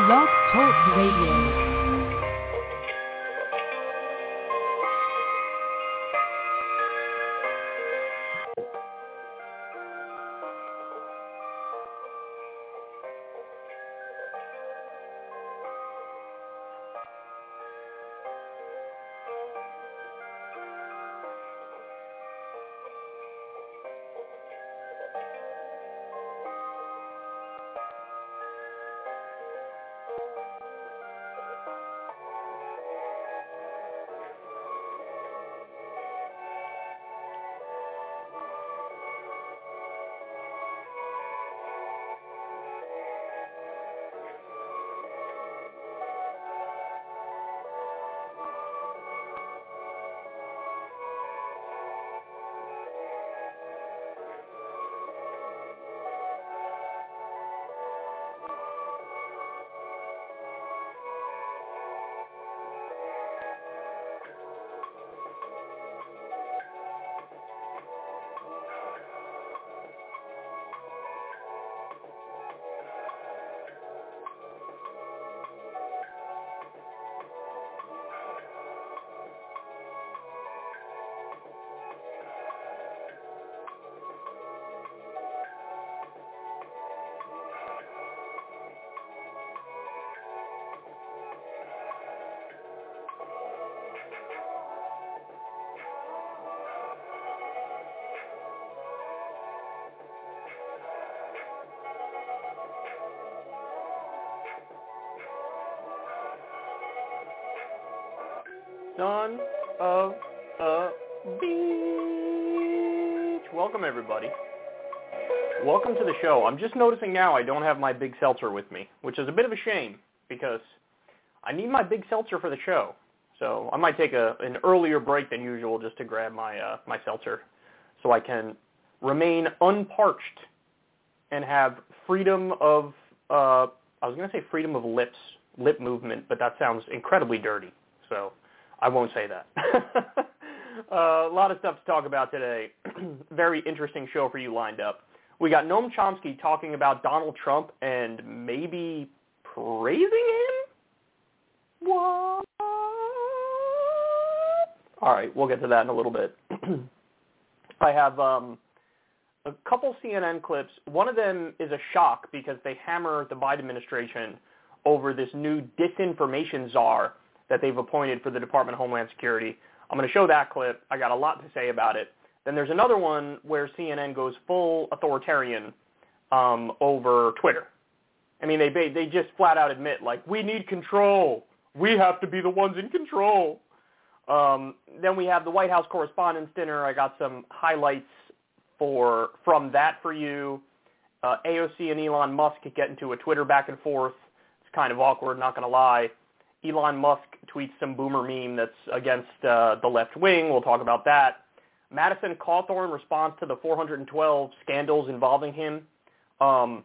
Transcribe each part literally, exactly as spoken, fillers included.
Blog Talk Radio. Son of a beach. Welcome, everybody. Welcome to the show. I'm just noticing now I don't have my big seltzer with me, which is a bit of a shame because I need my big seltzer for the show. So I might take a, an earlier break than usual just to grab my uh, my seltzer so I can remain unparched and have freedom of, uh, I was going to say freedom of lips, lip movement, but that sounds incredibly dirty. So I won't say that. uh, a lot of stuff to talk about today. Very interesting show for you lined up. We got Noam Chomsky talking about Donald Trump and maybe praising him? What? All right, we'll get to that in a little bit. I have um, a couple C N N clips. One of them is a shock because they hammer the Biden administration over this new disinformation czar that they've appointed for the Department of Homeland Security. I'm going to show that clip. I got a lot to say about it. Then there's another one where C N N goes full authoritarian um, over Twitter. I mean, they they just flat out admit, like, we need control. We have to be the ones in control. Um, then we have the White House Correspondents' Dinner. I got some highlights for from that for you. Uh, A O C and Elon Musk get into a Twitter back and forth. It's kind of awkward, not going to lie. Elon Musk tweets some boomer meme that's against uh, the left wing. We'll talk about that. Madison Cawthorn responds to the four hundred twelve scandals involving him. Um,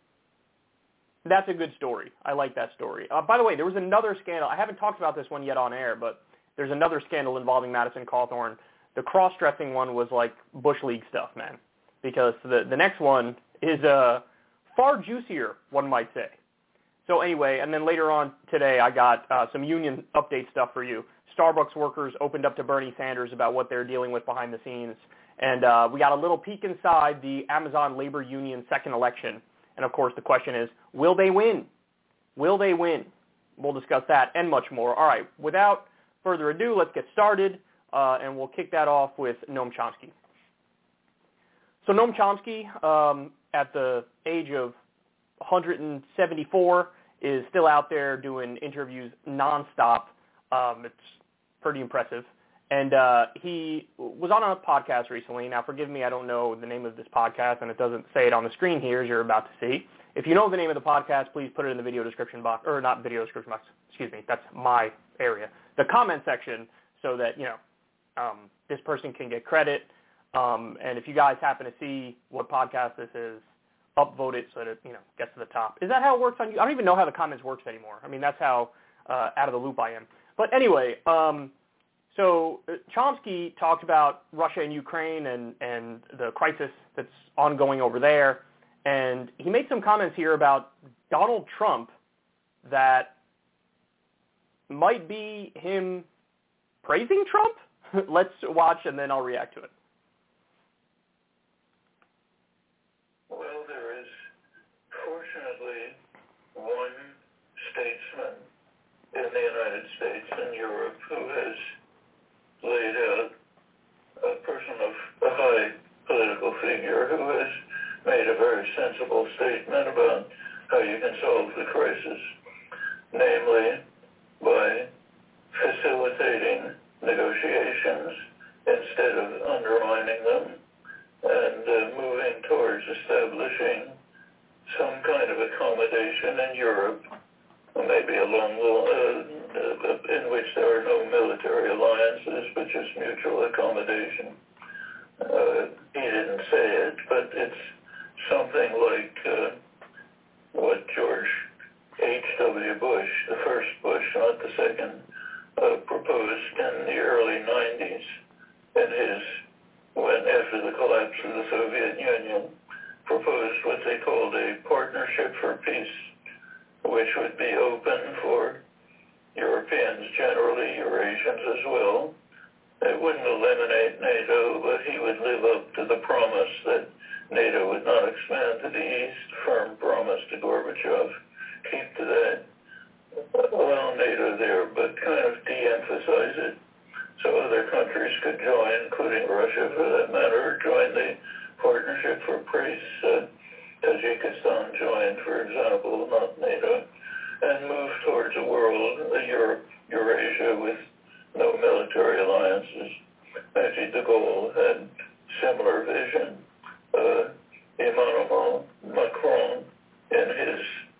that's a good story. I like that story. Uh, by the way, there was another scandal. I haven't talked about this one yet on air, but there's another scandal involving Madison Cawthorn. The cross-dressing one was like Bush League stuff, man, because the, the next one is uh, far juicier, one might say. So anyway, and then later on today, I got uh, some union update stuff for you. Starbucks workers opened up to Bernie Sanders about what they're dealing with behind the scenes. And uh, we got a little peek inside the Amazon labor union second election. And, of course, the question is, will they win? Will they win? We'll discuss that and much more. All right, without further ado, let's get started, uh, and we'll kick that off with Noam Chomsky. So Noam Chomsky, um, at the age of one hundred seventy-four, is still out there doing interviews nonstop. Um, it's pretty impressive. And uh, he was on a podcast recently. Now, forgive me, I don't know the name of this podcast, and it doesn't say it on the screen here, as you're about to see. If you know the name of the podcast, please put it in the video description box, or not video description box, excuse me, that's my area, the comment section, so that, you know, um, this person can get credit. Um, and if you guys happen to see what podcast this is, upvote it so that it, you know, gets to the top. Is that how it works on you? I don't even know how the comments works anymore. I mean, that's how uh, out of the loop I am. But anyway, um, so Chomsky talked about Russia and Ukraine and, and the crisis that's ongoing over there. And he made some comments here about Donald Trump that might be him praising Trump? Let's watch and then I'll react to it. Well, there is fortunately one statesman in the United States and Europe who has laid out, a person of a high political figure who has made a very sensible statement about how you can solve the crisis, namely by facilitating negotiations instead of undermining them, and uh, moving towards establishing some kind of accommodation in Europe, maybe along the, uh, uh, in which there are no military alliances, but just mutual accommodation. Uh, he didn't say it, but it's something like uh, what George H W Bush, the first Bush, not the second, uh, proposed in the early nineties in his, when after the collapse of the Soviet Union, proposed what they called a partnership for peace, which would be open for Europeans generally, Eurasians as well. It wouldn't eliminate NATO, but he would live up to the promise that NATO would not expand to the east, firm promise to Gorbachev. Keep to that. Allow NATO there, but kind of de-emphasize it so other countries could join, including Russia for that matter, join the partnership for peace. Uh, Tajikistan joined, for example, not NATO, and move towards a world, a Europe, Eurasia with no military alliances. Actually, de Gaulle had similar vision. Uh, Emmanuel Macron, in his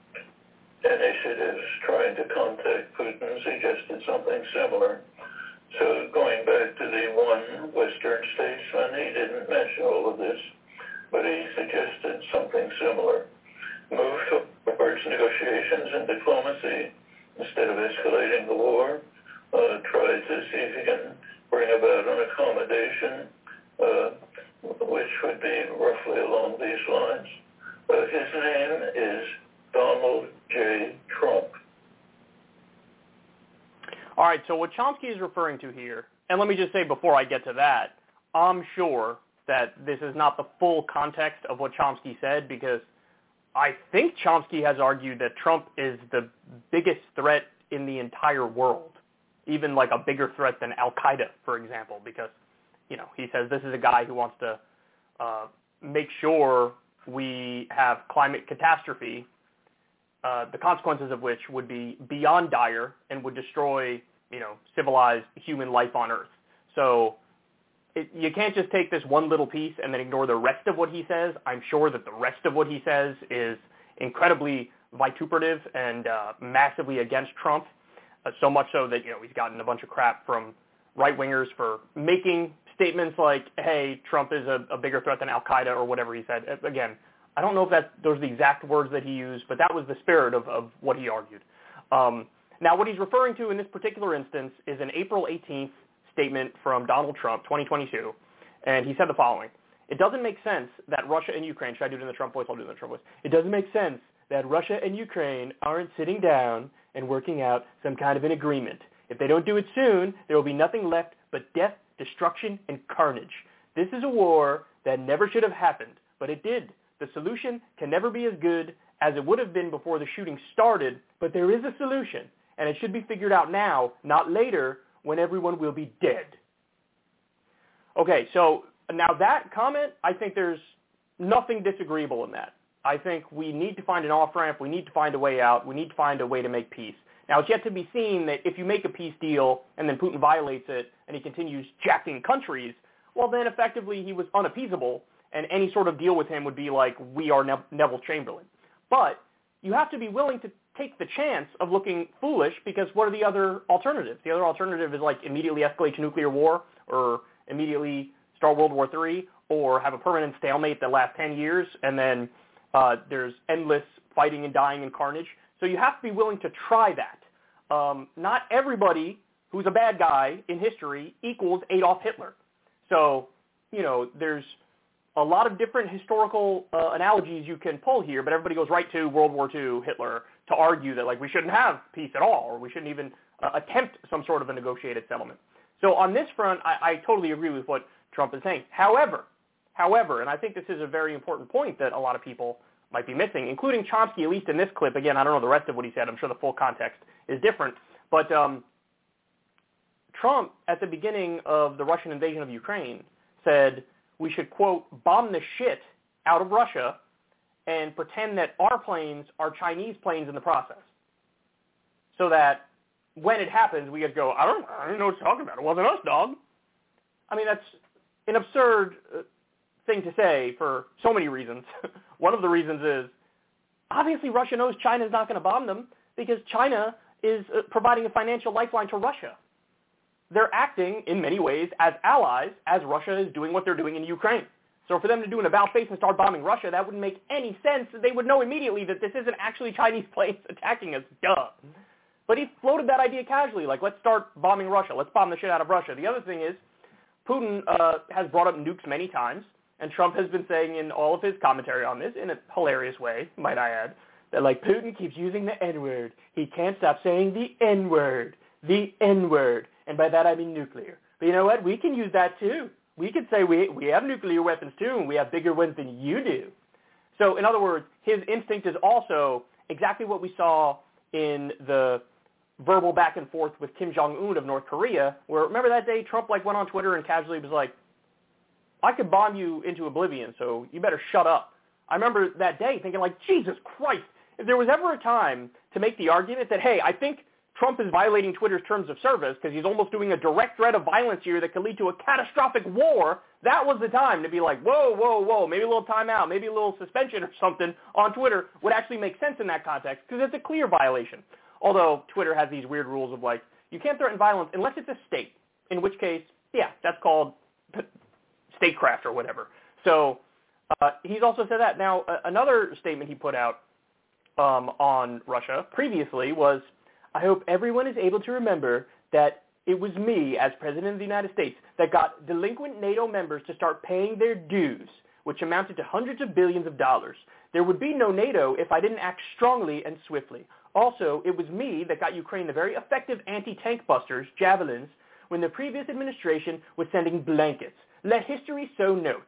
initiatives trying to contact Putin, suggested something similar. So going back to the one Western statesman, he didn't mention all of this, but he suggested something similar. Move towards negotiations and diplomacy instead of escalating the war. Uh, try to see if he can bring about an accommodation, uh, which would be roughly along these lines. Uh, his name is Donald J. Trump. All right, so what Chomsky is referring to here, and let me just say before I get to that, I'm sure that this is not the full context of what Chomsky said, because I think Chomsky has argued that Trump is the biggest threat in the entire world, even like a bigger threat than Al-Qaeda, for example, because, you know, he says this is a guy who wants to uh, make sure we have climate catastrophe, uh, the consequences of which would be beyond dire and would destroy, you know, civilized human life on Earth. So it, you can't just take this one little piece and then ignore the rest of what he says. I'm sure that the rest of what he says is incredibly vituperative and uh, massively against Trump, uh, so much so that, you know, he's gotten a bunch of crap from right-wingers for making statements like, hey, Trump is a, a bigger threat than Al-Qaeda or whatever he said. Again, I don't know if that those are the exact words that he used, but that was the spirit of, of what he argued. Um, now, what he's referring to in this particular instance is an April eighteenth statement from Donald Trump, twenty twenty-two, and he said the following. It doesn't make sense that Russia and Ukraine, should I do it in the Trump voice? I'll do it in the Trump voice. It doesn't make sense that Russia and Ukraine aren't sitting down and working out some kind of an agreement. If they don't do it soon, there will be nothing left but death, destruction, and carnage. This is a war that never should have happened, but it did. The solution can never be as good as it would have been before the shooting started, but there is a solution, and it should be figured out now, not later, when everyone will be dead. Okay, so now that comment, I think there's nothing disagreeable in that. I think we need to find an off-ramp. We need to find a way out. We need to find a way to make peace. Now, it's yet to be seen that if you make a peace deal and then Putin violates it and he continues jacking countries, well, then effectively he was unappeasable, and any sort of deal with him would be like, we are ne- Neville Chamberlain. But you have to be willing to take the chance of looking foolish, because what are the other alternatives? The other alternative is like immediately escalate to nuclear war, or immediately start World War Three, or have a permanent stalemate that lasts ten years, and then uh, there's endless fighting and dying and carnage. So you have to be willing to try that. Um, not everybody who's a bad guy in history equals Adolf Hitler. So, you know, there's a lot of different historical uh, analogies you can pull here, but everybody goes right to World War Two, Hitler, to argue that like we shouldn't have peace at all, or we shouldn't even uh, attempt some sort of a negotiated settlement. So on this front, I, I totally agree with what Trump is saying. However, however, and I think this is a very important point that a lot of people might be missing, including Chomsky, at least in this clip. Again, I don't know the rest of what he said. I'm sure the full context is different. But um, Trump, at the beginning of the Russian invasion of Ukraine, said we should, quote, bomb the shit out of Russia and pretend that our planes are Chinese planes in the process. So that when it happens, we could go, I don't, I don't know what you're talking about. It wasn't us, dog. I mean, that's an absurd uh, thing to say for so many reasons. One of the reasons is, obviously Russia knows China is not going to bomb them because China is uh, providing a financial lifeline to Russia. They're acting, in many ways, as allies as Russia is doing what they're doing in Ukraine. So for them to do an about-face and start bombing Russia, that wouldn't make any sense. They would know immediately that this isn't actually Chinese planes attacking us. Duh. But he floated that idea casually, like, let's start bombing Russia. Let's bomb the shit out of Russia. The other thing is, Putin uh, has brought up nukes many times, and Trump has been saying in all of his commentary on this, in a hilarious way, might I add, that, like, Putin keeps using the N-word. He can't stop saying the N-word. The N-word. And by that I mean nuclear. But you know what? We can use that too. We could say we, we have nuclear weapons too, and we have bigger ones than you do. So in other words, his instinct is also exactly what we saw in the verbal back and forth with Kim Jong-un of North Korea, where remember that day Trump like went on Twitter and casually was like, I could bomb you into oblivion, so you better shut up. I remember that day thinking like, Jesus Christ, if there was ever a time to make the argument that, hey, I think Trump is violating Twitter's terms of service because he's almost doing a direct threat of violence here that could lead to a catastrophic war, that was the time to be like, whoa, whoa, whoa, maybe a little timeout, maybe a little suspension or something on Twitter would actually make sense in that context because it's a clear violation. Although Twitter has these weird rules of like, you can't threaten violence unless it's a state, in which case, yeah, that's called statecraft or whatever. So uh, he's also said that. Now, uh, another statement he put out um, on Russia previously was, I hope everyone is able to remember that it was me, as President of the United States, that got delinquent NATO members to start paying their dues, which amounted to hundreds of billions of dollars. There would be no NATO if I didn't act strongly and swiftly. Also, it was me that got Ukraine the very effective anti-tank busters, Javelins, when the previous administration was sending blankets. Let history so note.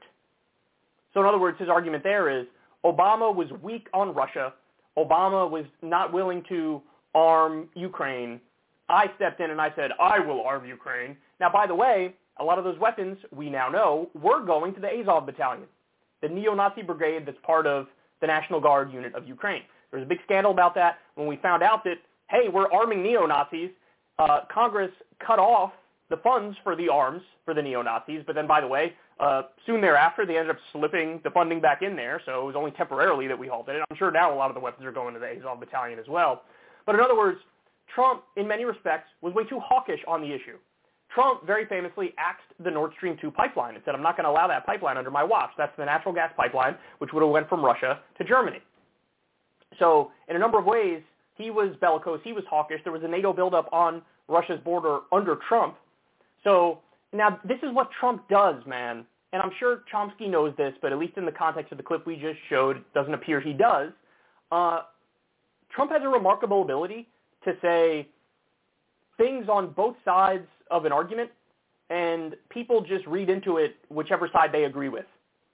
So in other words, his argument there is Obama was weak on Russia. Obama was not willing to arm Ukraine. I stepped in and I said, I will arm Ukraine. Now, by the way, a lot of those weapons, we now know, were going to the Azov Battalion, the neo-Nazi brigade that's part of the National Guard unit of Ukraine. There was a big scandal about that when we found out that, hey, we're arming neo-Nazis. Uh, Congress cut off the funds for the arms for the neo-Nazis, but then, by the way, uh, soon thereafter, they ended up slipping the funding back in there, so it was only temporarily that we halted it. I'm sure now a lot of the weapons are going to the Azov Battalion as well. But in other words, Trump, in many respects, was way too hawkish on the issue. Trump very famously axed the Nord Stream two pipeline and said, I'm not going to allow that pipeline under my watch. That's the natural gas pipeline, which would have went from Russia to Germany. So in a number of ways, he was bellicose, he was hawkish. There was a NATO buildup on Russia's border under Trump. So now this is what Trump does, man. And I'm sure Chomsky knows this, but at least in the context of the clip we just showed, it doesn't appear he does. Uh, Trump has a remarkable ability to say things on both sides of an argument, and people just read into it whichever side they agree with.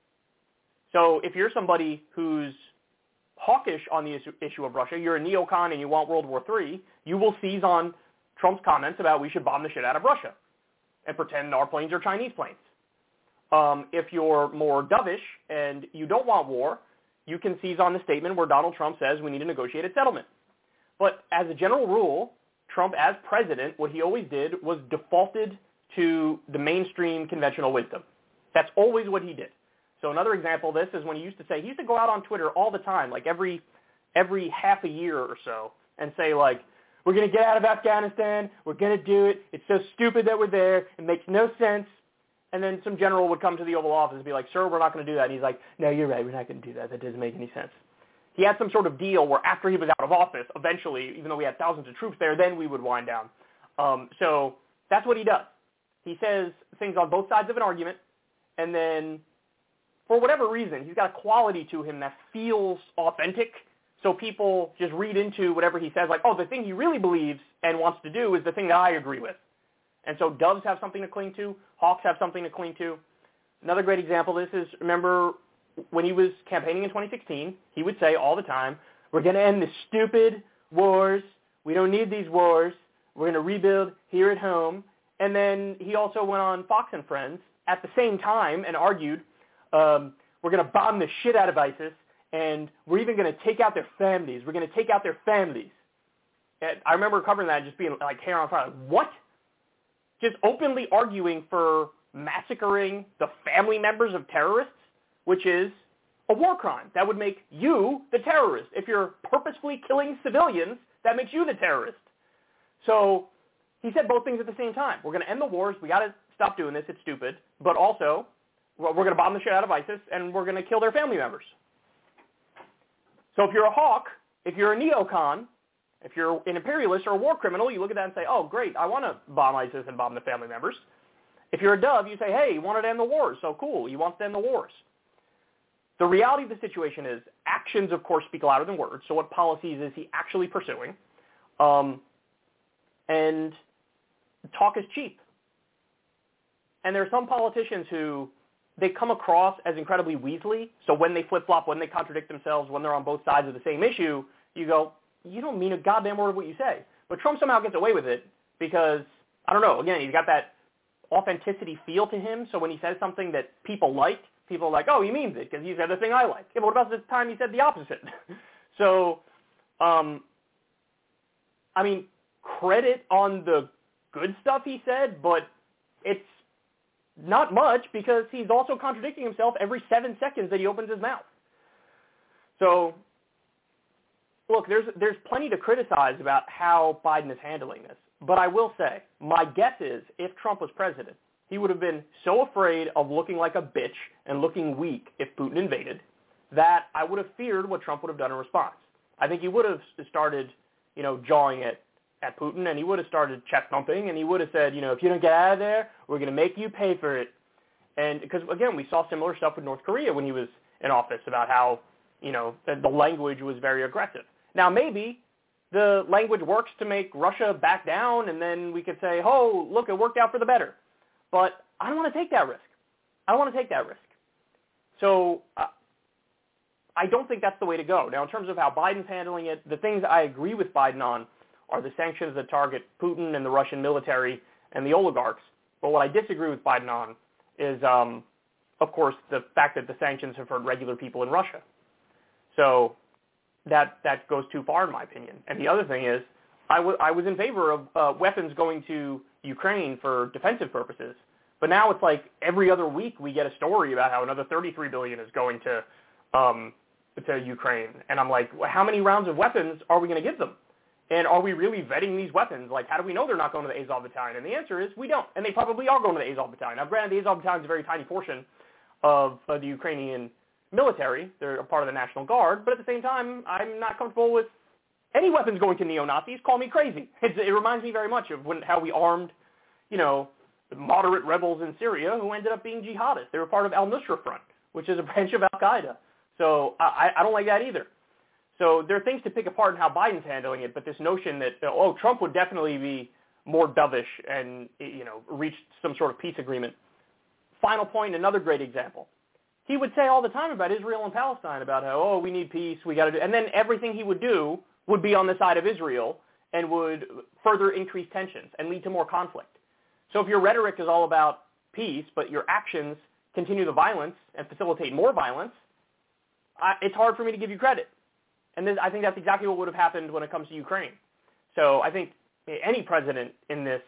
So if you're somebody who's hawkish on the issue, issue of Russia, you're a neocon and you want World War Three, you will seize on Trump's comments about we should bomb the shit out of Russia and pretend our planes are Chinese planes. Um, if you're more dovish and you don't want war, you can seize on the statement where Donald Trump says we need a negotiated settlement. But as a general rule, Trump, as president, what he always did was defaulted to the mainstream conventional wisdom. That's always what he did. So another example of this is when he used to say, he used to go out on Twitter all the time, like every every half a year or so, and say, like, we're going to get out of Afghanistan, we're going to do it, it's so stupid that we're there, it makes no sense. And then some general would come to the Oval Office and be like, sir, we're not going to do that. And he's like, no, you're right, we're not going to do that. That doesn't make any sense. He had some sort of deal where after he was out of office, eventually, even though we had thousands of troops there, then we would wind down. Um, so that's what he does. He says things on both sides of an argument, and then for whatever reason, he's got a quality to him that feels authentic. So people just read into whatever he says, like, oh, the thing he really believes and wants to do is the thing that I agree with. And so doves have something to cling to. Hawks have something to cling to. Another great example of this is, remember, when he was campaigning in twenty sixteen, he would say all the time, we're going to end the stupid wars. We don't need these wars. We're going to rebuild here at home. And then he also went on Fox and Friends at the same time and argued, um, we're going to bomb the shit out of ISIS, and we're even going to take out their families. We're going to take out their families. And I remember covering that and just being like hair on fire. Like, what? Just openly arguing for massacring the family members of terrorists, which is a war crime. That would make you the terrorist. If you're purposefully killing civilians, that makes you the terrorist. So he said both things at the same time. We're going to end the wars. We got to stop doing this. It's stupid. But also, we're going to bomb the shit out of ISIS, and we're going to kill their family members. So if you're a hawk, if you're a neocon, if you're an imperialist or a war criminal, you look at that and say, oh, great, I want to bomb ISIS and bomb the family members. If you're a dove, you say, hey, you wanted to end the wars. So cool, you want to end the wars. The reality of the situation is actions, of course, speak louder than words. So what policies is he actually pursuing? Um, and talk is cheap. And there are some politicians who they come across as incredibly weaselly. So when they flip-flop, when they contradict themselves, when they're on both sides of the same issue, you go, you don't mean a goddamn word of what you say. But Trump somehow gets away with it because, I don't know, again, he's got that authenticity feel to him. So when he says something that people like, people are like, oh, he means it because he said the thing I like. Yeah, but what about the time he said the opposite? so, um, I mean, credit on the good stuff he said, but it's not much because he's also contradicting himself every seven seconds that he opens his mouth. So, look, there's there's plenty to criticize about how Biden is handling this. But I will say, my guess is if Trump was president, he would have been so afraid of looking like a bitch and looking weak if Putin invaded that I would have feared what Trump would have done in response. I think he would have started, you know, jawing at, at Putin, and he would have started chest thumping, and he would have said, you know, if you don't get out of there, we're going to make you pay for it. And because, again, we saw similar stuff with North Korea when he was in office about how, you know, the language was very aggressive. Now, maybe the language works to make Russia back down, and then we could say, oh, look, it worked out for the better. But I don't want to take that risk. I don't want to take that risk. So uh, I don't think that's the way to go. Now, in terms of how Biden's handling it, the things I agree with Biden on are the sanctions that target Putin and the Russian military and the oligarchs. But what I disagree with Biden on is, um, of course, the fact that the sanctions have hurt regular people in Russia. So that that goes too far, in my opinion. And the other thing is, I, w- I was in favor of uh, weapons going to Ukraine for defensive purposes. But now it's like every other week we get a story about how another thirty-three billion dollars is going to um, to Ukraine. And I'm like, well, how many rounds of weapons are we going to give them? And are we really vetting these weapons? Like, how do we know they're not going to the Azov Battalion? And the answer is we don't. And they probably are going to the Azov Battalion. Now, granted, the Azov Battalion is a very tiny portion of uh, the Ukrainian military. They're a part of the National Guard. But at the same time, I'm not comfortable with any weapons going to neo-Nazis. Call me crazy. It's, it reminds me very much of when, how we armed, you know, moderate rebels in Syria who ended up being jihadists. They were part of al-Nusra Front, which is a branch of al-Qaeda. So I, I don't like that either. So there are things to pick apart in how Biden's handling it, but this notion that, oh, Trump would definitely be more dovish and, you know, reach some sort of peace agreement. Final point, another great example. He would say all the time about Israel and Palestine, about how, oh, we need peace, we got to do, and then everything he would do would be on the side of Israel and would further increase tensions and lead to more conflict. So if your rhetoric is all about peace, but your actions continue the violence and facilitate more violence, I, it's hard for me to give you credit. And this, I think that's exactly what would have happened when it comes to Ukraine. So I think any president in this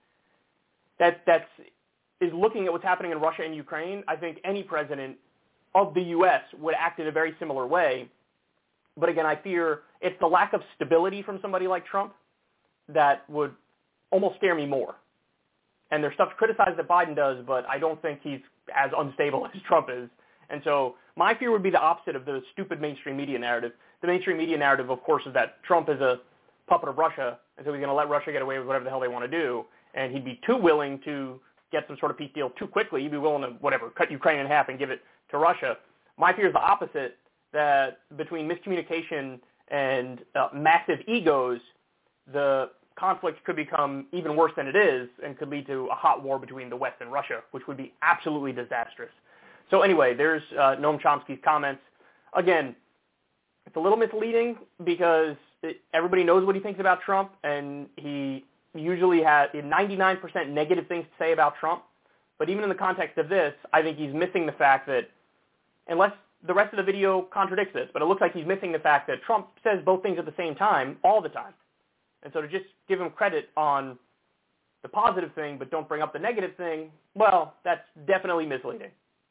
that that's, is looking at what's happening in Russia and Ukraine, I think any president of the U S would act in a very similar way. But again, I fear it's the lack of stability from somebody like Trump that would almost scare me more. And there's stuff to criticize that Biden does, but I don't think he's as unstable as Trump is. And so my fear would be the opposite of the stupid mainstream media narrative. The mainstream media narrative, of course, is that Trump is a puppet of Russia, and so he's going to let Russia get away with whatever the hell they want to do, and he'd be too willing to get some sort of peace deal too quickly. He'd be willing to, whatever, cut Ukraine in half and give it to Russia. My fear is the opposite, that between miscommunication and uh, massive egos, the conflict could become even worse than it is and could lead to a hot war between the West and Russia, which would be absolutely disastrous. So anyway, there's uh, Noam Chomsky's comments. Again, it's a little misleading because it, everybody knows what he thinks about Trump, and he usually has ninety-nine percent negative things to say about Trump. But even in the context of this, I think he's missing the fact that, unless the rest of the video contradicts this, but it looks like he's missing the fact that Trump says both things at the same time all the time. And so to just give him credit on the positive thing but don't bring up the negative thing, well, that's definitely misleading.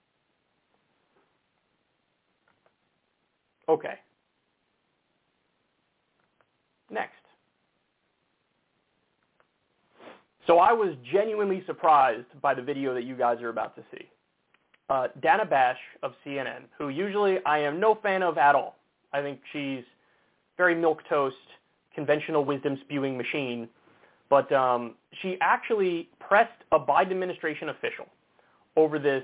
Okay. Next. So I was genuinely surprised by the video that you guys are about to see. Uh, Dana Bash of C N N, who usually I am no fan of at all. I think she's very milquetoast, conventional wisdom spewing machine. But um, she actually pressed a Biden administration official over this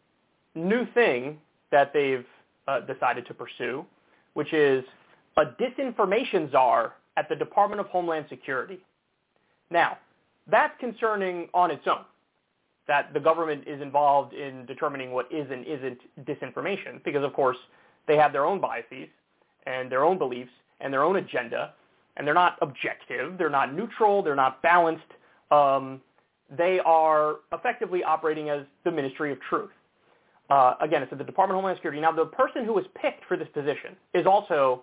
new thing that they've uh, decided to pursue, which is a disinformation czar at the Department of Homeland Security. Now, that's concerning on its own, that the government is involved in determining what is and isn't disinformation, because, of course, they have their own biases and their own beliefs and their own agenda, and they're not objective, they're not neutral, they're not balanced. Um, they are effectively operating as the Ministry of Truth. Uh, again, it's at the Department of Homeland Security. Now, the person who was picked for this position is also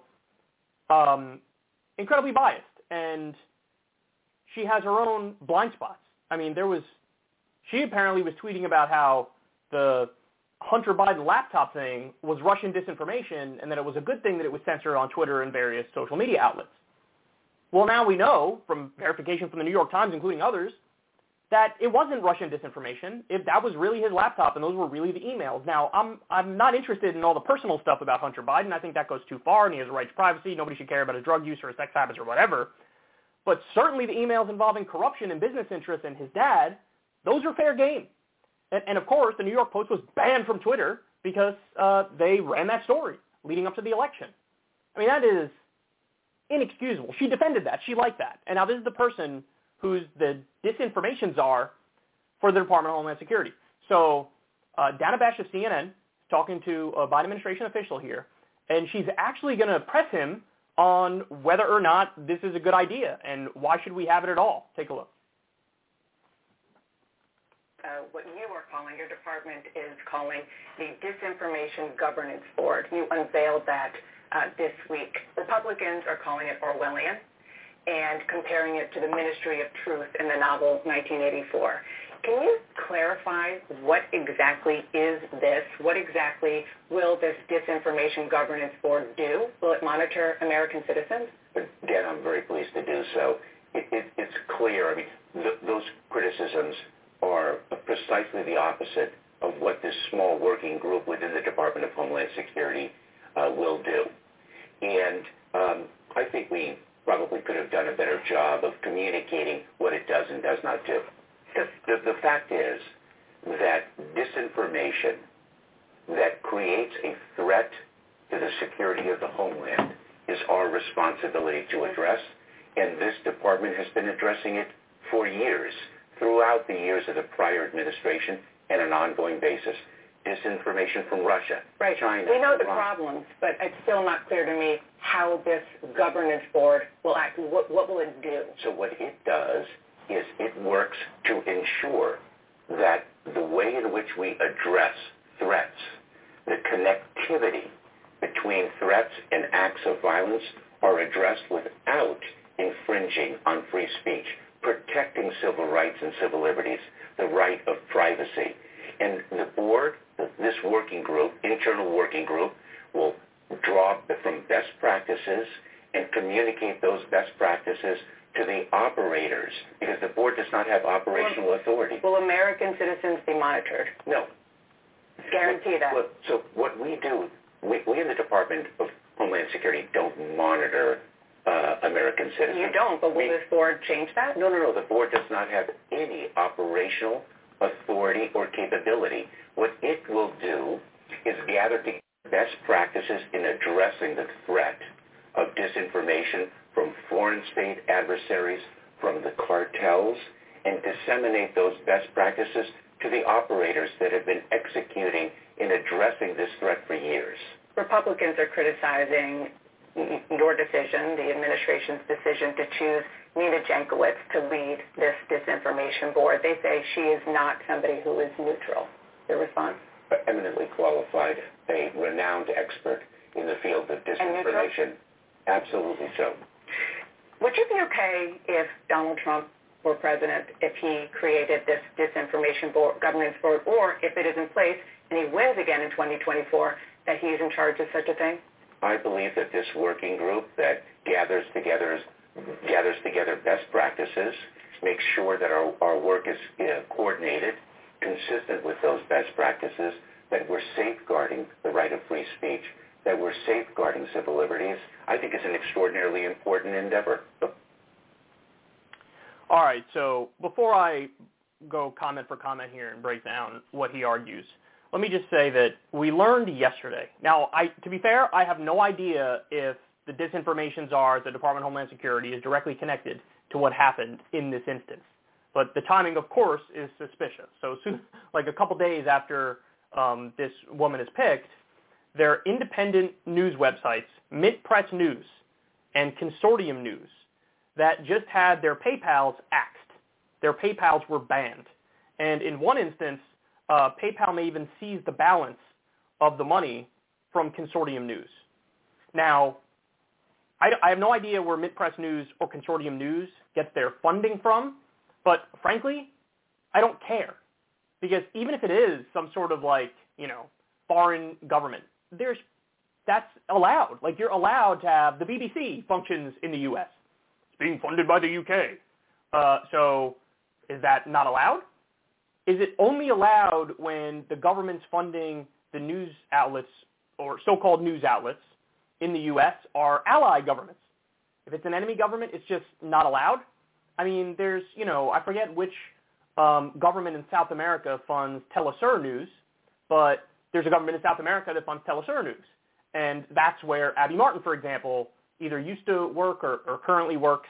um, incredibly biased, and she has her own blind spots. I mean, there was, she apparently was tweeting about how the Hunter Biden laptop thing was Russian disinformation and that it was a good thing that it was censored on Twitter and various social media outlets. Well, now we know from verification from the New York Times, including others, that it wasn't Russian disinformation. If that was really his laptop and those were really the emails. Now, I'm I'm not interested in all the personal stuff about Hunter Biden. I think that goes too far, and he has a right to privacy. Nobody should care about his drug use or his sex habits or whatever. But certainly the emails involving corruption and business interests and his dad, those are fair game. And, and of course, the New York Post was banned from Twitter because uh, they ran that story leading up to the election. I mean, that is inexcusable. She defended that. She liked that. And now this is the person who's the disinformation czar for the Department of Homeland Security. So uh, Dana Bash of C N N is talking to a Biden administration official here, and she's actually going to press him on whether or not this is a good idea and why should we have it at all. Take a look. Uh, what you are calling, your department is calling the Disinformation Governance Board. You unveiled that uh, this week. Republicans are calling it Orwellian and comparing it to the Ministry of Truth in the novel nineteen eighty-four. Can you clarify what exactly is this? What exactly will this Disinformation Governance Board do? Will it monitor American citizens? Dan, I'm very pleased to do so. It, it, it's clear. I mean, th- those criticisms are precisely the opposite of what this small working group within the Department of Homeland Security uh, will do. And um, I think we probably could have done a better job of communicating what it does and does not do. The, the, the fact is that disinformation that creates a threat to the security of the homeland is our responsibility to address, and this department has been addressing it for years, throughout the years of the prior administration and an ongoing basis. Disinformation from Russia, right. China. We know the Iran. problems, but it's still not clear to me how this governance board will act. What, what will it do? So what it does is it works to ensure that the way in which we address threats, the connectivity between threats and acts of violence are addressed without infringing on free speech, protecting civil rights and civil liberties, the right of privacy. And the board, this working group, internal working group, will draw from best practices and communicate those best practices to the operators, because the board does not have operational will, authority. Will American citizens be monitored? No. Guarantee that. Well, so what we do, we, we in the Department of Homeland Security don't monitor uh, American citizens. You don't, but will we, this board change that? No, no, no. The board does not have any operational authority or capability. What it will do is gather the best practices in addressing the threat of disinformation from foreign state adversaries, from the cartels, and disseminate those best practices to the operators that have been executing in addressing this threat for years. Republicans are criticizing your decision, the administration's decision to choose Nina Jankowicz to lead this disinformation board. They say she is not somebody who is neutral. Your response? Eminently qualified, a renowned expert in the field of disinformation. Absolutely so. Would you be okay if Donald Trump were president, if he created this disinformation board, governance board, or if it is in place and he wins again in twenty twenty-four, that he is in charge of such a thing? I believe that this working group that gathers together gathers together best practices, makes sure that our, our work is you know, coordinated, consistent with those best practices, that we're safeguarding the right of free speech, that we're safeguarding civil liberties, I think is an extraordinarily important endeavor. All right, so before I go comment for comment here and break down what he argues, let me just say that we learned yesterday. Now, I, to be fair, I have no idea if the disinformation czar at the Department of Homeland Security is directly connected to what happened in this instance. But the timing, of course, is suspicious. So soon, like a couple days after um, this woman is picked, there are independent news websites, Mint Press News and Consortium News, that just had their PayPals axed. Their PayPals were banned. And in one instance, uh, PayPal may even seize the balance of the money from Consortium News. Now, I, I have no idea where Mint Press News or Consortium News gets their funding from, but frankly, I don't care. Because even if it is some sort of like, you know, foreign government, there's that's allowed. Like you're allowed to have the B B C functions in the U S. It's being funded by the U K. Uh, so is that not allowed? Is it only allowed when the government's funding the news outlets or so-called news outlets in the U S are ally governments? If it's an enemy government, it's just not allowed? I mean, there's, you know, I forget which um, government in South America funds Telesur News, but there's a government in South America that funds Telesur News. And that's where Abby Martin, for example, either used to work or, or currently works.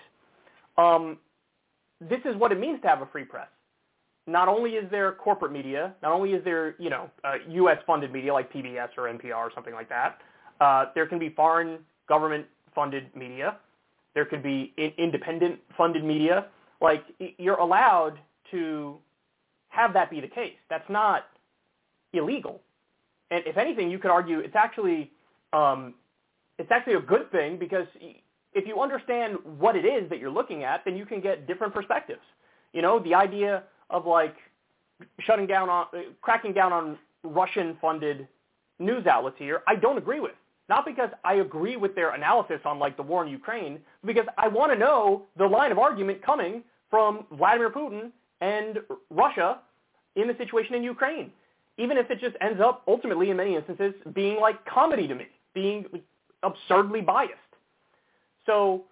Um, this is what it means to have a free press. Not only is there corporate media, not only is there, you know, uh, U S-funded media like P B S or N P R or something like that, uh, there can be foreign government-funded media. There could be in- independent-funded media. Like, you're allowed to have that be the case. That's not illegal. And if anything, you could argue it's actually um, it's actually a good thing because if you understand what it is that you're looking at, then you can get different perspectives. You know, the idea of like shutting down on, uh, cracking down on Russian-funded news outlets here, I don't agree with. Not because I agree with their analysis on like the war in Ukraine, but because I want to know the line of argument coming from Vladimir Putin and Russia in the situation in Ukraine. Even if it just ends up ultimately in many instances being like comedy to me, being absurdly biased. So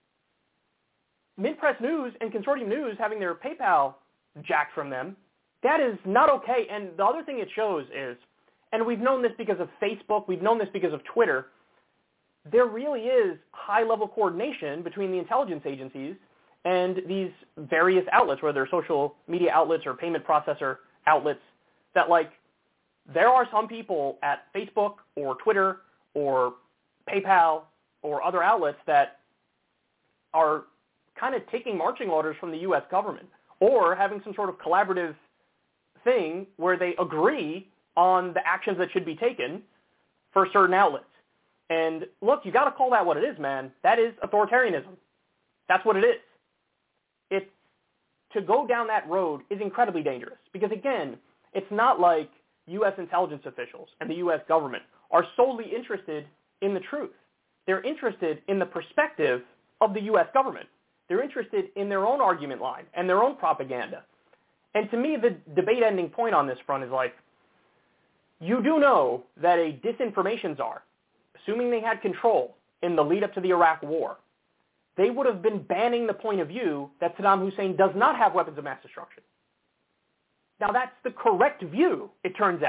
Mint Press News and Consortium News having their PayPal jacked from them, that is not okay. And the other thing it shows is, and we've known this because of Facebook, we've known this because of Twitter, there really is high-level coordination between the intelligence agencies and these various outlets, whether they're social media outlets or payment processor outlets, that like there are some people at Facebook or Twitter or PayPal or other outlets that are kind of taking marching orders from the U S government or having some sort of collaborative thing where they agree on the actions that should be taken for certain outlets. And look, you got to call that what it is, man. That is authoritarianism. That's what it is. It's, to go down that road is incredibly dangerous because, again, it's not like U S intelligence officials and the U S government are solely interested in the truth. They're interested in the perspective of the U S government. They're interested in their own argument line and their own propaganda. And to me, the debate ending point on this front is like, you do know that a disinformation czar, assuming they had control in the lead up to the Iraq war, they would have been banning the point of view that Saddam Hussein does not have weapons of mass destruction. Now, that's the correct view, it turns out,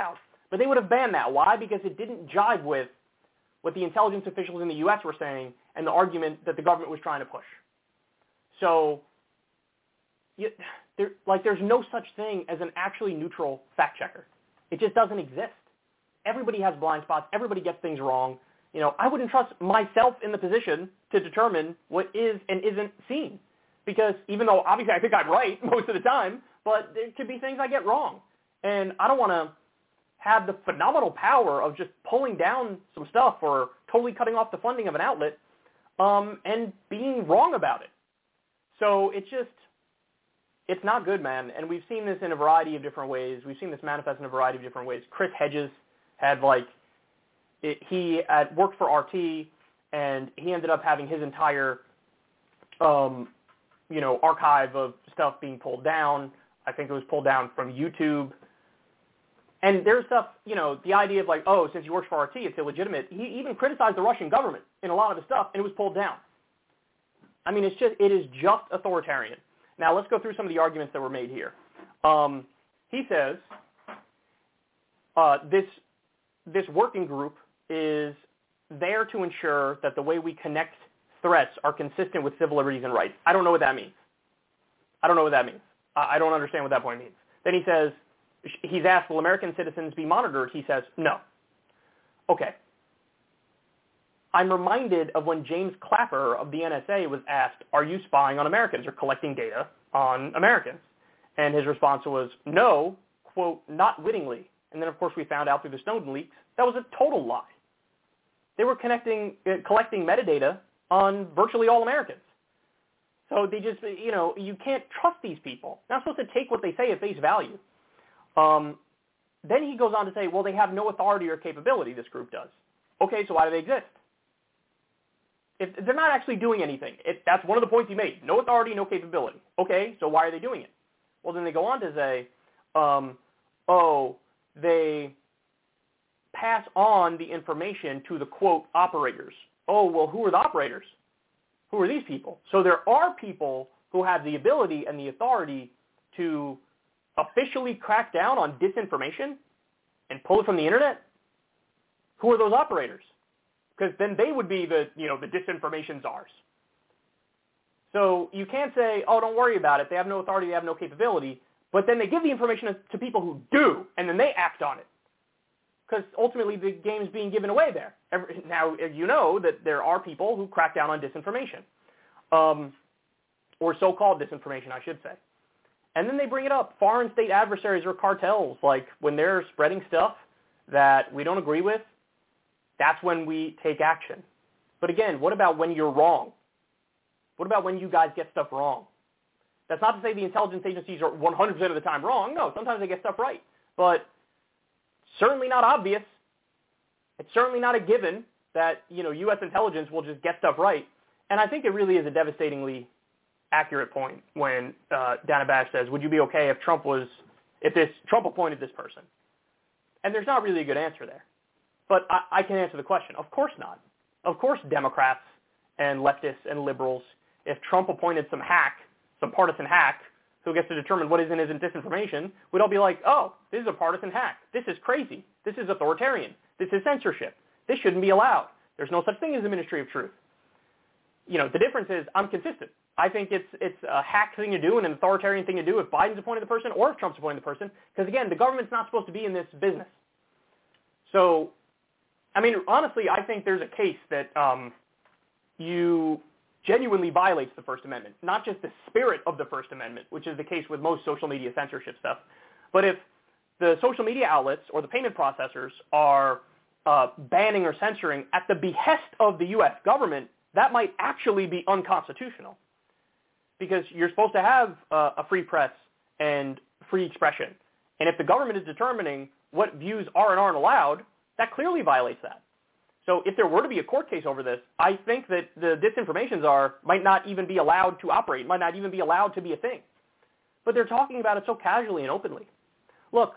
But they would have banned that. Why? Because it didn't jive with what the intelligence officials in the U S were saying and the argument that the government was trying to push. So, you, there, like, there's no such thing as an actually neutral fact checker. It just doesn't exist. Everybody has blind spots. Everybody gets things wrong. You know, I wouldn't trust myself in the position to determine what is and isn't seen. Because even though obviously I think I'm right most of the time, but there could be things I get wrong. And I don't want to have the phenomenal power of just pulling down some stuff or totally cutting off the funding of an outlet um, and being wrong about it. So it's just, it's not good, man. And we've seen this in a variety of different ways. We've seen this manifest in a variety of different ways. Chris Hedges had like, it, he had worked for R T, and he ended up having his entire, um, you know, archive of stuff being pulled down. I think it was pulled down from YouTube. And there's stuff, you know, the idea of like, oh, since he works for R T, it's illegitimate. He even criticized the Russian government in a lot of his stuff, and it was pulled down. I mean, it's just, it is just authoritarian. Now, let's go through some of the arguments that were made here. Um, he says uh, this this working group is there to ensure that the way we connect threats are consistent with civil liberties and rights. I don't know what that means. I don't know what that means. I don't understand what that point means. Then he says, he's asked, will American citizens be monitored? He says, no. Okay. I'm reminded of when James Clapper of the N S A was asked, are you spying on Americans or collecting data on Americans? And his response was, no, quote, not wittingly. And then, of course, we found out through the Snowden leaks that was a total lie. They were connecting, uh, collecting metadata on virtually all Americans. So they just, you know, you can't trust these people. You're not supposed to take what they say at face value. Um, then he goes on to say, well, they have no authority or capability, this group does. Okay, so why do they exist? If they're not actually doing anything. If that's one of the points he made. No authority, no capability. Okay, so why are they doing it? Well, then they go on to say, um, oh, they pass on the information to the, quote, operators. Oh, well, who are the operators? Who are these people? So there are people who have the ability and the authority to officially crack down on disinformation and pull it from the internet. Who are those operators? Because then they would be the, you know, the disinformation czars. So you can't say, oh, don't worry about it. They have no authority. They have no capability. But then they give the information to people who do, and then they act on it. Because ultimately the game is being given away there. Every, now, you know that there are people who crack down on disinformation, um, or so-called disinformation, I should say. And then they bring it up. Foreign state adversaries or cartels, like when they're spreading stuff that we don't agree with, that's when we take action. But again, what about when you're wrong? What about when you guys get stuff wrong? That's not to say the intelligence agencies are one hundred percent of the time wrong. No, sometimes they get stuff right. But certainly not obvious. It's certainly not a given that, you know, U S intelligence will just get stuff right. And I think it really is a devastatingly accurate point when uh, Dana Bash says, would you be okay if Trump was, if this, Trump appointed this person? And there's not really a good answer there. But I, I can answer the question. Of course not. Of course Democrats and leftists and liberals, if Trump appointed some hack, some partisan hack, who gets to determine what is and isn't disinformation, we'd all be like, oh, this is a partisan hack. This is crazy. This is authoritarian. This is censorship. This shouldn't be allowed. There's no such thing as a Ministry of Truth. You know, the difference is I'm consistent. I think it's it's a hack thing to do and an authoritarian thing to do if Biden's appointed the person or if Trump's appointed the person, because, again, the government's not supposed to be in this business. So, I mean, honestly, I think there's a case that um, you genuinely violates the First Amendment, not just the spirit of the First Amendment, which is the case with most social media censorship stuff, but if the social media outlets or the payment processors are uh, banning or censoring at the behest of the U S government, that might actually be unconstitutional, because you're supposed to have uh, a free press and free expression. And if the government is determining what views are and aren't allowed, that clearly violates that. So if there were to be a court case over this, I think that the disinformation czar might not even be allowed to operate, might not even be allowed to be a thing. But they're talking about it so casually and openly. Look,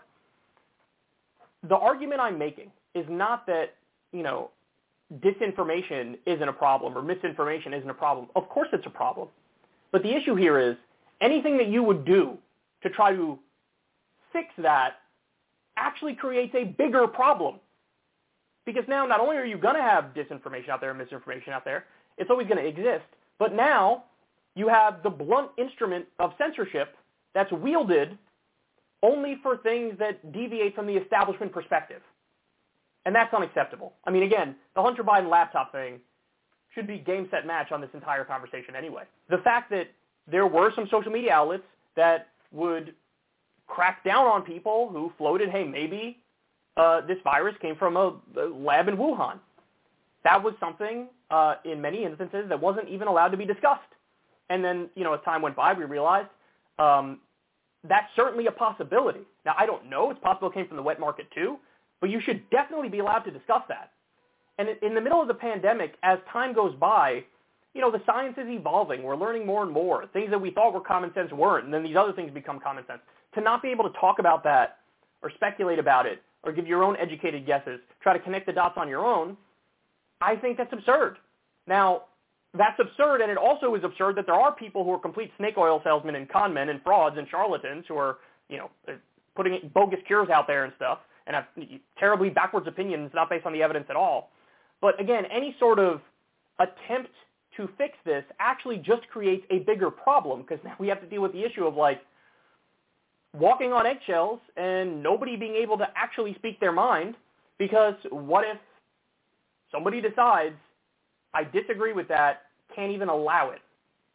the argument I'm making is not that, you know, disinformation isn't a problem or misinformation isn't a problem. Of course it's a problem. But the issue here is anything that you would do to try to fix that actually creates a bigger problem. Because now not only are you going to have disinformation out there and misinformation out there, it's always going to exist, but now you have the blunt instrument of censorship that's wielded only for things that deviate from the establishment perspective. And that's unacceptable. I mean, again, the Hunter Biden laptop thing should be game, set, match on this entire conversation anyway. The fact that there were some social media outlets that would crack down on people who floated, hey, maybe uh, this virus came from a, a lab in Wuhan. That was something, uh, in many instances, that wasn't even allowed to be discussed. And then, you know, as time went by, we realized um, that's certainly a possibility. Now, I don't know. It's possible it came from the wet market too, but you should definitely be allowed to discuss that. And in the middle of the pandemic, as time goes by, you know, the science is evolving. We're learning more and more. Things that we thought were common sense weren't, and then these other things become common sense. To not be able to talk about that or speculate about it or give your own educated guesses, try to connect the dots on your own, I think that's absurd. Now, that's absurd, and it also is absurd that there are people who are complete snake oil salesmen and con men and frauds and charlatans who are, you know, putting bogus cures out there and stuff and have terribly backwards opinions not based on the evidence at all. But again, any sort of attempt to fix this actually just creates a bigger problem because now we have to deal with the issue of, like, walking on eggshells and nobody being able to actually speak their mind because what if somebody decides, I disagree with that, can't even allow it.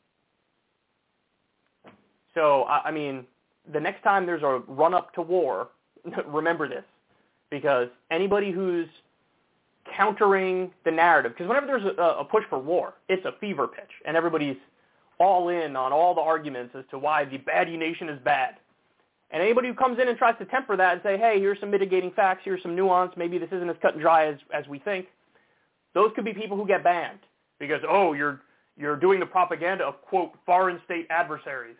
So, I mean, the next time there's a run-up to war, remember this, because anybody who's countering the narrative, because whenever there's a, a push for war, it's a fever pitch, and everybody's all in on all the arguments as to why the baddie nation is bad. And anybody who comes in and tries to temper that and say, hey, here's some mitigating facts, here's some nuance, maybe this isn't as cut and dry as, as we think, those could be people who get banned because, oh, you're you're doing the propaganda of, quote, foreign state adversaries.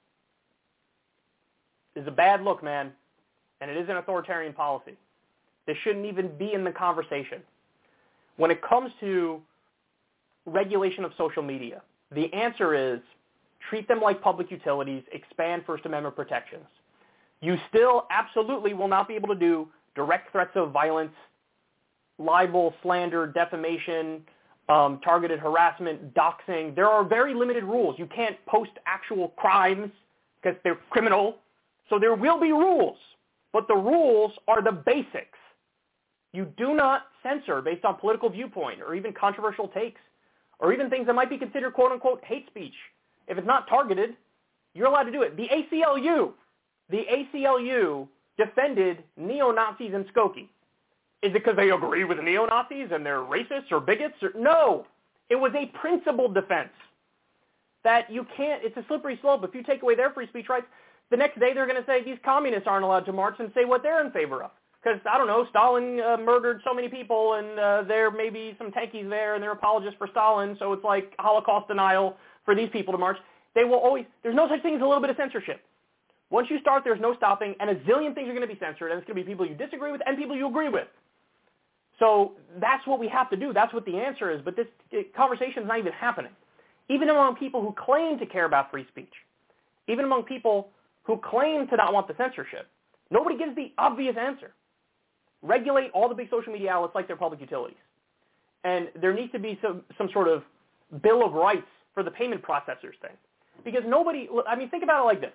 It's a bad look, man, and it is an authoritarian policy. This shouldn't even be in the conversation. When it comes to regulation of social media, the answer is treat them like public utilities, expand First Amendment protections. You still absolutely will not be able to do direct threats of violence, libel, slander, defamation, um, targeted harassment, doxing. There are very limited rules. You can't post actual crimes because they're criminal. So there will be rules, but the rules are the basics. You do not censor based on political viewpoint or even controversial takes or even things that might be considered quote-unquote hate speech. If it's not targeted, you're allowed to do it. The A C L U, the A C L U defended neo-Nazis in Skokie. Is it because they agree with the neo-Nazis and they're racists or bigots? Or, no. It was a principled defense that you can't, it's a slippery slope. If you take away their free speech rights, the next day they're going to say these communists aren't allowed to march and say what they're in favor of. Because, I don't know, Stalin uh, murdered so many people and uh, there may be some tankies there and they're apologists for Stalin, so it's like Holocaust denial for these people to march. They will always, there's no such thing as a little bit of censorship. Once you start, there's no stopping, and a zillion things are going to be censored, and it's going to be people you disagree with and people you agree with. So that's what we have to do. That's what the answer is. But this conversation is not even happening. Even among people who claim to care about free speech, even among people who claim to not want the censorship, nobody gives the obvious answer. Regulate all the big social media outlets like they're public utilities. And there needs to be some, some sort of bill of rights for the payment processors thing. Because nobody, I mean, think about it like this.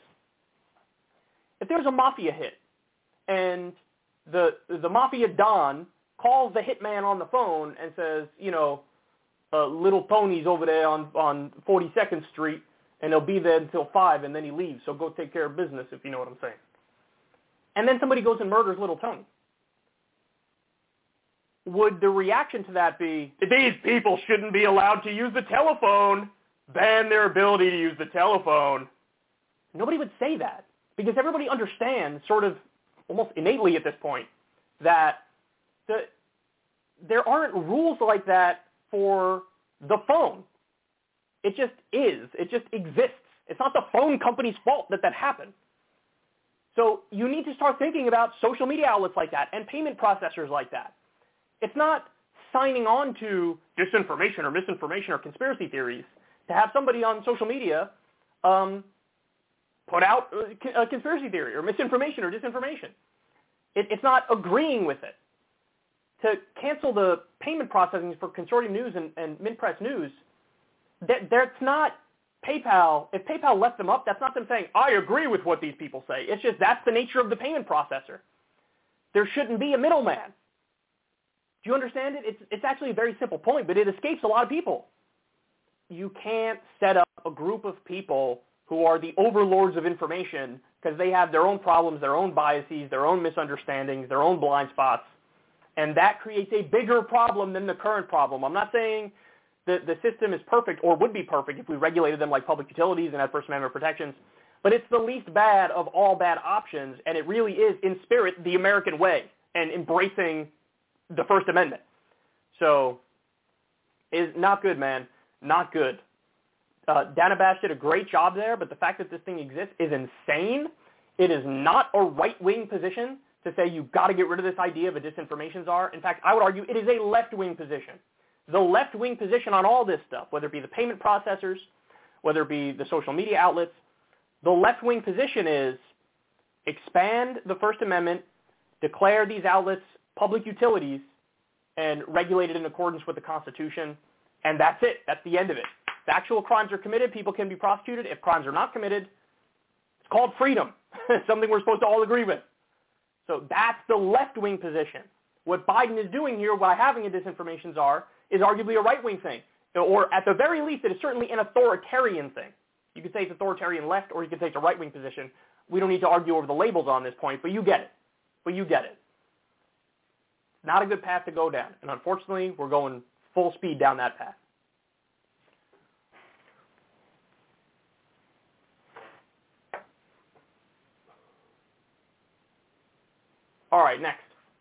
If there's a mafia hit and the the mafia don calls the hitman on the phone and says, you know, uh, little Tony's over there on, on forty-second Street and they'll be there until five and then he leaves, so go take care of business if you know what I'm saying. And then somebody goes and murders little Tony. Would the reaction to that be, these people shouldn't be allowed to use the telephone, ban their ability to use the telephone? Nobody would say that because everybody understands sort of almost innately at this point that the, there aren't rules like that for the phone. It just is. It just exists. It's not the phone company's fault that that happened. So you need to start thinking about social media outlets like that and payment processors like that. It's not signing on to disinformation or misinformation or conspiracy theories to have somebody on social media um, put out a conspiracy theory or misinformation or disinformation. It, it's not agreeing with it. To cancel the payment processing for Consortium News and, and Mint-Press News, that, that's not PayPal. If PayPal left them up, that's not them saying, I agree with what these people say. It's just that's the nature of the payment processor. There shouldn't be a middleman. Do you understand it? It's, it's actually a very simple point, but it escapes a lot of people. You can't set up a group of people who are the overlords of information because they have their own problems, their own biases, their own misunderstandings, their own blind spots, and that creates a bigger problem than the current problem. I'm not saying that the system is perfect or would be perfect if we regulated them like public utilities and had First Amendment protections, but it's the least bad of all bad options, and it really is, in spirit, the American way and embracing the First Amendment. So, is not good, man. Not good. Uh, Dana Bash did a great job there, but the fact that this thing exists is insane. It is not a right-wing position to say you've got to get rid of this idea of a disinformation czar. In fact, I would argue it is a left-wing position. The left-wing position on all this stuff, whether it be the payment processors, whether it be the social media outlets, the left-wing position is expand the First Amendment, declare these outlets public utilities, and regulate it in accordance with the Constitution, and that's it. That's the end of it. If actual crimes are committed, people can be prosecuted. If crimes are not committed, it's called freedom, something we're supposed to all agree with. So that's the left-wing position. What Biden is doing here by having a disinformation czar is arguably a right-wing thing. Or at the very least, it is certainly an authoritarian thing. You could say it's authoritarian left, or you could say it's a right-wing position. We don't need to argue over the labels on this point, but you get it. But you get it. Not a good path to go down. And unfortunately, we're going full speed down that path. All right, next.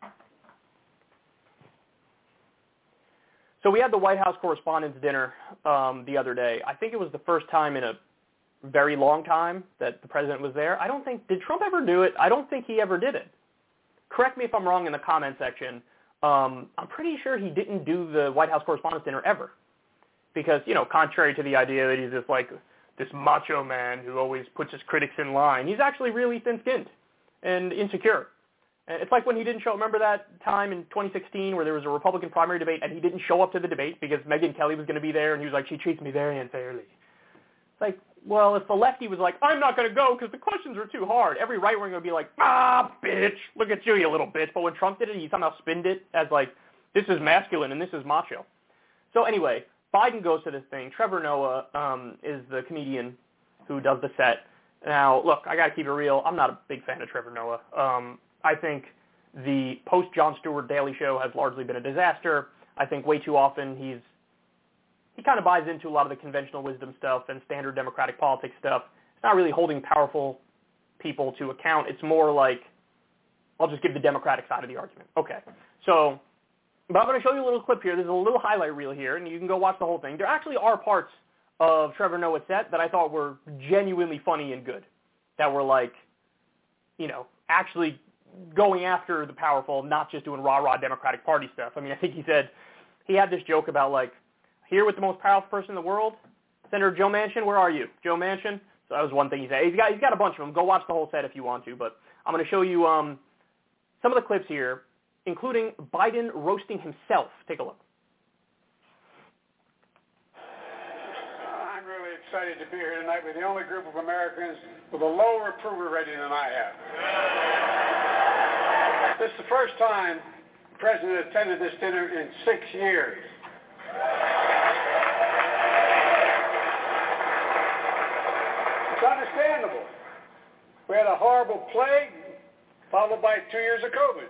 So we had the White House Correspondents' Dinner um, the other day. I think it was the first time in a very long time that the president was there. I don't think, did Trump ever do it? I don't think he ever did it. Correct me if I'm wrong in the comment section. Um, I'm pretty sure he didn't do the White House Correspondents' Dinner ever. Because, you know, contrary to the idea that he's just like this macho man who always puts his critics in line, he's actually really thin-skinned and insecure. And it's like when he didn't show, remember that time in twenty sixteen where there was a Republican primary debate and he didn't show up to the debate because Megyn Kelly was going to be there and he was like, she treats me very unfairly. It's like, well, if the lefty was like, I'm not going to go because the questions are too hard, every right-winger would be like, ah, bitch, look at you, you little bitch. But when Trump did it, he somehow spinned it as like, this is masculine and this is macho. So anyway, Biden goes to this thing. Trevor Noah um, is the comedian who does the set. Now, look, I got to keep it real. I'm not a big fan of Trevor Noah. Um, I think the post-Jon Stewart Daily Show has largely been a disaster. I think way too often he's he kind of buys into a lot of the conventional wisdom stuff and standard Democratic politics stuff. It's not really holding powerful people to account. It's more like, I'll just give the Democratic side of the argument. Okay. So, but I'm going to show you a little clip here. There's a little highlight reel here, and you can go watch the whole thing. There actually are parts of Trevor Noah's set that I thought were genuinely funny and good, that were like, you know, actually going after the powerful, not just doing rah-rah Democratic Party stuff. I mean, I think he said, he had this joke about like, here with the most powerful person in the world, Senator Joe Manchin, where are you? Joe Manchin? So that was one thing he said. He's got, he's got a bunch of them. Go watch the whole set if you want to, but I'm going to show you um, some of the clips here, including Biden roasting himself. Take a look. I'm really excited to be here tonight with the only group of Americans with a lower approval rating than I have. This is the first time the President attended this dinner in six years. It's understandable. We had a horrible plague, followed by two years of COVID.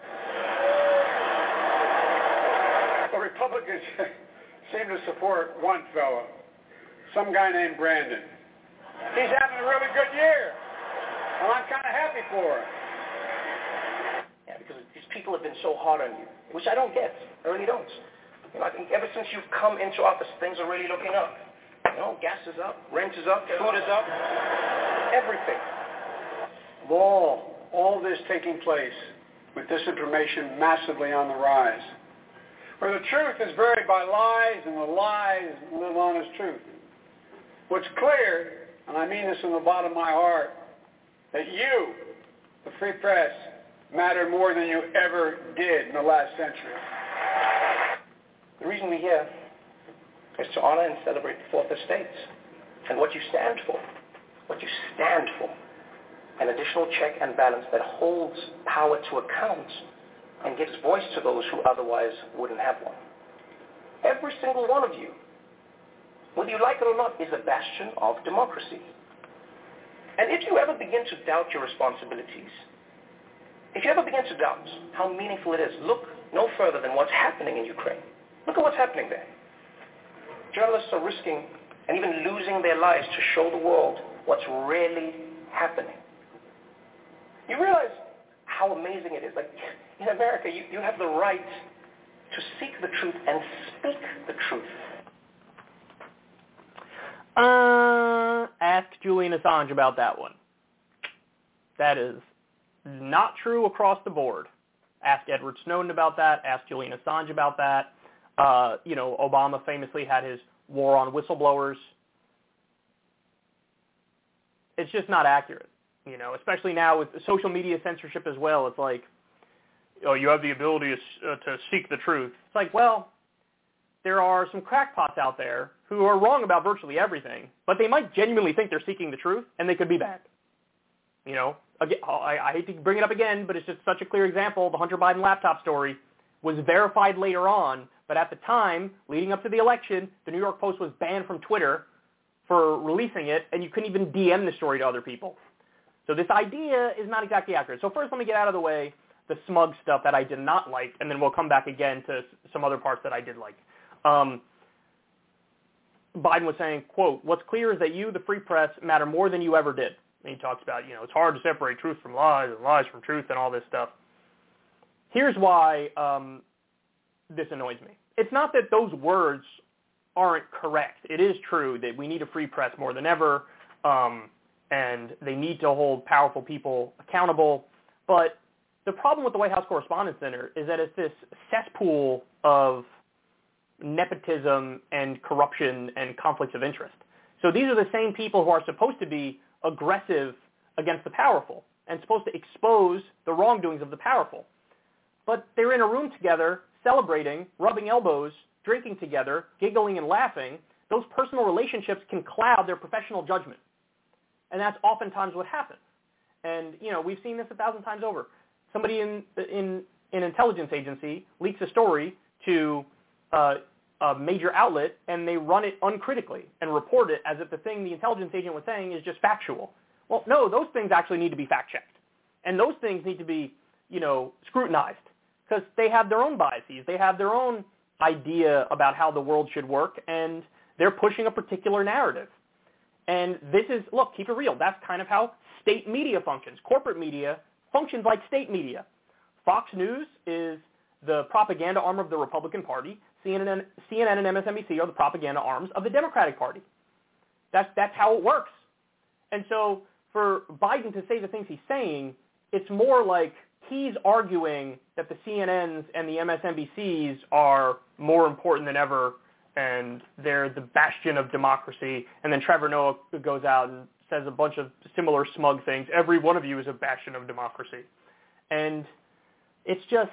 The Republicans seem to support one fellow, some guy named Brandon. He's having a really good year, and I'm kind of happy for him. Yeah, because these people have been so hard on you, which I don't get. I really don't. You know, I think ever since you've come into office, things are really looking up. You know, gas is up, rent is up, food is up, everything. All, all this taking place with disinformation massively on the rise, where the truth is varied by lies and the lies live on as truth. What's clear, and I mean this from the bottom of my heart, that you, the free press, matter more than you ever did in the last century. The reason we're here is to honor and celebrate the Fourth Estate and what you stand for, what you stand for, an additional check and balance that holds power to account and gives voice to those who otherwise wouldn't have one. Every single one of you, whether you like it or not, is a bastion of democracy. And if you ever begin to doubt your responsibilities, if you ever begin to doubt how meaningful it is, look no further than what's happening in Ukraine. Look at what's happening there. Journalists are risking and even losing their lives to show the world what's really happening. You realize how amazing it is. Like, in America, you, you have the right to seek the truth and speak the truth. Uh, ask Julian Assange about that one. That is not true across the board. Ask Edward Snowden about that. Ask Julian Assange about that. Uh, you know, Obama famously had his war on whistleblowers. It's just not accurate, you know, especially now with social media censorship as well. It's like, oh, you have the ability to, uh, to seek the truth. It's like, well, there are some crackpots out there who are wrong about virtually everything, but they might genuinely think they're seeking the truth, and they could be bad. You know, again, I, I hate to bring it up again, but it's just such a clear example. The Hunter Biden laptop story was verified later on, but at the time, leading up to the election, the New York Post was banned from Twitter for releasing it, and you couldn't even D M the story to other people. So this idea is not exactly accurate. So first, let me get out of the way the smug stuff that I did not like, and then we'll come back again to some other parts that I did like. Um, Biden was saying, quote, "What's clear is that you, the free press, matter more than you ever did." And he talks about, you know, it's hard to separate truth from lies and lies from truth and all this stuff. Here's why um, this annoys me. It's not that those words aren't correct. It is true that we need a free press more than ever, um, and they need to hold powerful people accountable. But the problem with the White House Correspondents' Center is that it's this cesspool of nepotism and corruption and conflicts of interest. So these are the same people who are supposed to be aggressive against the powerful and supposed to expose the wrongdoings of the powerful. But they're in a room together, celebrating, rubbing elbows, drinking together, giggling and laughing. Those personal relationships can cloud their professional judgment. And that's oftentimes what happens. And, you know, we've seen this a thousand times over. Somebody in in an intelligence agency leaks a story to uh, a major outlet, and they run it uncritically and report it as if the thing the intelligence agent was saying is just factual. Well, no, those things actually need to be fact-checked. And those things need to be, you know, scrutinized because they have their own biases. They have their own idea about how the world should work, and they're pushing a particular narrative. And this is, look, keep it real. That's kind of how state media functions. Corporate media functions like state media. Fox News is the propaganda arm of the Republican Party. C N N, C N N and M S N B C are the propaganda arms of the Democratic Party. That's, that's how it works. And so for Biden to say the things he's saying, it's more like he's arguing that the C N Ns and the M S N B Cs are more important than ever, and they're the bastion of democracy. And then Trevor Noah goes out and says a bunch of similar smug things. Every one of you is a bastion of democracy. And it's just,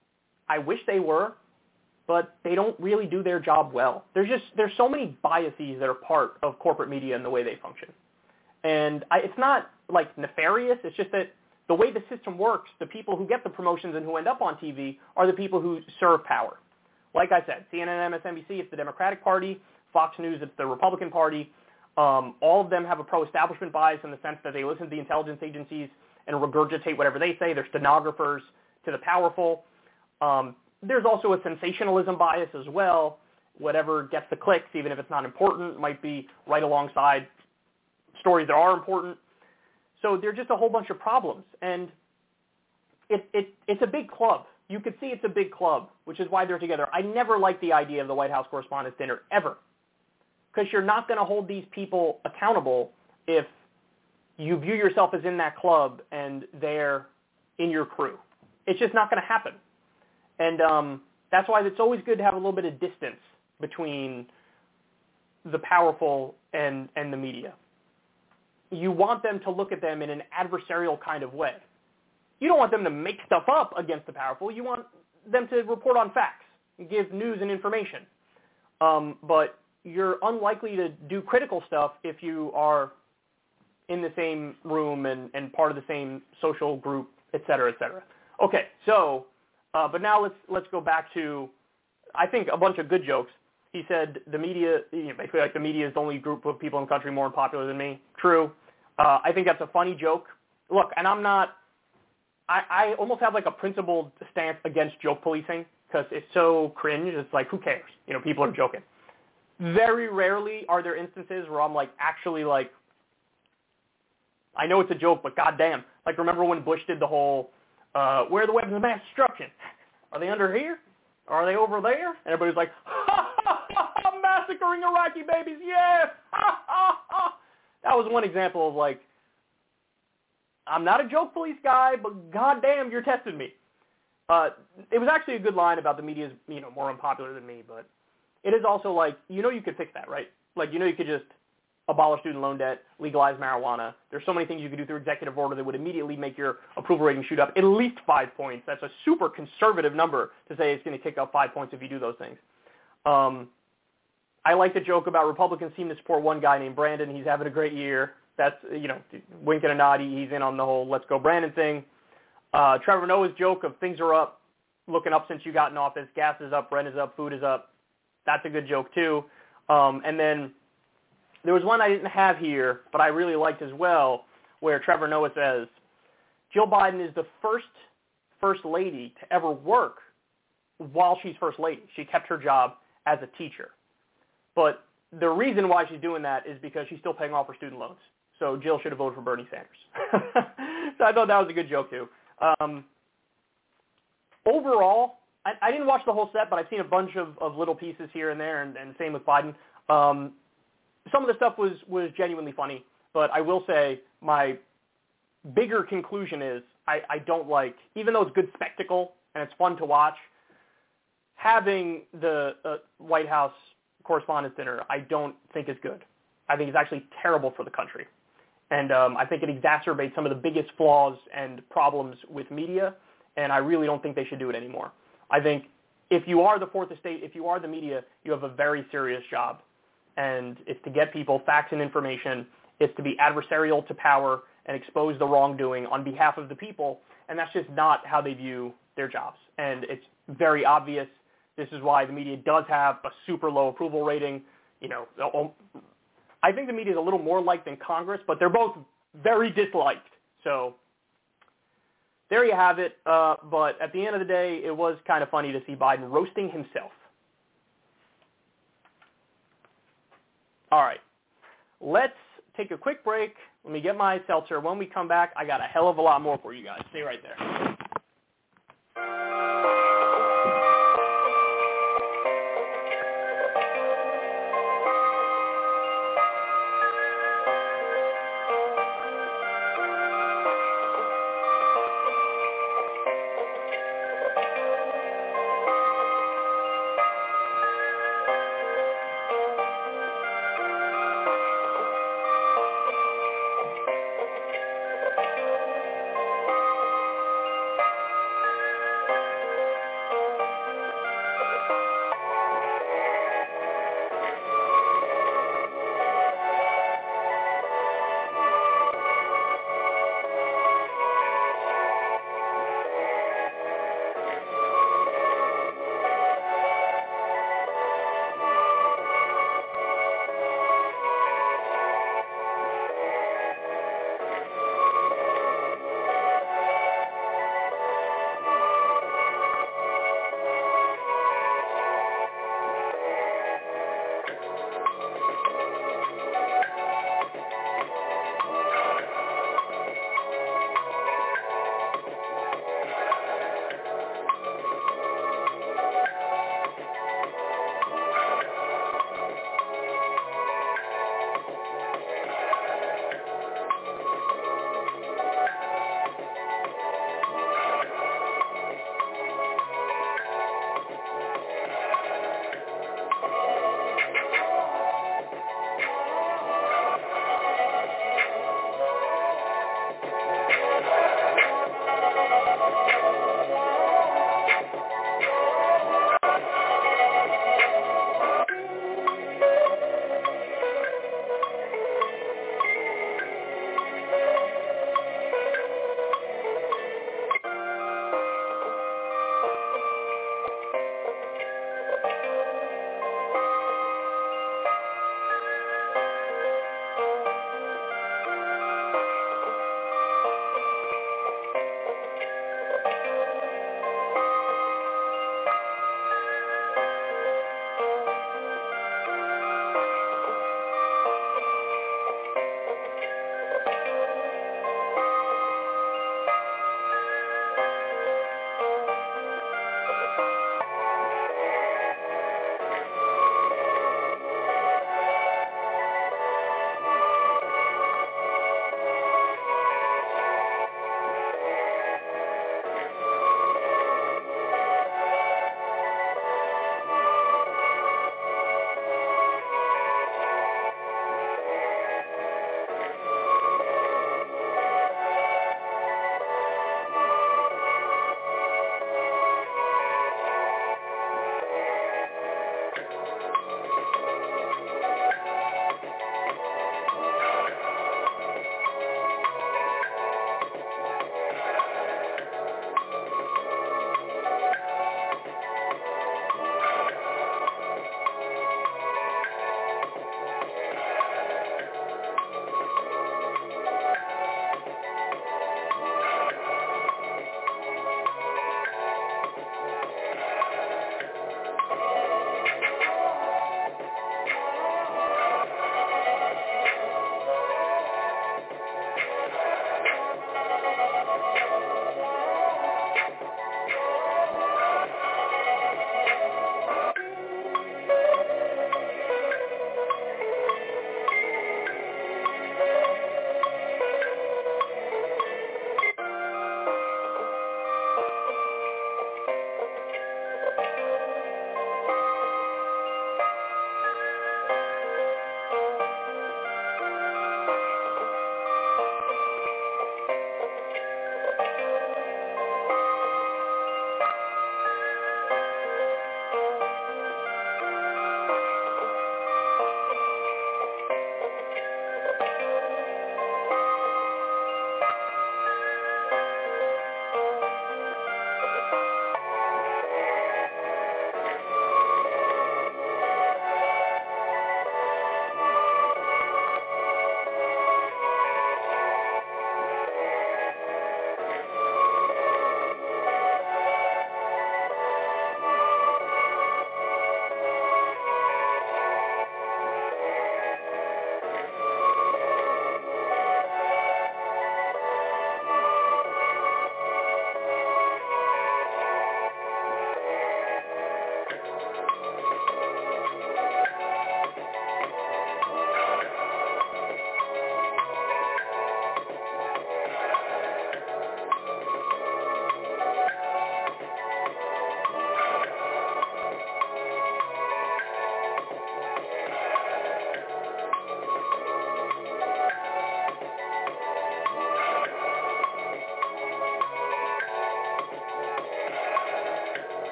I wish they were, but they don't really do their job well. There's just, there's so many biases that are part of corporate media and the way they function. And I, it's not like nefarious. It's just that the way the system works, the people who get the promotions and who end up on T V are the people who serve power. Like I said, C N N and M S N B C, it's the Democratic Party. Fox News, it's the Republican Party. Um, all of them have a pro-establishment bias in the sense that they listen to the intelligence agencies and regurgitate whatever they say. They're stenographers to the powerful. Um, there's also a sensationalism bias as well. Whatever gets the clicks, even if it's not important, might be right alongside stories that are important. So there's just a whole bunch of problems. And it, it, it's a big club. You could see it's a big club, which is why they're together. I never liked the idea of the White House Correspondents' Dinner, ever. Because you're not going to hold these people accountable if you view yourself as in that club and they're in your crew. It's just not going to happen. And um, that's why it's always good to have a little bit of distance between the powerful and, and the media. You want them to look at them in an adversarial kind of way. you don't want them to make stuff up against the powerful. You want them to report on facts and give news and information. Um, but you're unlikely to do critical stuff if you are in the same room and, and part of the same social group, et cetera, et cetera. Okay, so, uh, but now let's let's go back to, I think, a bunch of good jokes. He said the media, you know, basically like the media is the only group of people in the country more popular than me. True. Uh, I think that's a funny joke. Look, and I'm not, I, I almost have like a principled stance against joke policing because it's so cringe. It's like, who cares? You know, people are joking. Very rarely are there instances where I'm like actually like, I know it's a joke, but goddamn. Like, remember when Bush did the whole, uh, where are the weapons of mass destruction? Are they under here? Are they over there? And everybody's like, ha, ha, ha, ha, massacring Iraqi babies, yes! Ha, ha, ha. That was one example of, like, I'm not a joke police guy, but goddamn, you're testing me. Uh, it was actually a good line about the media's, you know, more unpopular than me, but it is also like, you know you could fix that, right? Like, you know you could just abolish student loan debt, legalize marijuana. There's so many things you could do through executive order that would immediately make your approval rating shoot up at least five points. That's a super conservative number to say it's going to kick up five points if you do those things. Um, I like the joke about Republicans seem to support one guy named Brandon. He's having a great year. That's, you know, wink and a nod. He's in on the whole let's go Brandon thing. Uh, Trevor Noah's joke of things are up, looking up since you got in office. Gas is up, rent is up, food is up. That's a good joke too. Um, and then there was one I didn't have here, but I really liked as well, where Trevor Noah says, Jill Biden is the first first lady to ever work while she's first lady. She kept her job as a teacher. But the reason why she's doing that is because she's still paying off her student loans. So Jill should have voted for Bernie Sanders. So I thought that was a good joke too. Um, overall, I, I didn't watch the whole set, but I've seen a bunch of, of little pieces here and there, and, and same with Biden. Um, some of the stuff was, was genuinely funny, but I will say my bigger conclusion is I, I don't like, even though it's good spectacle and it's fun to watch, having the uh, White House Correspondents' Dinner I don't think is good. I think it's actually terrible for the country. And um, I think it exacerbates some of the biggest flaws and problems with media, and I really don't think they should do it anymore. I think if you are the fourth estate, if you are the media, you have a very serious job. And it's to get people facts and information. It's to be adversarial to power and expose the wrongdoing on behalf of the people. And that's just not how they view their jobs. And it's very obvious. This is why the media does have a super low approval rating. You know, I think the media is a little more liked than Congress, but they're both very disliked. So there you have it. Uh, but at the end of the day, it was kind of funny to see Biden roasting himself. All right, let's take a quick break. Let me get my seltzer. When we come back, I got a hell of a lot more for you guys. Stay right there.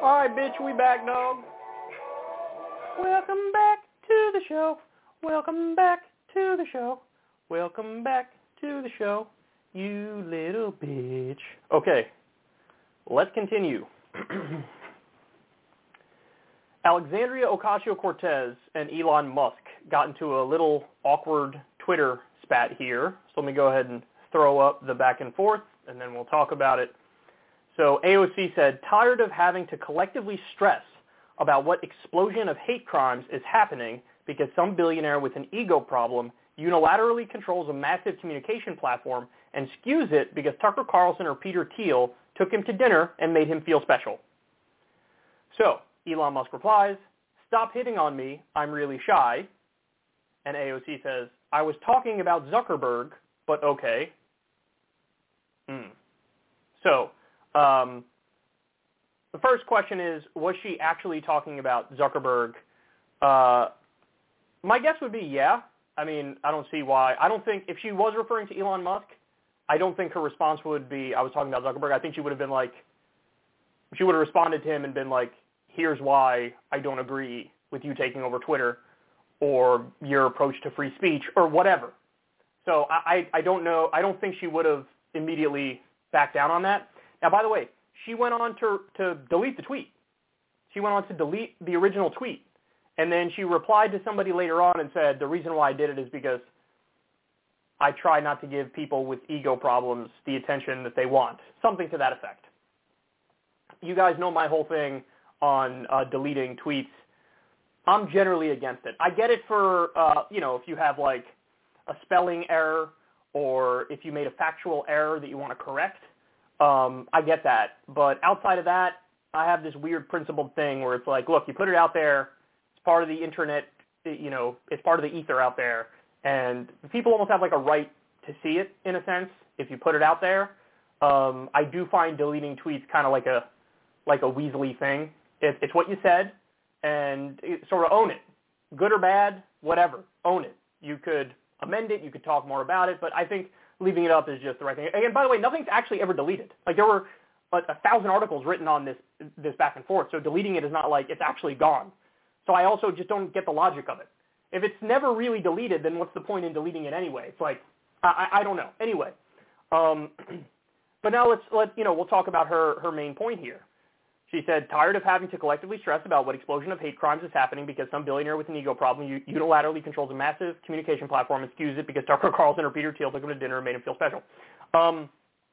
All right, bitch, we back, dog. Welcome back to the show. Welcome back to the show. Welcome back to the show, you little bitch. Okay, let's continue. Alexandria Ocasio-Cortez and Elon Musk got into a little awkward Twitter spat here. So let me go ahead and throw up the back and forth, and then we'll talk about it. So A O C said, tired of having to collectively stress about what explosion of hate crimes is happening because some billionaire with an ego problem unilaterally controls a massive communication platform and skews it because Tucker Carlson or Peter Thiel took him to dinner and made him feel special. So Elon Musk replies, stop hitting on me, I'm really shy. And A O C says, I was talking about Zuckerberg, but okay. Mm. So um, the first question is, was she actually talking about Zuckerberg? Uh, my guess would be yeah. I mean, I don't see why. I don't think, if she was referring to Elon Musk, I don't think her response would be, I was talking about Zuckerberg. I think she would have been like, she would have responded to him and been like, here's why I don't agree with you taking over Twitter or your approach to free speech or whatever. So I, I don't know. I don't think she would have immediately backed down on that. Now, by the way, she went on to, to delete the tweet. She went on to delete the original tweet. And then she replied to somebody later on and said, the reason why I did it is because I try not to give people with ego problems the attention that they want. Something to that effect. You guys know my whole thing on uh, deleting tweets. I'm generally against it. I get it for, uh, you know, if you have like a spelling error or if you made a factual error that you want to correct. Um, I get that. But outside of that, I have this weird principled thing where it's like, look, you put it out there. It's part of the internet. You know, it's part of the ether out there. And people almost have like a right to see it in a sense if you put it out there. Um, I do find deleting tweets kind of like a like a weaselly thing. It, it's what you said, and it, sort of own it. Good or bad, whatever. Own it. You could amend it. You could talk more about it. But I think leaving it up is just the right thing. And by the way, nothing's actually ever deleted. Like there were a, a thousand articles written on this this back and forth. So deleting it is not like it's actually gone. So I also just don't get the logic of it. If it's never really deleted, then what's the point in deleting it anyway? It's like, I, I don't know. Anyway, um, but now let's, let, you know, we'll talk about her, her main point here. She said, tired of having to collectively stress about what explosion of hate crimes is happening because some billionaire with an ego problem unilaterally controls a massive communication platform and skews it because Tucker Carlson or Peter Thiel took him to dinner and made him feel special. Um,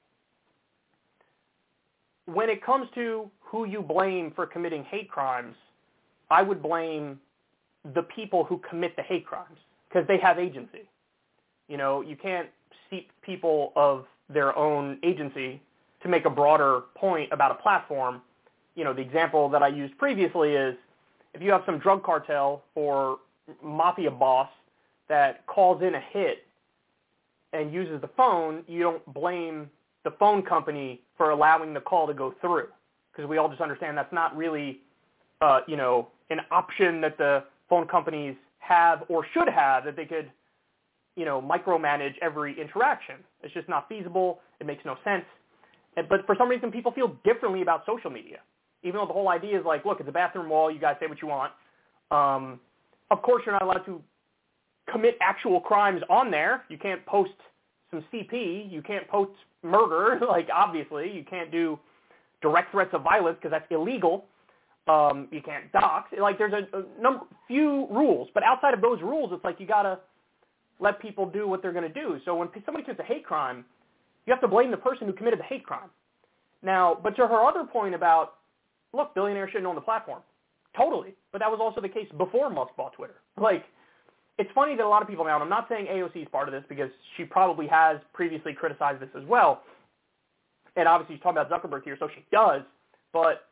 when it comes to who you blame for committing hate crimes, I would blame the people who commit the hate crimes because they have agency. You know, you can't seek people of their own agency to make a broader point about a platform. You know, the example that I used previously is if you have some drug cartel or mafia boss that calls in a hit and uses the phone, you don't blame the phone company for allowing the call to go through because we all just understand that's not really, uh, you know, an option that the phone companies have or should have that they could, you know, micromanage every interaction. It's just not feasible. It makes no sense. And, but for some reason, people feel differently about social media, even though the whole idea is like, look, it's a bathroom wall. You guys say what you want. Um, of course, you're not allowed to commit actual crimes on there. You can't post some C P. You can't post murder. Like, obviously, you can't do direct threats of violence because that's illegal. Um, you can't dox. Like, there's a, a number, few rules, but outside of those rules, it's like you gotta let people do what they're going to do. So when somebody commits a hate crime, you have to blame the person who committed the hate crime. Now, but to her other point about, look, billionaires shouldn't own the platform. Totally. But that was also the case before Musk bought Twitter. Like, it's funny that a lot of people now, and I'm not saying A O C is part of this because she probably has previously criticized this as well. And obviously she's talking about Zuckerberg here, so she does. But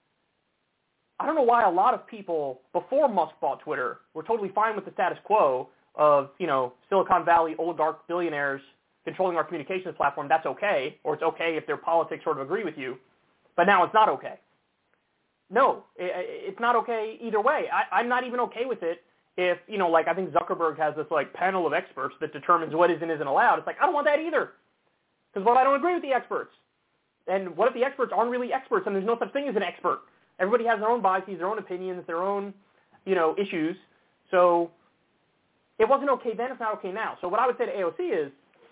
I don't know why a lot of people before Musk bought Twitter were totally fine with the status quo of, you know, Silicon Valley oligarch billionaires controlling our communications platform. That's okay, or it's okay if their politics sort of agree with you, but now it's not okay. No, it's not okay either way. I, I'm not even okay with it if, you know, like I think Zuckerberg has this like panel of experts that determines what is and isn't allowed. It's like, I don't want that either, because what if I don't agree with the experts? And what if the experts aren't really experts and there's no such thing as an expert? Everybody has their own biases, their own opinions, their own, you know, issues. So it wasn't okay then, it's not okay now. So what I would say to A O C is,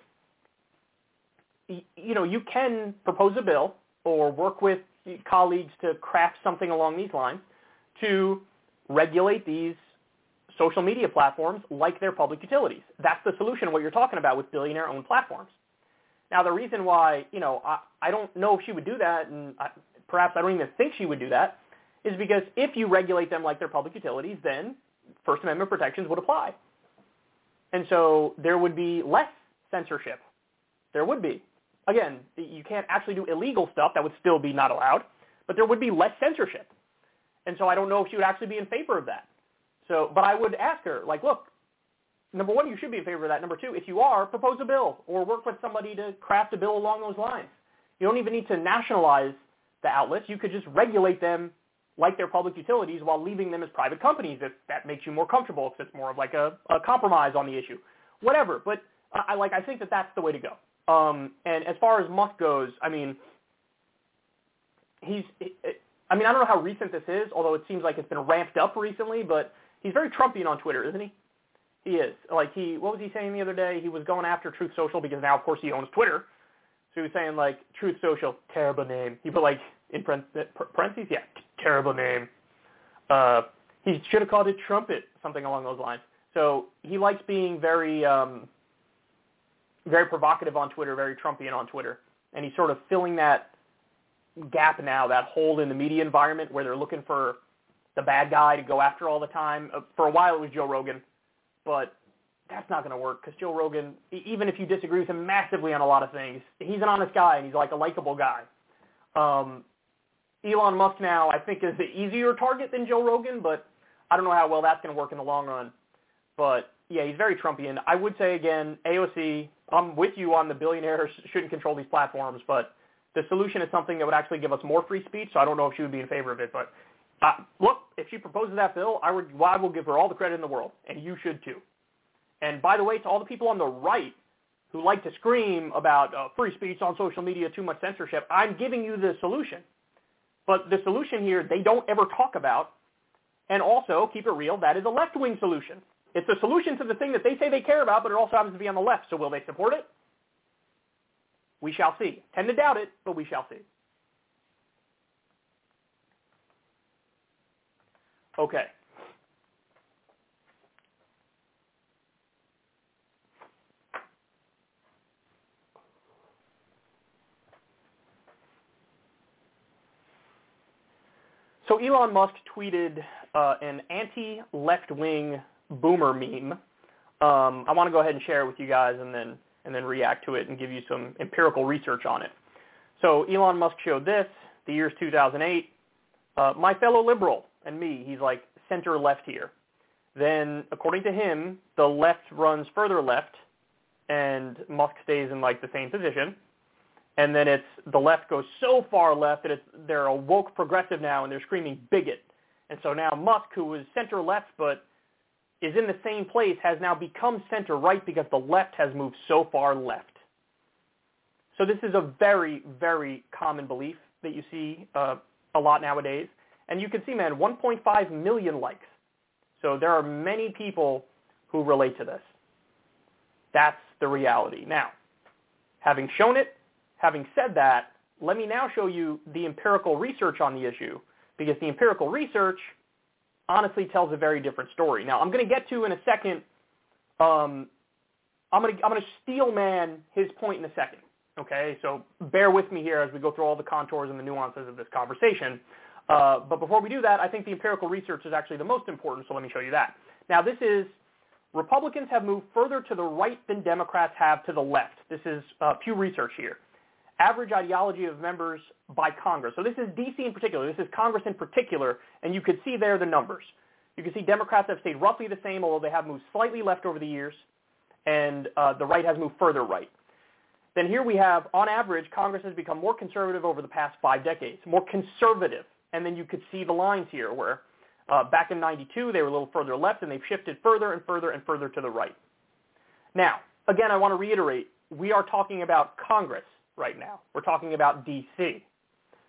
you know, you can propose a bill or work with colleagues to craft something along these lines to regulate these social media platforms like they're public utilities. That's the solution to what you're talking about with billionaire-owned platforms. Now, the reason why, you know, I, I don't know if she would do that, and I, perhaps I don't even think she would do that, is because if you regulate them like they're public utilities, then First Amendment protections would apply. And so there would be less censorship. There would be. Again, you can't actually do illegal stuff. That would still be not allowed. But there would be less censorship. And so I don't know if she would actually be in favor of that. So, but I would ask her, like, look, number one, you should be in favor of that. Number two, if you are, propose a bill or work with somebody to craft a bill along those lines. You don't even need to nationalize the outlets. You could just regulate them like they're public utilities while leaving them as private companies if that makes you more comfortable, if it's more of like a, a compromise on the issue. Whatever. But I, like, I think that that's the way to go. Um, and as far as Musk goes, I mean, he's, I mean, I don't know how recent this is, although it seems like it's been ramped up recently, but he's very Trumpian on Twitter, isn't he? He is. Like, he, what was he saying the other day? He was going after Truth Social because now, of course, he owns Twitter. So he was saying, like, Truth Social, terrible name. He put, like, in parentheses, yeah, terrible name. Uh, he should have called it Trumpet, something along those lines. So he likes being very, um, very provocative on Twitter, very Trumpian on Twitter. And he's sort of filling that gap now, that hole in the media environment where they're looking for the bad guy to go after all the time. Uh, for a while, it was Joe Rogan. But that's not going to work because Joe Rogan, even if you disagree with him massively on a lot of things, he's an honest guy and he's like a likable guy. Um, Elon Musk now, I think, is the easier target than Joe Rogan, but I don't know how well that's going to work in the long run. But, yeah, he's very Trumpian. I would say, again, A O C, I'm with you on the billionaires shouldn't control these platforms, but the solution is something that would actually give us more free speech, so I don't know if she would be in favor of it. But, uh, look, if she proposes that bill, I, would, well, I will give her all the credit in the world, and you should too. And by the way, to all the people on the right who like to scream about uh, free speech on social media, too much censorship, I'm giving you the solution. But the solution here they don't ever talk about, and also, keep it real, that is a left-wing solution. It's a solution to the thing that they say they care about, but it also happens to be on the left. So will they support it? We shall see. Tend to doubt it, but we shall see. Okay. So Elon Musk tweeted uh, an anti-left-wing boomer meme. Um, I want to go ahead and share it with you guys and then and then react to it and give you some empirical research on it. So Elon Musk showed this. The year's two thousand eight. Uh, my fellow liberal and me, he's like center-left here. Then, according to him, the left runs further left, and Musk stays in like the same position. And then it's the left goes so far left that it's, they're a woke progressive now, and they're screaming bigot. And so now Musk, who was center-left but is in the same place, has now become center-right because the left has moved so far left. So this is a very, very common belief that you see uh, a lot nowadays. And you can see, man, one point five million likes. So there are many people who relate to this. That's the reality. Now, having shown it, having said that, let me now show you the empirical research on the issue, because the empirical research honestly tells a very different story. Now, I'm going to get to in a second, um, I'm going to I'm going to steel man his point in a second, okay? So bear with me here as we go through all the contours and the nuances of this conversation. Uh, but before we do that, I think the empirical research is actually the most important, so let me show you that. Now, this is Republicans have moved further to the right than Democrats have to the left. This is uh, Pew Research here. Average ideology of members by Congress. So this is D C in particular. This is Congress in particular, and you can see there the numbers. You can see Democrats have stayed roughly the same, although they have moved slightly left over the years, and uh, the right has moved further right. Then here we have, on average, Congress has become more conservative over the past five decades, more conservative. And then you could see the lines here where uh, back in ninety-two, they were a little further left, and they've shifted further and further and further to the right. Now, again, I want to reiterate, we are talking about Congress right now. We're talking about D C.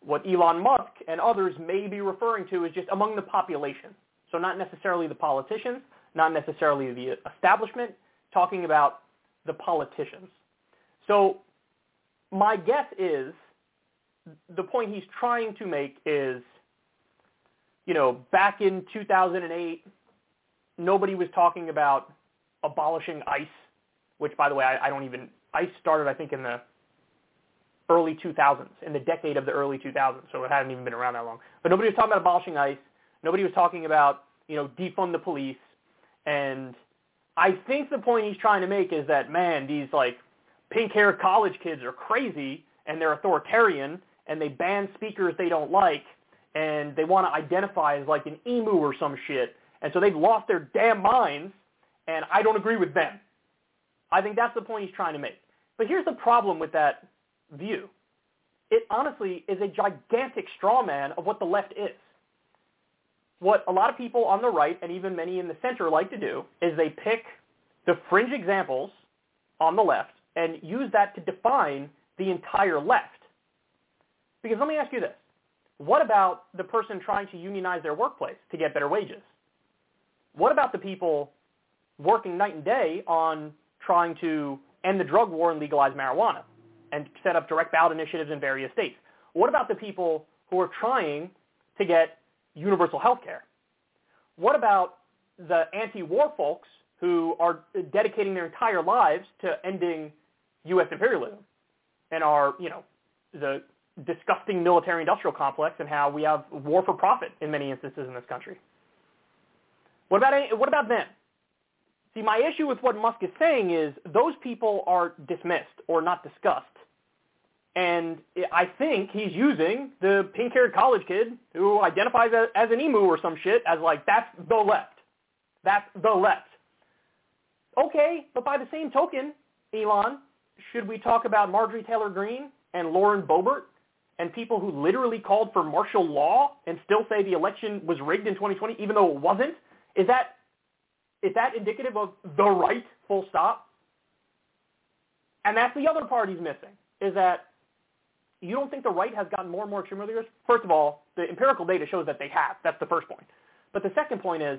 what Elon Musk and others may be referring to is just among the population. So not necessarily the politicians, not necessarily the establishment, talking about the politicians. So my guess is the point he's trying to make is, you know, back in two thousand eight, nobody was talking about abolishing ICE, which, by the way, I, I don't even, ICE started, I think, in the early two thousands, in the decade of the early two thousands, so it hadn't even been around that long. But nobody was talking about abolishing ICE. Nobody was talking about, you know, defund the police. And I think the point he's trying to make is that, man, these, like, pink-haired college kids are crazy, and they're authoritarian, and they ban speakers they don't like, and they want to identify as, like, an emu or some shit, and so they've lost their damn minds, and I don't agree with them. I think that's the point he's trying to make. But here's the problem with that view. It honestly is a gigantic straw man of what the left is. What a lot of people on the right, and even many in the center, like to do is they pick the fringe examples on the left and use that to define the entire left. Because let me ask you this. What about the person trying to unionize their workplace to get better wages? What about the people working night and day on trying to end the drug war and legalize marijuana and set up direct ballot initiatives in various states? What about the people who are trying to get universal health care? What about the anti-war folks who are dedicating their entire lives to ending U S imperialism and are, you know, the disgusting military-industrial complex and how we have war for profit in many instances in this country? What about any, what about them? See, my issue with what Musk is saying is those people are dismissed or not discussed. And I think he's using the pink-haired college kid who identifies as, as an emu or some shit as like, that's the left. That's the left. Okay, but by the same token, Elon, should we talk about Marjorie Taylor Greene and Lauren Boebert and people who literally called for martial law and still say the election was rigged in twenty twenty even though it wasn't? Is that is that indicative of the right, full stop? And that's the other part he's missing, is that you don't think the right has gotten more and more extreme over the years? First of all, the empirical data shows that they have. That's the first point. But the second point is,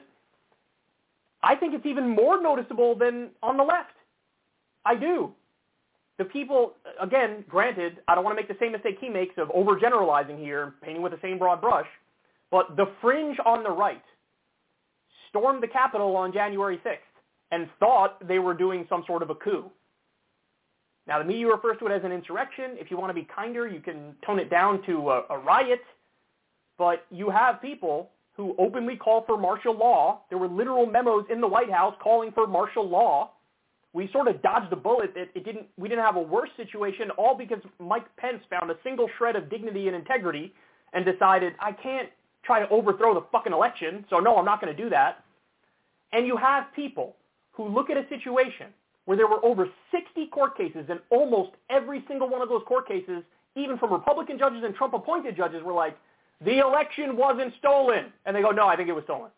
I think it's even more noticeable than on the left. I do. The people, again, granted, I don't want to make the same mistake he makes of overgeneralizing here, painting with the same broad brush, but the fringe on the right stormed the Capitol on January sixth and thought they were doing some sort of a coup. Now, the media refers to it as an insurrection. If you want to be kinder, you can tone it down to a, a riot. But you have people who openly call for martial law. There were literal memos in the White House calling for martial law. We sort of dodged a bullet. It, it didn't, we didn't have a worse situation, all because Mike Pence found a single shred of dignity and integrity and decided, I can't try to overthrow the fucking election, so no, I'm not going to do that. And you have people who look at a situation where there were over sixty court cases, and almost every single one of those court cases, even from Republican judges and Trump-appointed judges, were like, the election wasn't stolen. And they go, no, I think it was stolen.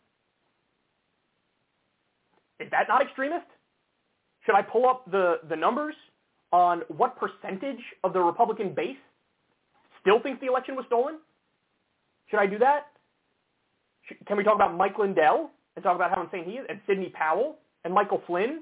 Is that not extremist? Should I pull up the, the numbers on what percentage of the Republican base still thinks the election was stolen? Should I do that? Should, can we talk about Mike Lindell and talk about how insane he is, and Sidney Powell and Michael Flynn?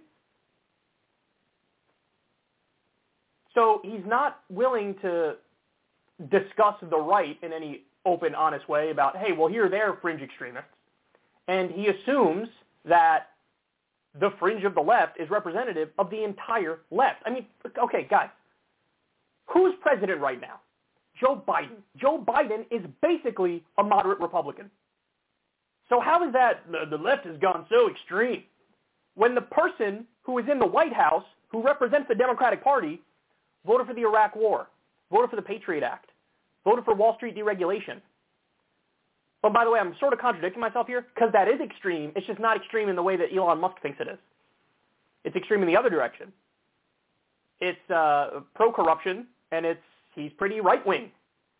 So he's not willing to discuss the right in any open, honest way about, hey, well, here they're fringe extremists. And he assumes that the fringe of the left is representative of the entire left. I mean, okay, guys, who's president right now? Joe Biden. Joe Biden is basically a moderate Republican. So how is that the, the left has gone so extreme when the person who is in the White House, who represents the Democratic Party, voted for the Iraq War, voted for the Patriot Act, voted for Wall Street deregulation? But by the way, I'm sort of contradicting myself here because that is extreme. It's just not extreme in the way that Elon Musk thinks it is. It's extreme in the other direction. It's uh, pro-corruption, and it's he's pretty right-wing.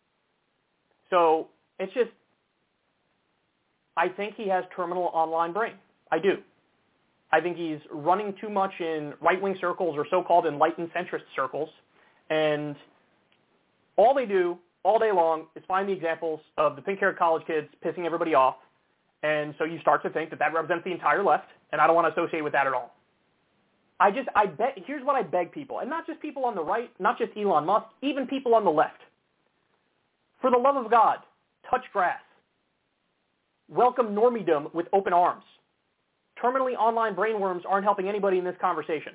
So it's just, I think he has terminal online brain. I do. I think he's running too much in right-wing circles or so-called enlightened centrist circles. And all they do, all day long is find the examples of the pink-haired college kids pissing everybody off, and so you start to think that that represents the entire left, and I don't want to associate with that at all. I just, I bet, here's what I beg people, and not just people on the right, not just Elon Musk, even people on the left. For the love of God, touch grass. Welcome normiedom with open arms. Terminally online brainworms aren't helping anybody in this conversation.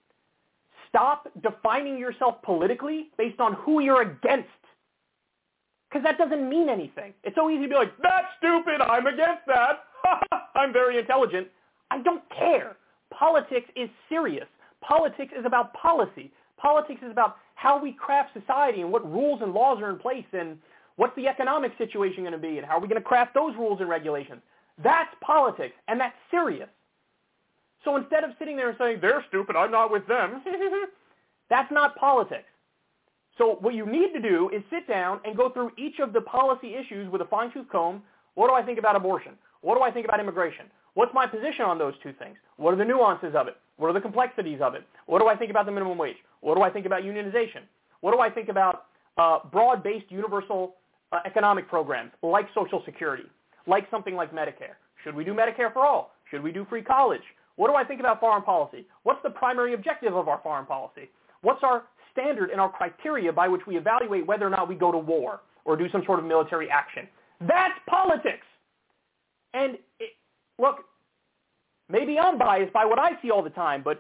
Stop defining yourself politically based on who you're against. Because that doesn't mean anything. It's so easy to be like, that's stupid, I'm against that. I'm very intelligent. I don't care. Politics is serious. Politics is about policy. Politics is about how we craft society and what rules and laws are in place and what's the economic situation going to be and how are we going to craft those rules and regulations. That's politics, and that's serious. So instead of sitting there and saying, they're stupid, I'm not with them, that's not politics. So what you need to do is sit down and go through each of the policy issues with a fine-tooth comb. What do I think about abortion? What do I think about immigration? What's my position on those two things? What are the nuances of it? What are the complexities of it? What do I think about the minimum wage? What do I think about unionization? What do I think about uh, broad-based universal uh, economic programs like Social Security, like something like Medicare? Should we do Medicare for all? Should we do free college? What do I think about foreign policy? What's the primary objective of our foreign policy? What's our standard and our criteria by which we evaluate whether or not we go to war or do some sort of military action? That's politics. And it, look, maybe I'm biased by what I see all the time, but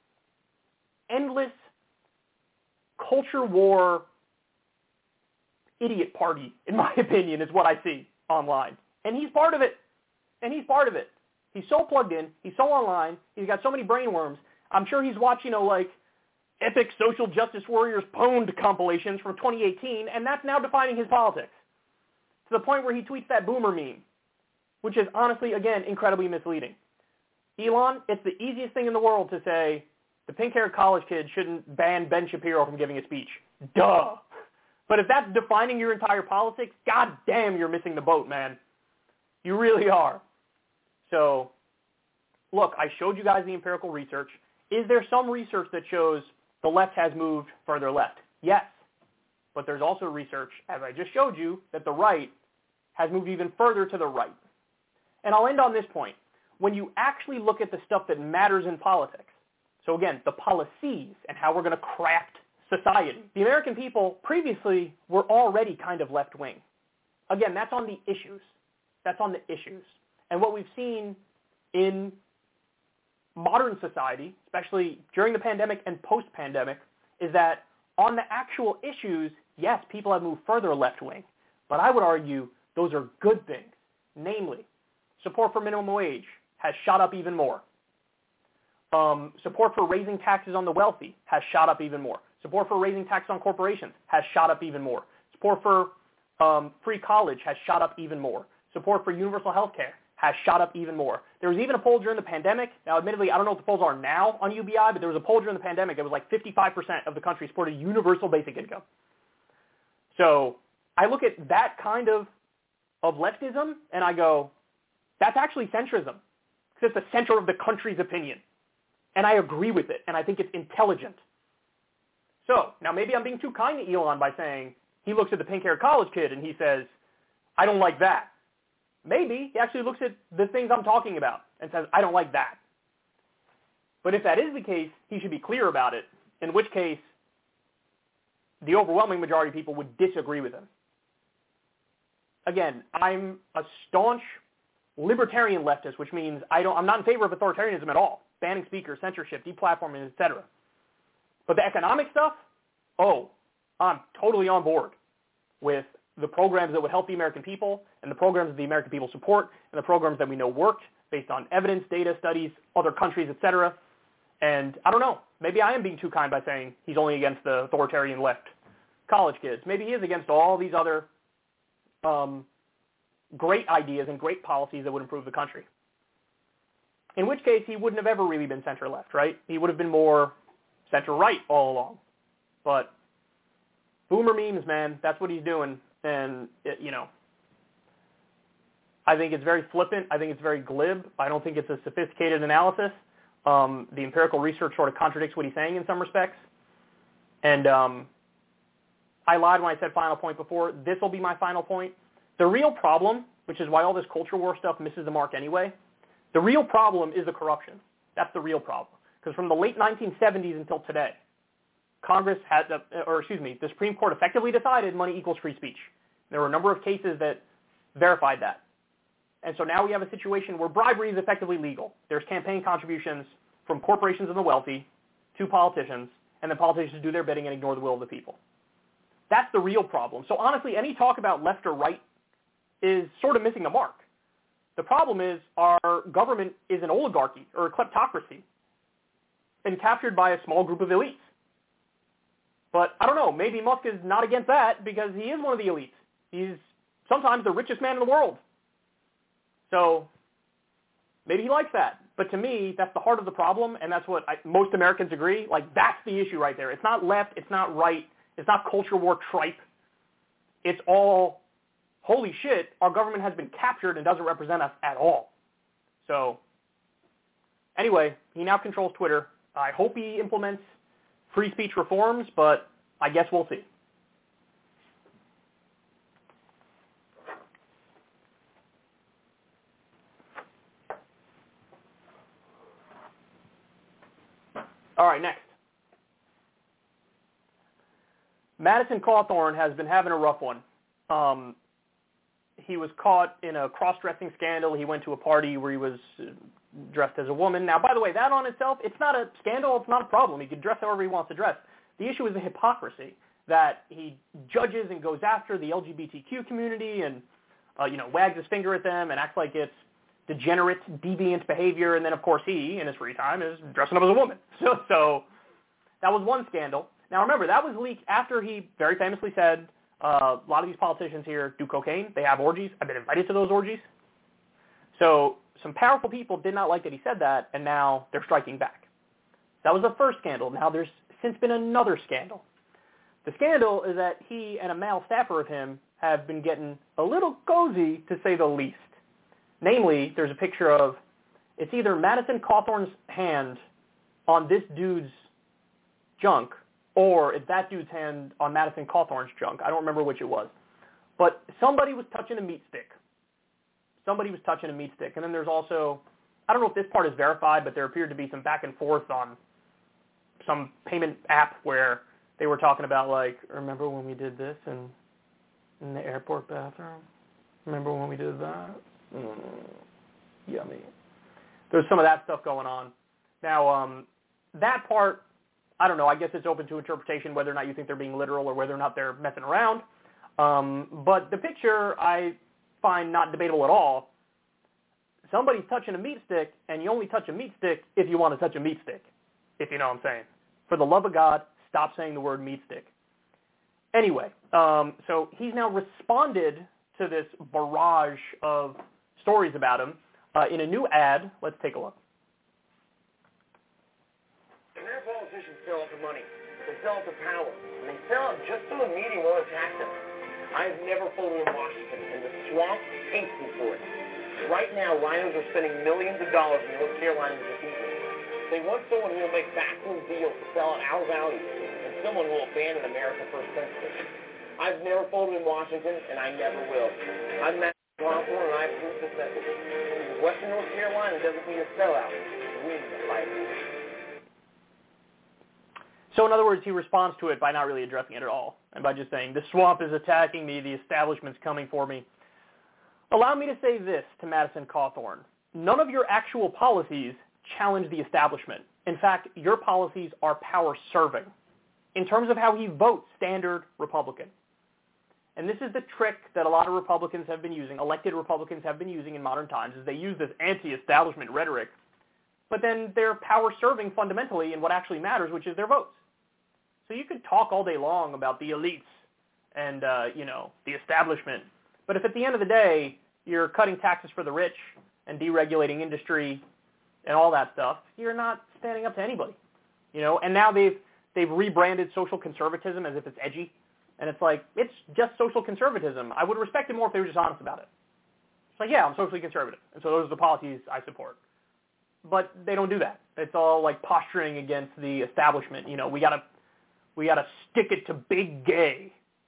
endless culture war idiot party, in my opinion, is what I see online. And he's part of it. And he's part of it. He's so plugged in. He's so online. He's got so many brainworms. I'm sure he's watching, you know, like epic social justice warriors pwned compilations from twenty eighteen, and that's now defining his politics to the point where he tweets that boomer meme, which is honestly, again, incredibly misleading. Elon, it's the easiest thing in the world to say the pink-haired college kid shouldn't ban Ben Shapiro from giving a speech. Duh. But if that's defining your entire politics, god damn, you're missing the boat, man. You really are. So, look, I showed you guys the empirical research. Is there some research that shows the left has moved further left? Yes. But there's also research, as I just showed you, that the right has moved even further to the right. And I'll end on this point. When you actually look at the stuff that matters in politics, so again, the policies and how we're going to craft society, the American people previously were already kind of left-wing. Again, that's on the issues. That's on the issues. And what we've seen in modern society, especially during the pandemic and post-pandemic, is that on the actual issues, yes, people have moved further left-wing. But I would argue those are good things. Namely, support for minimum wage has shot up even more. Um, support for raising taxes on the wealthy has shot up even more. Support for raising taxes on corporations has shot up even more. Support for um, free college has shot up even more. Support for universal health care has shot up even more. There was even a poll during the pandemic. Now, admittedly, I don't know what the polls are now on U B I, but there was a poll during the pandemic that was like fifty-five percent of the country supported universal basic income. So I look at that kind of, of leftism, and I go, that's actually centrism, because it's the center of the country's opinion. And I agree with it, and I think it's intelligent. So now maybe I'm being too kind to Elon by saying he looks at the pink-haired college kid and he says, I don't like that. Maybe he actually looks at the things I'm talking about and says, I don't like that. But if that is the case, he should be clear about it, in which case the overwhelming majority of people would disagree with him. Again, I'm a staunch libertarian leftist, which means I don't, I'm not in favor of authoritarianism at all, banning speakers, censorship, deplatforming, et cetera. But the economic stuff, oh, I'm totally on board with the programs that would help the American people and the programs that the American people support and the programs that we know worked based on evidence, data, studies, other countries, et cetera. And I don't know, maybe I am being too kind by saying he's only against the authoritarian left college kids. Maybe he is against all these other um, great ideas and great policies that would improve the country. In which case, he wouldn't have ever really been center-left, right? He would have been more center-right all along. But boomer memes, man, that's what he's doing. And, it, you know, I think it's very flippant. I think it's very glib. I don't think it's a sophisticated analysis. Um, the empirical research sort of contradicts what he's saying in some respects. And um, I lied when I said final point before. This will be my final point. The real problem, which is why all this culture war stuff misses the mark anyway, the real problem is the corruption. That's the real problem. Because from the late nineteen seventies until today, Congress had, to, or excuse me, the Supreme Court effectively decided money equals free speech. There were a number of cases that verified that. And so now we have a situation where bribery is effectively legal. There's campaign contributions from corporations and the wealthy to politicians, and then politicians do their bidding and ignore the will of the people. That's the real problem. So honestly, any talk about left or right is sort of missing the mark. The problem is our government is an oligarchy or a kleptocracy and captured by a small group of elites. But I don't know, maybe Musk is not against that because he is one of the elites. He's sometimes the richest man in the world. So maybe he likes that. But to me, that's the heart of the problem, and that's what I, most Americans agree. Like, that's the issue right there. It's not left. It's not right. It's not culture war tripe. It's all, holy shit, our government has been captured and doesn't represent us at all. So anyway, he now controls Twitter. I hope he implements free speech reforms, but I guess we'll see. All right, next. Madison Cawthorn has been having a rough one. Um, he was caught in a cross-dressing scandal. He went to a party where he was dressed as a woman. Now, by the way, that on itself, it's not a scandal. It's not a problem. He can dress however he wants to dress. The issue is the hypocrisy that he judges and goes after the L G B T Q community and, uh, you know, wags his finger at them and acts like it's degenerate, deviant behavior. And then, of course, he, in his free time, is dressing up as a woman. So, so that was one scandal. Now, remember, that was leaked after he very famously said, uh, a lot of these politicians here do cocaine. They have orgies. I've been invited to those orgies. So some powerful people did not like that he said that, and now they're striking back. That was the first scandal. Now there's since been another scandal. The scandal is that he and a male staffer of him have been getting a little cozy, to say the least. Namely, there's a picture of, it's either Madison Cawthorn's hand on this dude's junk, or it's that dude's hand on Madison Cawthorn's junk. I don't remember which it was. But somebody was touching a meat stick. Somebody was touching a meat stick. And then there's also, I don't know if this part is verified, but there appeared to be some back and forth on some payment app where they were talking about, like, remember when we did this in, in the airport bathroom? Remember when we did that? Mm, yummy. There's some of that stuff going on. Now, um, that part, I don't know. I guess it's open to interpretation whether or not you think they're being literal or whether or not they're messing around. Um, but the picture I find not debatable at all. Somebody's touching a meat stick, and you only touch a meat stick if you want to touch a meat stick, if you know what I'm saying. For the love of God, stop saying the word meat stick. Anyway, um, so he's now responded to this barrage of stories about him uh, in a new ad. Let's take a look. And their politicians sell out to money. They sell out to power. And they sell out just so the media won't attack them. I've never voted in Washington, and the swamp hates me for it. Right now, rhinos are spending millions of dollars in North Carolina to defeat me. They want someone who will make backroom deals to sell out our values, and someone who will abandon America First principles. I've never voted in Washington, and I never will. I'm Matt Cawthorn, and I approve this message. Western North Carolina doesn't need a sellout. We need a fight. So in other words, he responds to it by not really addressing it at all, and by just saying, the swamp is attacking me, the establishment's coming for me. Allow me to say this to Madison Cawthorn. None of your actual policies challenge the establishment. In fact, your policies are power-serving. In terms of how he votes, standard Republican. And this is the trick that a lot of Republicans have been using, elected Republicans have been using in modern times, is they use this anti-establishment rhetoric, but then they're power-serving fundamentally in what actually matters, which is their votes. So you could talk all day long about the elites and, uh, you know, the establishment, but if at the end of the day you're cutting taxes for the rich and deregulating industry and all that stuff, you're not standing up to anybody, you know. And now they've they've rebranded social conservatism as if it's edgy, and it's like, it's just social conservatism. I would respect it more if they were just honest about it. It's like, yeah, I'm socially conservative, and so those are the policies I support. But they don't do that. It's all like posturing against the establishment. You know, we gotta we gotta stick it to big gay.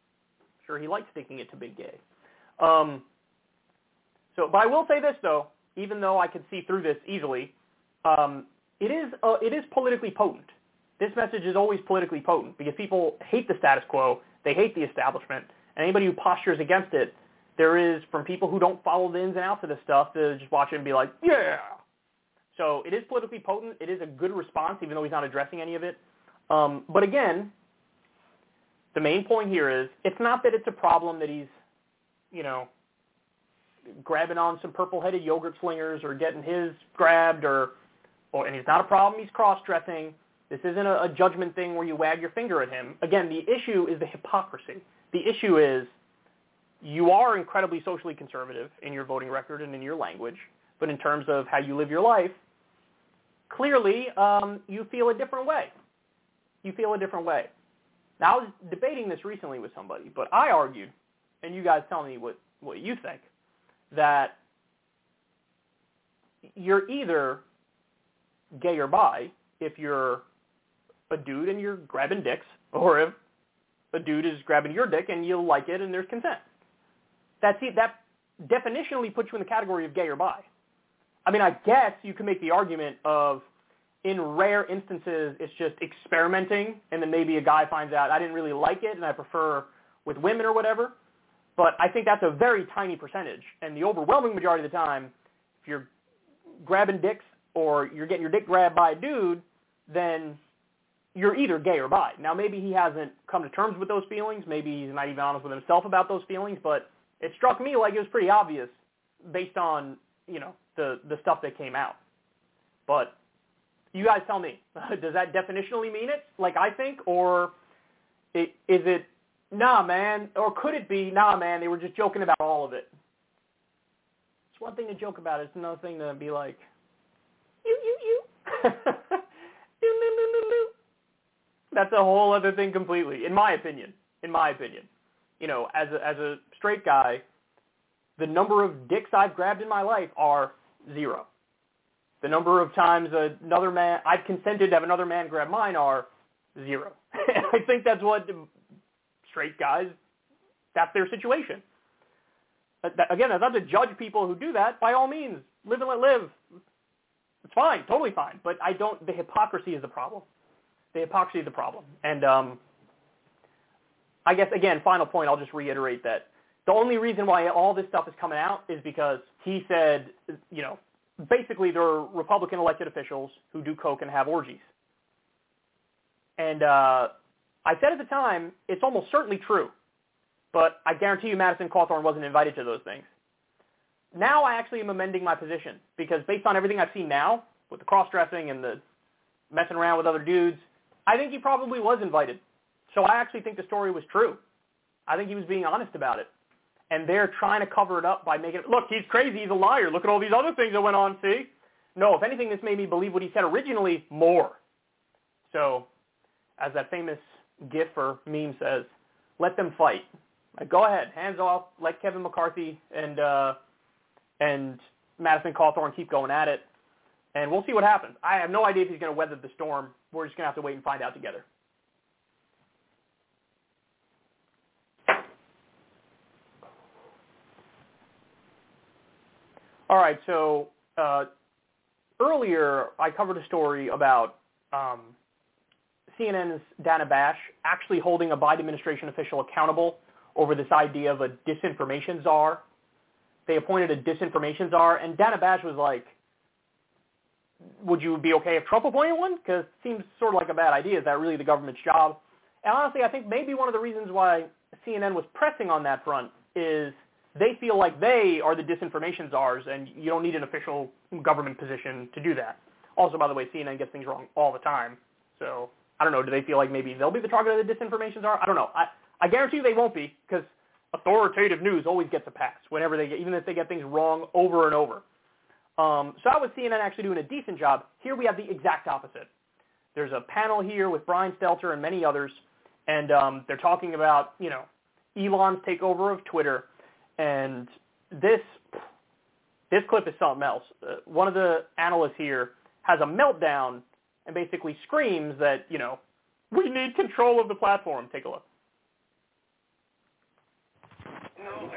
Sure, he likes thinking it to big gay. Um, so, but I will say this, though, even though I can see through this easily, um, it is uh, it is politically potent. This message is always politically potent because people hate the status quo, they hate the establishment, and anybody who postures against it, there is, from people who don't follow the ins and outs of this stuff, to just watch it and be like, yeah. So it is politically potent. It is a good response, even though he's not addressing any of it. Um, but again, the main point here is it's not that it's a problem that he's, you know, grabbing on some purple-headed yogurt slingers or getting his grabbed, or, or and it's not a problem he's cross-dressing. This isn't a, a judgment thing where you wag your finger at him. Again, the issue is the hypocrisy. The issue is you are incredibly socially conservative in your voting record and in your language, but in terms of how you live your life, clearly um, you feel a different way. You feel a different way. Now, I was debating this recently with somebody, but I argued, and you guys tell me what, what you think, that you're either gay or bi if you're a dude and you're grabbing dicks, or if a dude is grabbing your dick and you like it and there's consent. That's it. That definitionally puts you in the category of gay or bi. I mean, I guess you can make the argument of, in rare instances, it's just experimenting, and then maybe a guy finds out, I didn't really like it and I prefer with women or whatever. But I think that's a very tiny percentage. And the overwhelming majority of the time, if you're grabbing dicks or you're getting your dick grabbed by a dude, then you're either gay or bi. Now, maybe he hasn't come to terms with those feelings. Maybe he's not even honest with himself about those feelings. But it struck me like it was pretty obvious based on, you know, the, the stuff that came out. But you guys tell me, does that definitionally mean it, like I think? Or it, is it, nah, man, or could it be, nah, man, they were just joking about all of it? It's one thing to joke about it. It's another thing to be like, you, you, you. That's a whole other thing completely, in my opinion. In my opinion. You know, as a, as a straight guy, the number of dicks I've grabbed in my life are zero. The number of times another man, I've consented to have another man grab mine are zero. And I think that's what straight guys, that's their situation. Again, that's not to judge people who do that. By all means, live and let live. It's fine, totally fine. But I don't, the hypocrisy is the problem. The hypocrisy is the problem. And um, I guess, again, final point, I'll just reiterate that the only reason why all this stuff is coming out is because he said, you know, basically there are Republican elected officials who do coke and have orgies. And uh, I said at the time, it's almost certainly true. But I guarantee you Madison Cawthorn wasn't invited to those things. Now I actually am amending my position because based on everything I've seen now, with the cross-dressing and the messing around with other dudes, I think he probably was invited. So I actually think the story was true. I think he was being honest about it. And they're trying to cover it up by making it, look, he's crazy, he's a liar, look at all these other things that went on, see? No, if anything, this made me believe what he said originally more. So, as that famous gif or meme says, let them fight. Like, go ahead, hands off, let Kevin McCarthy and uh, and Madison Cawthorn keep going at it, and we'll see what happens. I have no idea if he's going to weather the storm. We're just going to have to wait and find out together. All right, so uh, earlier I covered a story about um, C N N's Dana Bash actually holding a Biden administration official accountable over this idea of a disinformation czar. They appointed a disinformation czar, and Dana Bash was like, would you be okay if Trump appointed one? Because it seems sort of like a bad idea. Is that really the government's job? And honestly, I think maybe one of the reasons why C N N was pressing on that front is they feel like they are the disinformation czars, and you don't need an official government position to do that. Also, by the way, C N N gets things wrong all the time. So, I don't know, do they feel like maybe they'll be the target of the disinformation czar? I don't know. I, I guarantee you they won't be, because authoritative news always gets a pass, whenever they get, even if they get things wrong over and over. Um, so that was C N N actually doing a decent job. Here we have the exact opposite. There's a panel here with Brian Stelter and many others, and um, they're talking about, you know, Elon's takeover of Twitter. And this this clip is something else. Uh, one of the analysts here has a meltdown and basically screams that, you know, we need control of the platform. Take a look.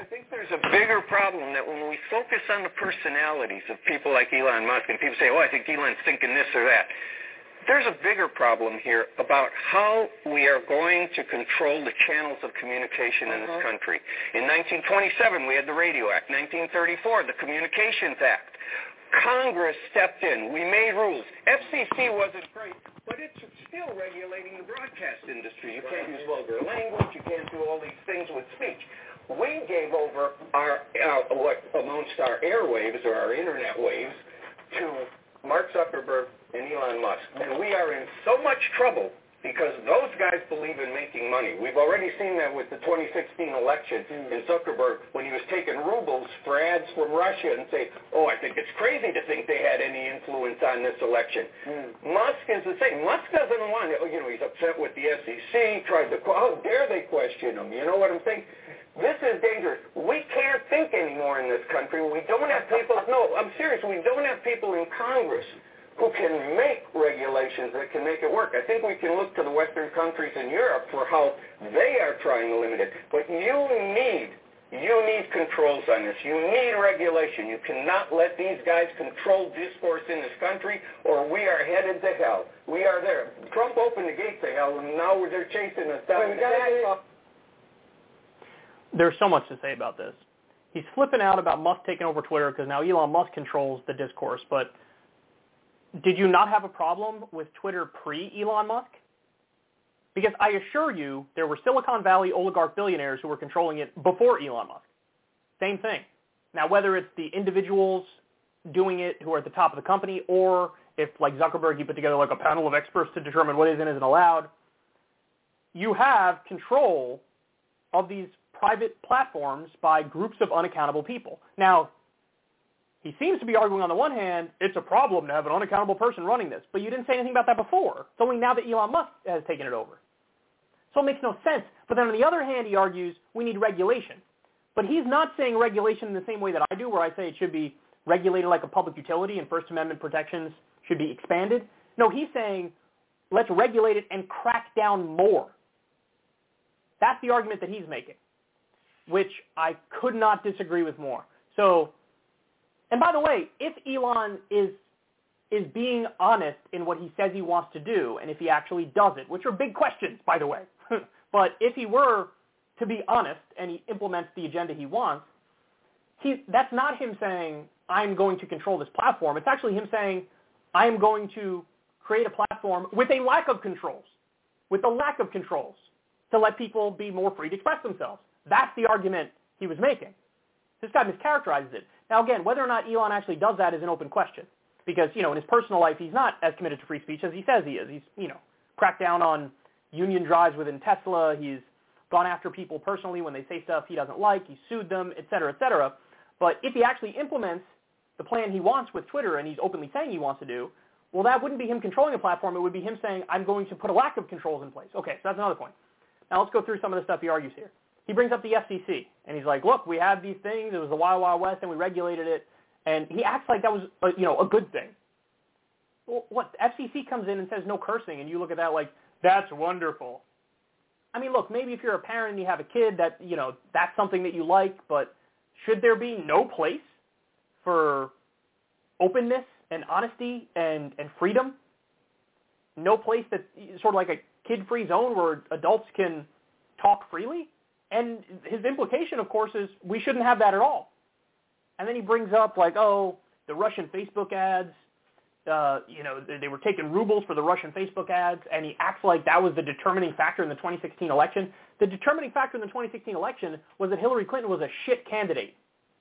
I think there's a bigger problem that when we focus on the personalities of people like Elon Musk and people say, oh, I think Elon's thinking this or that, there's a bigger problem here about how we are going to control the channels of communication in this Uh-huh. country. In nineteen twenty-seven, we had the Radio Act. nineteen thirty-four, the Communications Act. Congress stepped in. We made rules. F C C wasn't great, but it's still regulating the broadcast industry. You can't use vulgar language. You can't do all these things with speech. We gave over our uh, what amounts to our airwaves or our internet waves to Mark Zuckerberg and Elon Musk. And we are in so much trouble because those guys believe in making money. We've already seen that with the twenty sixteen election mm. in Zuckerberg when he was taking rubles for ads from Russia and say, oh, I think it's crazy to think they had any influence on this election. Mm. Musk is the same. Musk doesn't want it. You know, he's upset with the F C C, tried to, how dare they question him? You know what I'm saying? This is dangerous. We can't think anymore in this country. We don't have people, no, I'm serious, we don't have people in Congress who can make regulations that can make it work. I think we can look to the Western countries in Europe for how they are trying to limit it. But you need, you need controls on this. You need regulation. You cannot let these guys control discourse in this country or we are headed to hell. We are there. Trump opened the gates to hell and now they're chasing us down. There's so much to say about this. He's flipping out about Musk taking over Twitter because now Elon Musk controls the discourse, but did you not have a problem with Twitter pre-Elon Musk? Because I assure you there were Silicon Valley oligarch billionaires who were controlling it before Elon Musk. Same thing. Now, whether it's the individuals doing it who are at the top of the company or if, like Zuckerberg, he put together like a panel of experts to determine what is and isn't allowed, you have control of these private platforms by groups of unaccountable people. Now, he seems to be arguing on the one hand, it's a problem to have an unaccountable person running this, but you didn't say anything about that before. It's only now that Elon Musk has taken it over. So it makes no sense. But then on the other hand, he argues we need regulation. But he's not saying regulation in the same way that I do, where I say it should be regulated like a public utility and First Amendment protections should be expanded. No, he's saying let's regulate it and crack down more. That's the argument that he's making, which I could not disagree with more. So, and by the way, if Elon is is being honest in what he says he wants to do, and if he actually does it, which are big questions, by the way, but if he were to be honest and he implements the agenda he wants, he, that's not him saying, I'm going to control this platform. It's actually him saying, I'm going to create a platform with a lack of controls, with a lack of controls, to let people be more free to express themselves. That's the argument he was making. This guy mischaracterizes it. Now, again, whether or not Elon actually does that is an open question because, you know, in his personal life, he's not as committed to free speech as he says he is. He's, you know, cracked down on union drives within Tesla. He's gone after people personally when they say stuff he doesn't like. He's sued them, et cetera, et cetera. But if he actually implements the plan he wants with Twitter and he's openly saying he wants to do, well, that wouldn't be him controlling a platform. It would be him saying, I'm going to put a lack of controls in place. Okay, so that's another point. Now let's go through some of the stuff he argues here. He brings up the F C C, and he's like, look, we have these things. It was the Wild Wild West, and we regulated it. And he acts like that was, a, you know, a good thing. Well, what? The F C C comes in and says no cursing, and you look at that like, that's wonderful. I mean, look, maybe if you're a parent and you have a kid, that, you know, that's something that you like, but should there be no place for openness and honesty and, and freedom? No place that's sort of like a kid-free zone where adults can talk freely? And his implication, of course, is we shouldn't have that at all. And then he brings up, like, oh, the Russian Facebook ads, uh, you know, they were taking rubles for the Russian Facebook ads, and he acts like that was the determining factor in the twenty sixteen election. The determining factor in the twenty sixteen election was that Hillary Clinton was a shit candidate.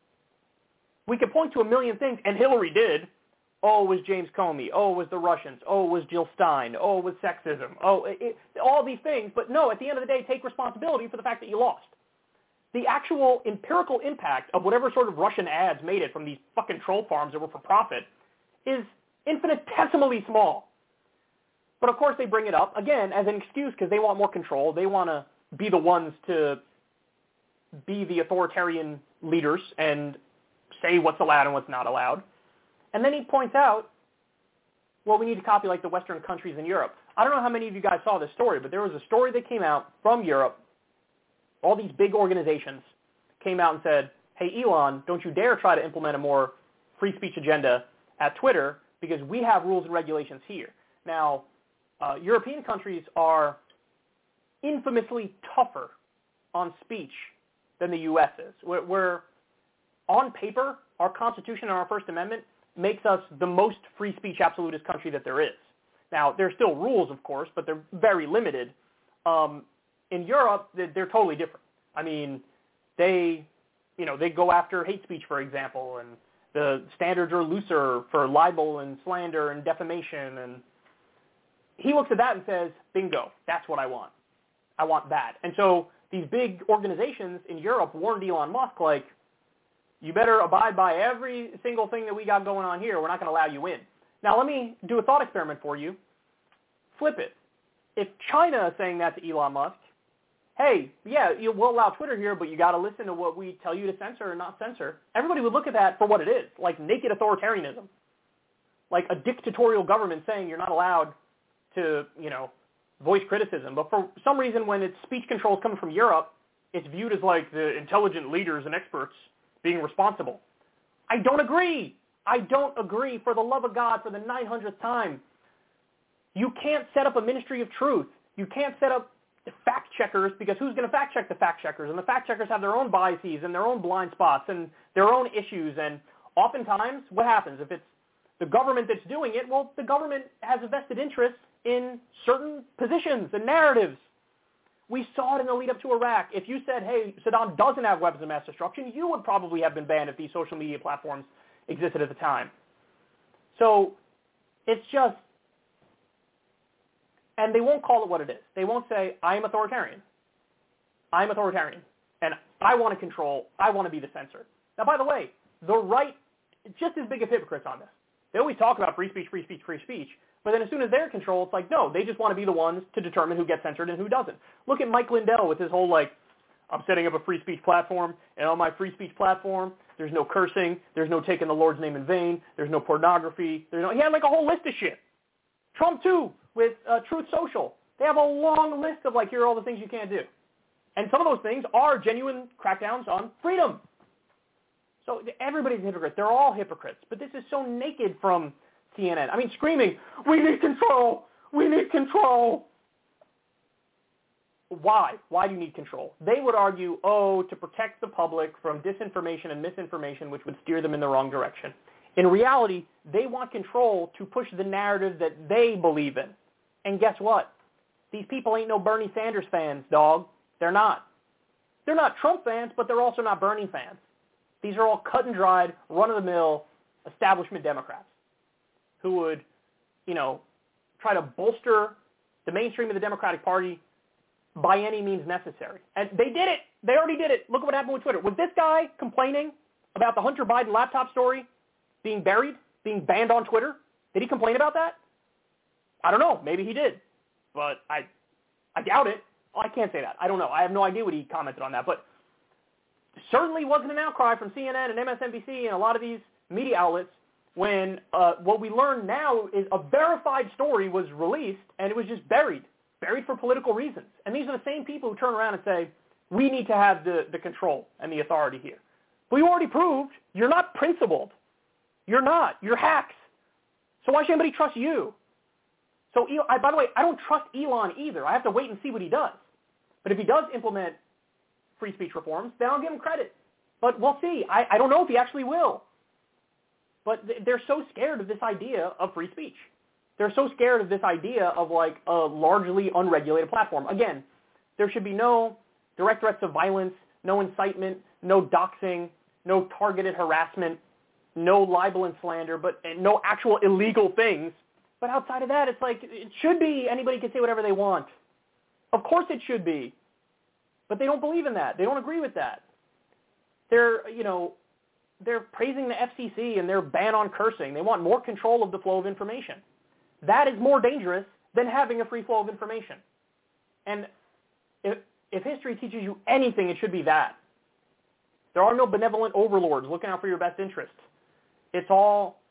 We could point to a million things, and Hillary did. Oh, it was James Comey. Oh, it was the Russians. Oh, it was Jill Stein. Oh, it was sexism. Oh, it, it, all these things. But no, at the end of the day, take responsibility for the fact that you lost. The actual empirical impact of whatever sort of Russian ads made it from these fucking troll farms that were for profit is infinitesimally small. But of course they bring it up, again, as an excuse because they want more control. They want to be the ones to be the authoritarian leaders and say what's allowed and what's not allowed. And then he points out, well, we need to copy like the Western countries in Europe. I don't know how many of you guys saw this story, but there was a story that came out from Europe, all these big organizations came out and said, hey, Elon, don't you dare try to implement a more free speech agenda at Twitter because we have rules and regulations here. Now, uh, European countries are infamously tougher on speech than the U S is. We're, we're on paper, our Constitution and our First Amendment makes us the most free speech absolutist country that there is. Now, there's still rules, of course, but they're very limited. Um, in Europe, they're, they're totally different. I mean, they, you know, they go after hate speech, for example, and the standards are looser for libel and slander and defamation. And he looks at that and says, bingo, that's what I want. I want that. And so these big organizations in Europe warned Elon Musk, like, you better abide by every single thing that we got going on here. We're not going to allow you in. Now, let me do a thought experiment for you. Flip it. If China is saying that to Elon Musk, hey, yeah, you, we'll allow Twitter here, but you got to listen to what we tell you to censor or not censor, everybody would look at that for what it is, like naked authoritarianism, like a dictatorial government saying you're not allowed to, you know, voice criticism. But for some reason, when it's speech controls coming from Europe, it's viewed as like the intelligent leaders and experts being responsible. I don't agree. I don't agree. For the love of God, for the nine hundredth time, you can't set up a ministry of truth. You can't set up fact checkers, because who's going to fact check the fact checkers? And the fact checkers have their own biases and their own blind spots and their own issues. And oftentimes, what happens? If it's the government that's doing it, well, the government has a vested interest in certain positions and narratives. We saw it in the lead up to Iraq. If you said, hey, Saddam doesn't have weapons of mass destruction, you would probably have been banned if these social media platforms existed at the time. So it's just, and they won't call it what it is. They won't say, I am authoritarian. I'm authoritarian. And I want to control, I want to be the censor. Now, by the way, the right, just as big as hypocrites on this. They always talk about free speech, free speech, free speech. But then as soon as they're in control, it's like, no, they just want to be the ones to determine who gets censored and who doesn't. Look at Mike Lindell with his whole, like, I'm setting up a free speech platform, and on my free speech platform, there's no cursing, there's no taking the Lord's name in vain, there's no pornography, there's no, he had like a whole list of shit. Trump, too, with uh, Truth Social. They have a long list of, like, here are all the things you can't do. And some of those things are genuine crackdowns on freedom. So everybody's a hypocrite. They're all hypocrites. But this is so naked from C N N. I mean, screaming, we need control, we need control. Why? Why do you need control? They would argue, oh, to protect the public from disinformation and misinformation, which would steer them in the wrong direction. In reality, they want control to push the narrative that they believe in. And guess what? These people ain't no Bernie Sanders fans, dog. They're not. They're not Trump fans, but they're also not Bernie fans. These are all cut and dried, run-of-the-mill establishment Democrats who would, you know, try to bolster the mainstream of the Democratic Party by any means necessary. And they did it. They already did it. Look at what happened with Twitter. Was this guy complaining about the Hunter Biden laptop story being buried, being banned on Twitter? Did he complain about that? I don't know. Maybe he did. But I I doubt it. Oh, I can't say that. I don't know. I have no idea what he commented on that. But certainly wasn't an outcry from C N N and M S N B C and a lot of these media outlets when uh, what we learn now is a verified story was released and it was just buried, buried for political reasons. And these are the same people who turn around and say, we need to have the, the control and the authority here. But you already proved you're not principled. You're not. You're hacks. So why should anybody trust you? So, I, by the way, I don't trust Elon either. I have to wait and see what he does. But if he does implement free speech reforms, then I'll give him credit. But we'll see. I, I don't know if he actually will. But th- they're so scared of this idea of free speech. They're so scared of this idea of like a largely unregulated platform. Again, there should be no direct threats of violence, no incitement, no doxing, no targeted harassment, no libel and slander, but and no actual illegal things. But outside of that, it's like it should be anybody can say whatever they want. Of course it should be. But they don't believe in that. They don't agree with that. They're, you know, they're praising the F C C and their ban on cursing. They want more control of the flow of information. That is more dangerous than having a free flow of information. And if, if history teaches you anything, it should be that. There are no benevolent overlords looking out for your best interests. It's all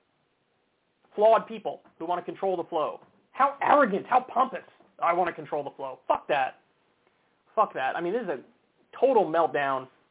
flawed people who want to control the flow. How arrogant, how pompous. I want to control the flow. Fuck that. Fuck that. I mean, this is a total meltdown.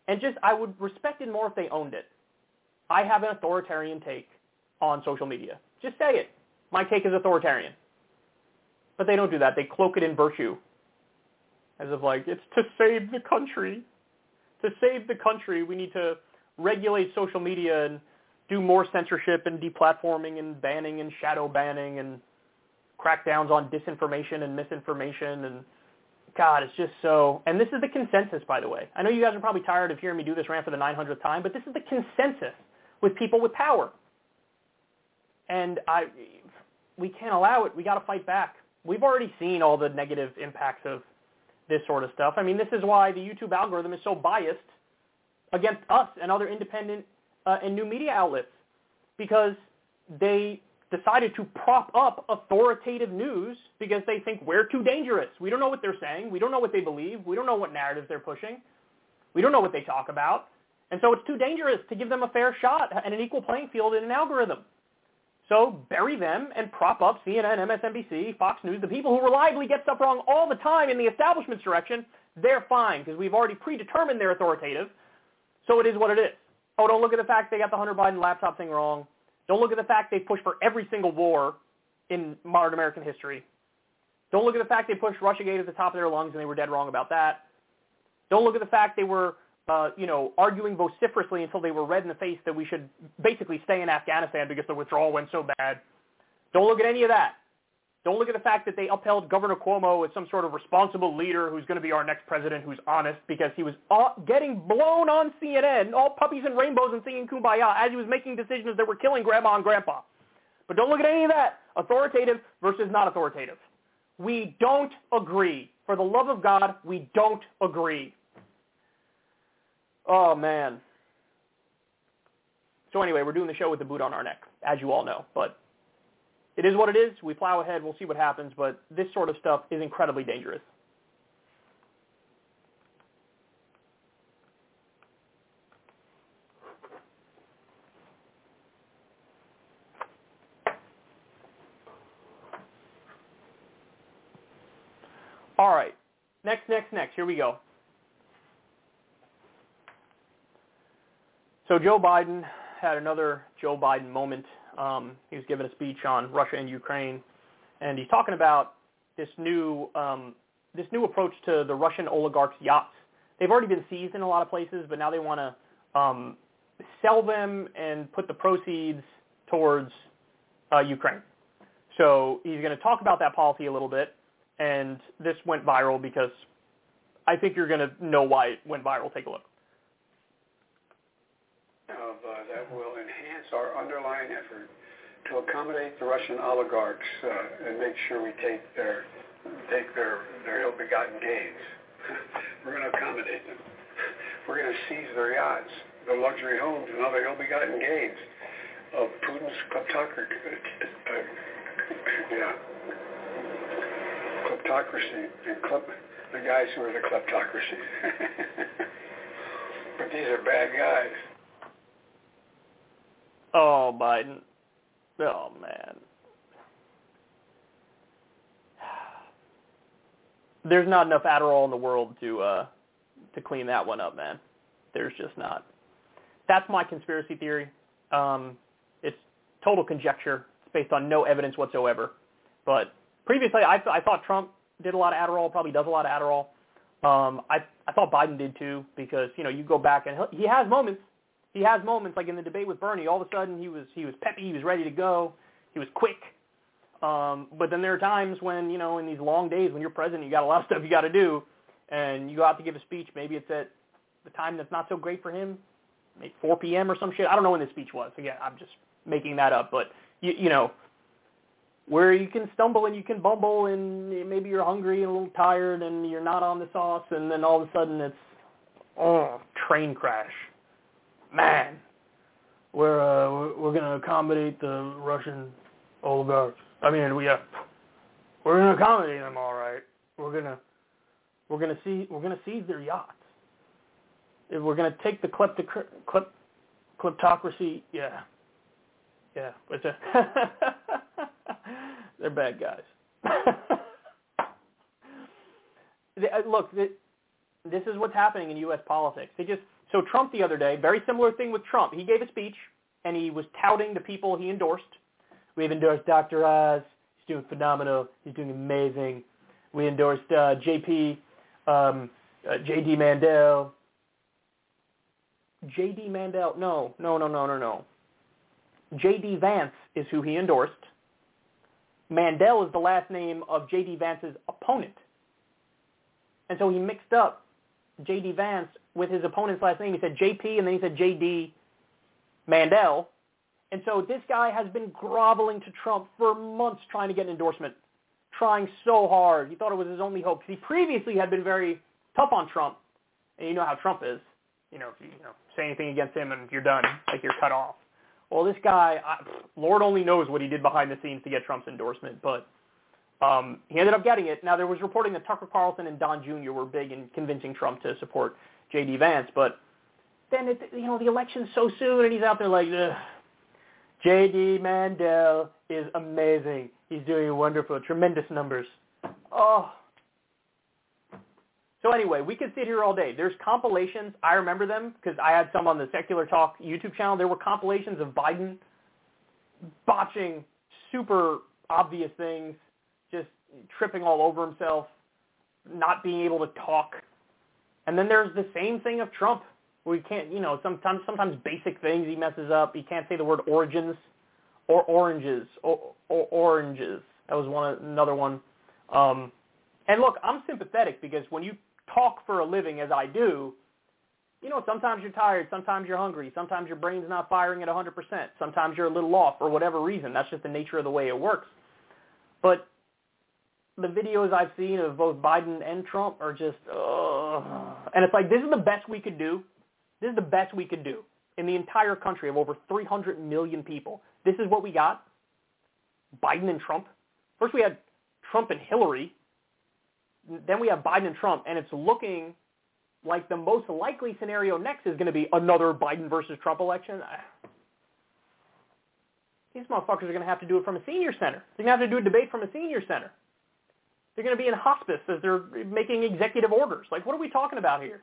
And just, I would respect it more if they owned it. I have an authoritarian take on social media. Just say it. My take is authoritarian. But they don't do that. They cloak it in virtue. As if like, it's to save the country. To save the country, we need to regulate social media and do more censorship and deplatforming and banning and shadow banning and crackdowns on disinformation and misinformation. And God, it's just so, and this is the consensus, by the way. I know you guys are probably tired of hearing me do this rant for the nine hundredth time, but this is the consensus with people with power. And I, we can't allow it. We got to fight back. We've already seen all the negative impacts of this sort of stuff. I mean, this is why the YouTube algorithm is so biased against us and other independent uh, and new media outlets, because they decided to prop up authoritative news because they think we're too dangerous. We don't know what they're saying. We don't know what they believe. We don't know what narratives they're pushing. We don't know what they talk about. And so it's too dangerous to give them a fair shot and an equal playing field in an algorithm. So bury them and prop up C N N, M S N B C, Fox News, the people who reliably get stuff wrong all the time in the establishment's direction. They're fine because we've already predetermined they're authoritative. So it is what it is. Oh, don't look at the fact they got the Hunter Biden laptop thing wrong. Don't look at the fact they pushed for every single war in modern American history. Don't look at the fact they pushed Russiagate at the top of their lungs and they were dead wrong about that. Don't look at the fact they were, uh, you know, arguing vociferously until they were red in the face that we should basically stay in Afghanistan because the withdrawal went so bad. Don't look at any of that. Don't look at the fact that they upheld Governor Cuomo as some sort of responsible leader who's going to be our next president, who's honest, because he was uh, getting blown on C N N, all puppies and rainbows and singing Kumbaya as he was making decisions that were killing grandma and grandpa. But don't look at any of that. Authoritative versus not authoritative. We don't agree. For the love of God, we don't agree. Oh, man. So anyway, we're doing the show with the boot on our neck, as you all know, but it is what it is. We plow ahead. We'll see what happens. But this sort of stuff is incredibly dangerous. All right. Next, next, next. Here we go. So Joe Biden had another Joe Biden moment. Um, he was giving a speech on Russia and Ukraine, and he's talking about this new um, this new approach to the Russian oligarchs' yachts. They've already been seized in a lot of places, but now they want to um, sell them and put the proceeds towards uh, Ukraine. So he's going to talk about that policy a little bit, and this went viral because I think you're going to know why it went viral. Take a look. Of, uh, that will enhance our underlying effort to accommodate the Russian oligarchs uh, and make sure we take their take their, their ill-begotten gains. We're going to accommodate them. We're going to seize their yachts, their luxury homes, and other ill-begotten gains of Putin's kleptocracy. Uh, yeah, kleptocracy and klep, the guys who are the kleptocracy. But these are bad guys. Oh, Biden. Oh, man. There's not enough Adderall in the world to uh, to clean that one up, man. There's just not. That's my conspiracy theory. Um, it's total conjecture. It's based on no evidence whatsoever. But previously, I, th- I thought Trump did a lot of Adderall, probably does a lot of Adderall. Um, I, I thought Biden did too, because, you know, you go back and he has moments. He has moments like in the debate with Bernie. All of a sudden, he was he was peppy. He was ready to go. He was quick. Um, but then there are times when, you know, in these long days when you're president, you got a lot of stuff you got to do, and you go out to give a speech. Maybe it's at the time that's not so great for him, maybe four p.m. or some shit. I don't know when the speech was. Again, I'm just making that up. But, you, you know, where you can stumble and you can bumble, and maybe you're hungry and a little tired and you're not on the sauce, and then all of a sudden it's, oh, train crash. Man, we're uh, we're, we're going to accommodate the Russian oligarchs. I mean, we uh, we're going to accommodate them, all right. We're gonna we're gonna see we're gonna seize their yachts. If we're going to take the kleptic klep, kleptocracy, yeah, yeah. But they're bad guys. they, uh, look, they, this is what's happening in U S politics. They just So Trump the other day, very similar thing with Trump. He gave a speech, and he was touting the people he endorsed. We've endorsed Doctor Oz. He's doing phenomenal. He's doing amazing. We endorsed uh, J P, um, uh, J D Mandel. J D Mandel, no, no, no, no, no, no. J D Vance is who he endorsed. Mandel is the last name of J D Vance's opponent. And so he mixed up J D Vance with his opponent's last name. He said J P and then he said J D Mandel. And so this guy has been groveling to Trump for months trying to get an endorsement, trying so hard. He thought it was his only hope. He previously had been very tough on Trump. And you know how Trump is. You know, if you, you know, say anything against him and you're done, like you're cut off. Well, this guy, I, Lord only knows what he did behind the scenes to get Trump's endorsement, but um, he ended up getting it. Now, there was reporting that Tucker Carlson and Don Junior were big in convincing Trump to support J D Vance, but then, it, you know, the election's so soon, and he's out there like, ugh. J D Mandel is amazing. He's doing wonderful, tremendous numbers. Oh. So anyway, we could sit here all day. There's compilations. I remember them because I had some on the Secular Talk YouTube channel. There were compilations of Biden botching super obvious things, just tripping all over himself, not being able to talk. And then there's the same thing of Trump. We can't, you know, sometimes sometimes basic things he messes up. He can't say the word origins or oranges or, or oranges. That was one another one. Um, and look, I'm sympathetic because when you talk for a living, as I do, you know, sometimes you're tired, sometimes you're hungry, sometimes your brain's not firing at one hundred percent, sometimes you're a little off for whatever reason. That's just the nature of the way it works. But the videos I've seen of both Biden and Trump are just, uh, and it's like, this is the best we could do. This is the best we could do in the entire country of over three hundred million people. This is what we got. Biden and Trump. First we had Trump and Hillary. Then we have Biden and Trump, and it's looking like the most likely scenario next is going to be another Biden versus Trump election. These motherfuckers are going to have to do it from a senior center. They're going to have to do a debate from a senior center. They're going to be in hospice as they're making executive orders. Like, what are we talking about here?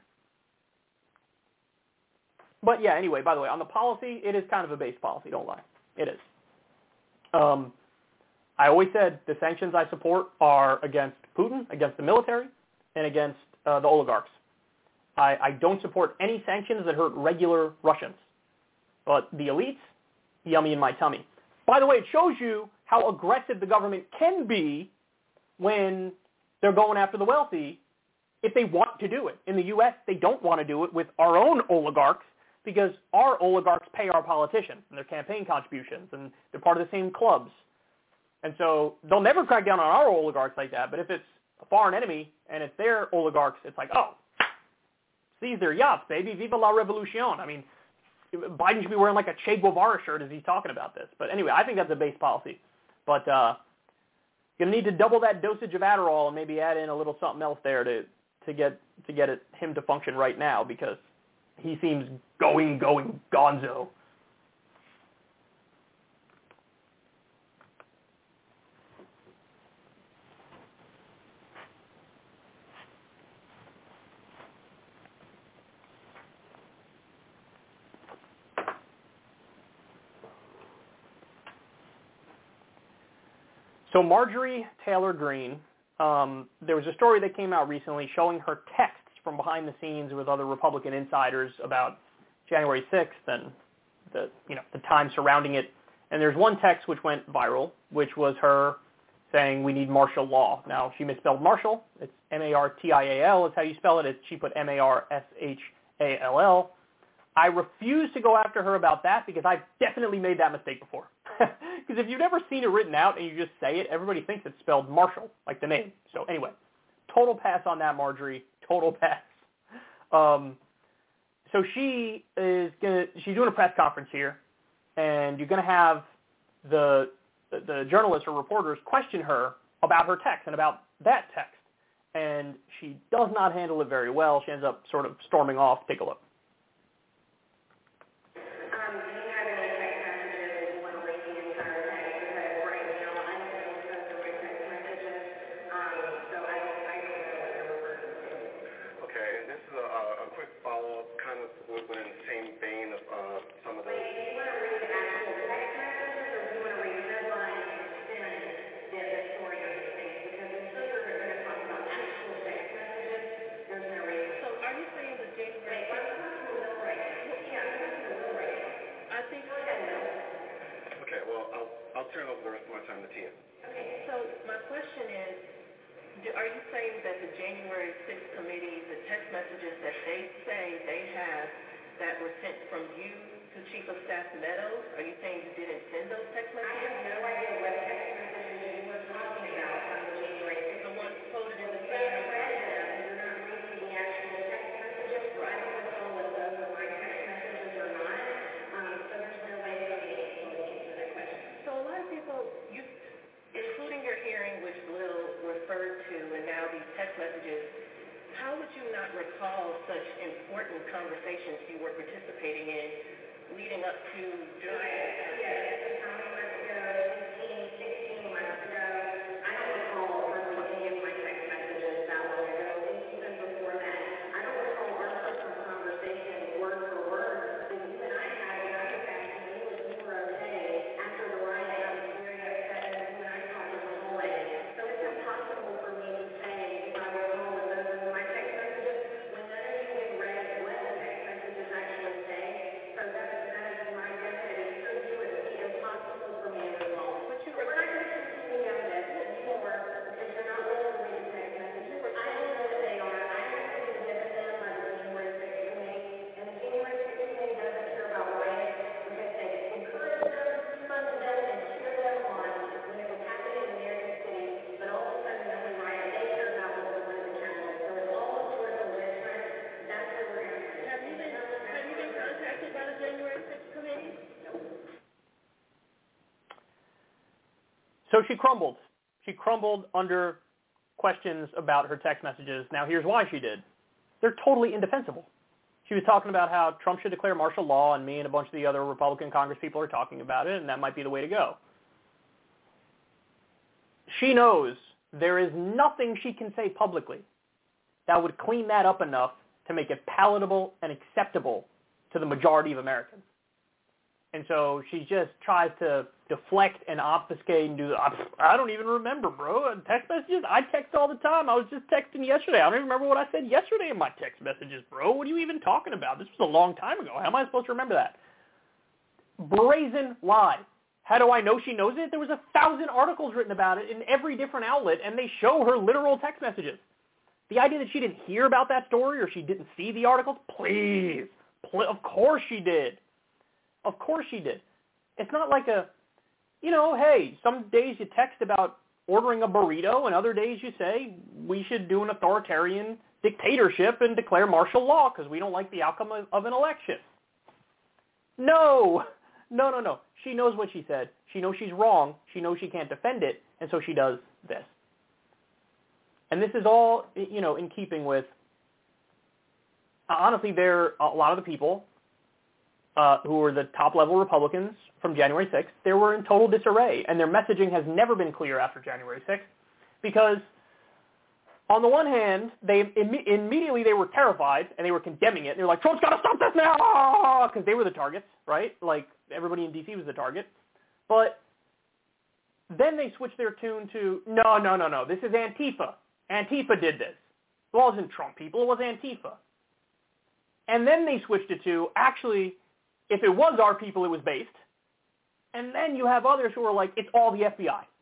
But yeah, anyway, by the way, on the policy, it is kind of a base policy, don't lie. It is. Um, I always said the sanctions I support are against Putin, against the military, and against uh, the oligarchs. I, I don't support any sanctions that hurt regular Russians. But the elites, yummy in my tummy. By the way, it shows you how aggressive the government can be when they're going after the wealthy if they want to do it. In the U S, they don't want to do it with our own oligarchs, because our oligarchs pay our politicians and their campaign contributions, and they're part of the same clubs. And so they'll never crack down on our oligarchs like that, but if it's a foreign enemy and it's their oligarchs, it's like, oh, seize their yachts, baby, viva la revolution. I mean, Biden should be wearing like a Che Guevara shirt as he's talking about this. But anyway, I think that's a base policy. But uh, you're going to need to double that dosage of Adderall and maybe add in a little something else there to, to get to get it, him to function right now, because he seems going, going gonzo. So Marjorie Taylor Greene, um, there was a story that came out recently showing her texts from behind the scenes with other Republican insiders about January sixth and the, you know, the time surrounding it. And there's one text which went viral, which was her saying we need martial law. Now, she misspelled martial. It's M A R T I A L is how you spell it. It's, she put M A R S H A L L. I refuse to go after her about that because I've definitely made that mistake before. Because if you've never seen it written out and you just say it, everybody thinks it's spelled Marshall, like the name. So anyway, total pass on that, Marjorie. Total pass. Um, so she is gonna. She's doing a press conference here, and you're going to have the the journalists or reporters question her about her text and about that text, and she does not handle it very well. She ends up sort of storming off. Take a look. With I'll turn over the rest of my time to Tia. Okay, so my question is, do, are you saying that the January sixth committee, the text messages that they say they have that were sent from you to Chief of Staff Meadows, are you saying you didn't send those text messages? I have no idea what text messages you were talking about on the January sixth. The ones quoted in the statement. I read them. You're not reading the actual text messages. Right. I don't know what those are my text messages or not. Um, so there's no way for me to answer that question. So a lot of people, you, including your hearing, which Will referred to, and now these text messages, how would you not recall such important conversations you were participating in leading up to July? Yes, how many months ago, fifteen, sixteen months ago, I don't recall really any of my text messages that long ago, and even before that. I don't recall our personal conversation word for word that you and I had, and I was asking you if you were okay after the riot. I was very upset, and you and I talked in the hallway. So it's impossible for me to say if I recall what those are my text messages when none of you have read what the text messages actually say. So that's kind of my guess that it could do it would be impossible for me to recall. But you were not going to continue on this anymore because you're not willing to read the text messages. I don't know what they are. I have to be given them by the January sixth committee, and the January sixth committee doesn't care about riots because they encourage them, fund them, and cheer them on when it was happening in American City, but all of a sudden when we riot, they care about what we want in the Capitol. So it's all a political interest. That's where we're at. Have you been, have you been contacted by the January sixth committee? No. So she crumbled. She crumbled under questions about her text messages. Now, here's why she did. They're totally indefensible. She was talking about how Trump should declare martial law, and me and a bunch of the other Republican Congress people are talking about it, and that might be the way to go. She knows there is nothing she can say publicly that would clean that up enough to make it palatable and acceptable to the majority of Americans. And so she just tries to deflect and obfuscate and do the, I don't even remember, bro. Text messages? I text all the time. I was just texting yesterday. I don't even remember what I said yesterday in my text messages, bro. What are you even talking about? This was a long time ago. How am I supposed to remember that? Brazen lie. How do I know she knows it? There was a thousand articles written about it in every different outlet, and they show her literal text messages. The idea that she didn't hear about that story or she didn't see the articles, please. Pl- of course she did. Of course she did. It's not like a, you know, hey, some days you text about ordering a burrito and other days you say we should do an authoritarian dictatorship and declare martial law because we don't like the outcome of, of an election. No. No, no, no. She knows what she said. She knows she's wrong. She knows she can't defend it, and so she does this. And this is all, you know, in keeping with, honestly, there a lot of the people uh, who were the top-level Republicans from January sixth, they were in total disarray, and their messaging has never been clear after January sixth because, on the one hand, they Im- immediately they were terrified, and they were condemning it, and they were like, Trump's got to stop this now, because they were the targets, right? Like, everybody in D C was the target. But then they switched their tune to, no, no, no, no, this is Antifa. Antifa did this. It wasn't Trump people, it was Antifa. And then they switched it to, actually, if it was our people, it was based. And then you have others who are like, it's all the F B I.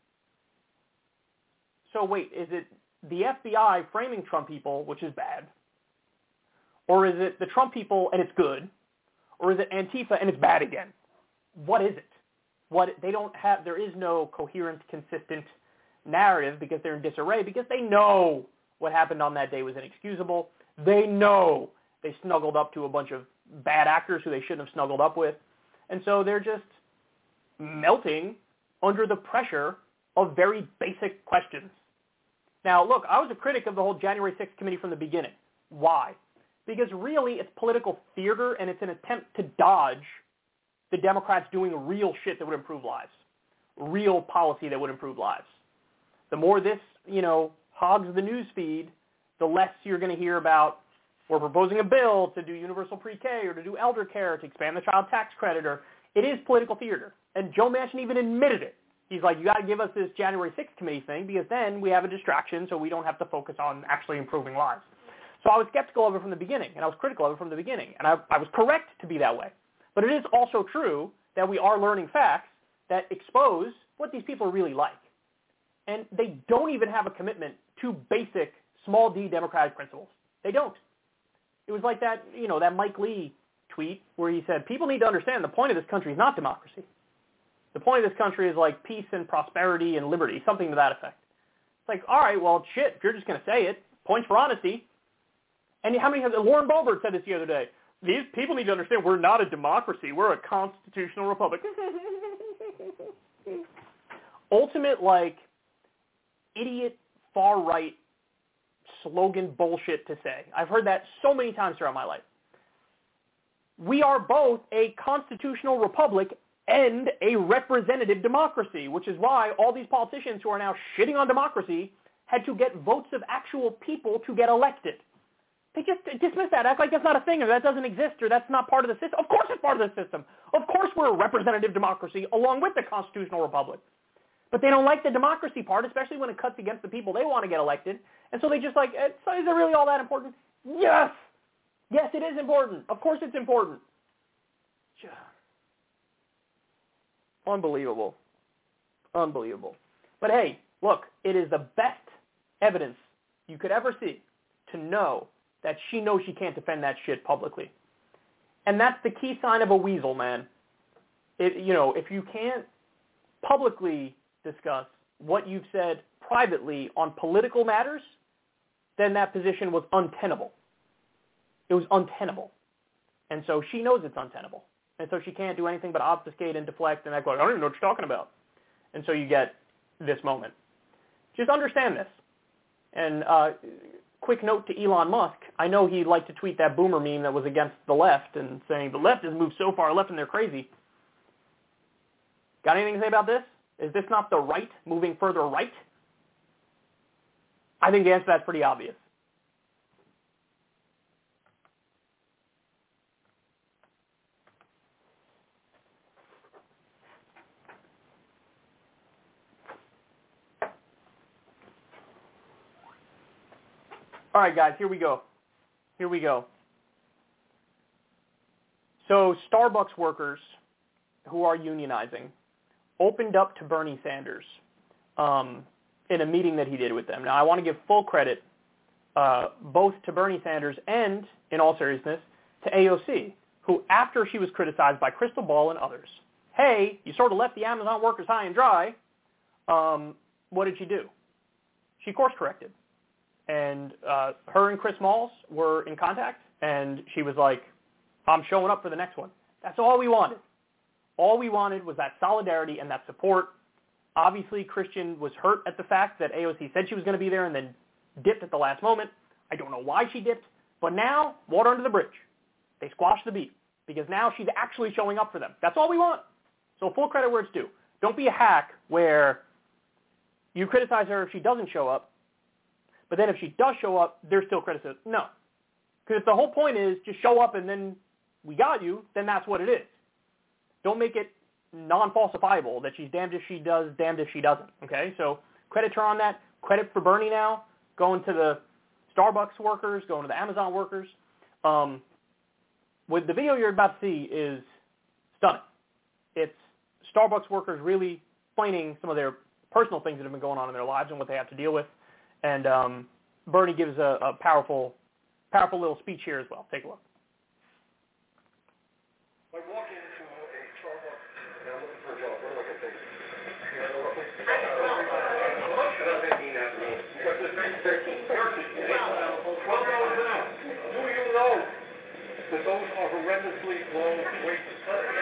So wait, is it the F B I framing Trump people, which is bad? Or is it the Trump people and it's good? Or is it Antifa and it's bad again? What is it? What they don't have, there is no coherent, consistent narrative because they're in disarray because they know what happened on that day was inexcusable. They know they snuggled up to a bunch of bad actors who they shouldn't have snuggled up with. And so they're just melting under the pressure of very basic questions. Now, look, I was a critic of the whole January sixth committee from the beginning. Why? Because really it's political theater and it's an attempt to dodge the Democrats doing real shit that would improve lives, real policy that would improve lives. The more this, you know, hogs the news feed, the less you're going to hear about we're proposing a bill to do universal pre-K or to do elder care, to expand the child tax credit. Or it is political theater. And Joe Manchin even admitted it. He's like, you got to give us this January sixth committee thing because then we have a distraction so we don't have to focus on actually improving lives. So I was skeptical of it from the beginning, and I was critical of it from the beginning. And I, I was correct to be that way. But it is also true that we are learning facts that expose what these people are really like. And they don't even have a commitment to basic small d democratic principles. They don't. It was like that, you know, that Mike Lee tweet where he said, people need to understand the point of this country is not democracy. The point of this country is like peace and prosperity and liberty, something to that effect. It's like, all right, well, shit, if you're just going to say it, points for honesty. And how many have, Lauren Boebert said this the other day, these people need to understand we're not a democracy, we're a constitutional republic. Ultimate, like, idiot, far-right slogan bullshit to say. I've heard that so many times throughout my life. We are both a constitutional republic and a representative democracy, which is why all these politicians who are now shitting on democracy had to get votes of actual people to get elected. They just dismiss that, act like that's not a thing, or that doesn't exist, or that's not part of the system. Of course it's part of the system. Of course we're a representative democracy along with the constitutional republic. But they don't like the democracy part, especially when it cuts against the people they want to get elected. And so they just like, so is it really all that important? Yes! Yes, it is important. Of course it's important. Unbelievable. Unbelievable. But hey, look, it is the best evidence you could ever see to know that she knows she can't defend that shit publicly. And that's the key sign of a weasel, man. It, you know, if you can't publicly discuss what you've said privately on political matters, then that position was untenable. It was untenable. And so she knows it's untenable. And so she can't do anything but obfuscate and deflect and act like, I don't even know what you're talking about. And so you get this moment. Just understand this. And uh, quick note to Elon Musk. I know he'd like to tweet that boomer meme that was against the left and saying the left has moved so far left and they're crazy. Got anything to say about this? Is this not the right moving further right? I think the answer to that's pretty obvious. All right, guys, here we go. Here we go. So Starbucks workers who are unionizing opened up to Bernie Sanders um, in a meeting that he did with them. Now, I want to give full credit uh, both to Bernie Sanders and, in all seriousness, to A O C, who, after she was criticized by Crystal Ball and others, hey, you sort of left the Amazon workers high and dry, um, what did she do? She course-corrected. And uh, her and Chris Malls were in contact, and she was like, I'm showing up for the next one. That's all we wanted. All we wanted was that solidarity and that support. Obviously, Christian was hurt at the fact that A O C said she was going to be there and then dipped at the last moment. I don't know why she dipped, but now, water under the bridge. They squashed the beat because now she's actually showing up for them. That's all we want. So full credit where it's due. Don't be a hack where you criticize her if she doesn't show up, but then if she does show up, there's still criticism. No. Because if the whole point is just show up and then we got you, then that's what it is. Don't make it non-falsifiable that she's damned if she does, damned if she doesn't. Okay? So credit to her on that. Credit for Bernie now, going to the Starbucks workers, going to the Amazon workers. Um, what the video you're about to see is stunning. It's Starbucks workers really explaining some of their personal things that have been going on in their lives and what they have to deal with. And um, Bernie gives a, a powerful, powerful little speech here as well. Take a look. I walk into a Starbucks and I'm looking for a job. What do I get paid? How much should I be making that mean? You got this thing thirteen. thirteen. twelve dollars an hour. Do you know that those are horrendously low wages?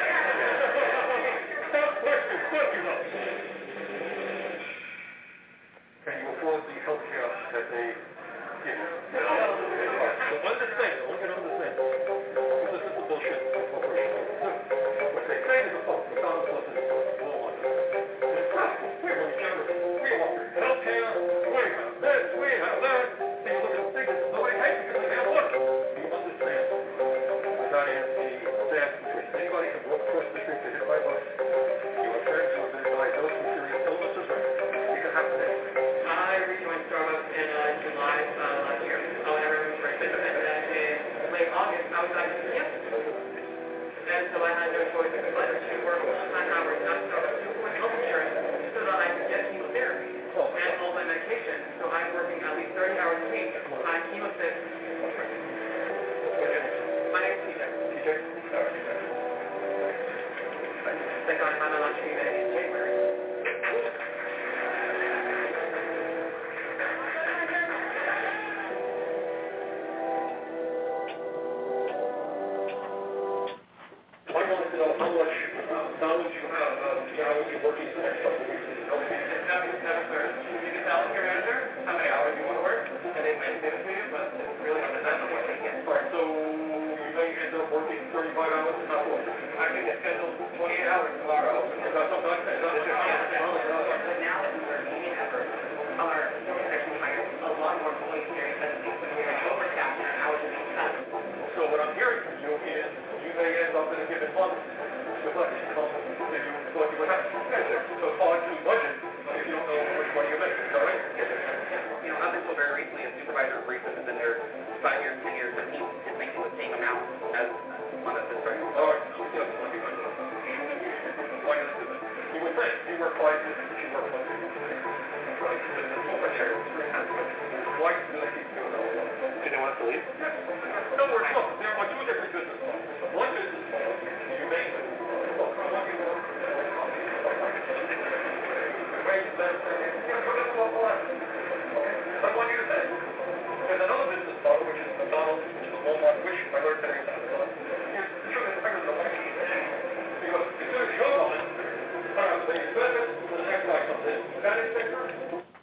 Stop questions. What you know? Can you afford the health care that they give you? So understand, look at understand. This is the bullshit corporation. What they say to the folks, the common plus is law. It's possible. We want we want health care, we have this, we have that. So you look at the figures, nobody pays because they have work. You understand that is the vast majority. Anybody can walk across the street to hit by bus. You are transferred by those with serious illnesses. You can have this. I rejoined Starbucks in uh, July uh, last year. Oh, and I remember correctly. And then in late August, I was out of yes. And so I had no choice but to work full-time hours at Starbucks. they got on election day in January. I wanted to know how much knowledge you have about the hours you're working for the next couple of weeks. Never, never certain. You can tell your manager how many hours you want to work, and they may give it to you, but it really depends on what they get. All right, so you may end up working thirty-five hours and not working. I can get scheduled twenty-eight hours tomorrow. Is that something like that? Is that what you're saying? But now that we're union efforts, our actually hired a lot more employees during the we are overstaffed and our hours are being cut. So what I'm hearing from you is you may end up in a given month with less income than you thought you would have. So it's hard to budget if you don't know how much money you're making. Is that right? You know, up until very recently, a supervisor of research has been there five years, ten years, and he is making the same amount as one of the first. All right. Yes, let me go. Why is it? You would think you work five days, you work one day. Right. Why do they keep doing that? Do they want to leave? Yes. In other words, look, there are two different business models. One business model, you make, look, I want you to work. Raise that, you know, forget about all that. Okay? I want you to say. There's another business model, which is McDonald's, which is Walmart, which I learned today about it. It's the sugar is bigger than the money. Because as soon as you're going, I have to pay your benefits, the next guy comes in. Is that anything first?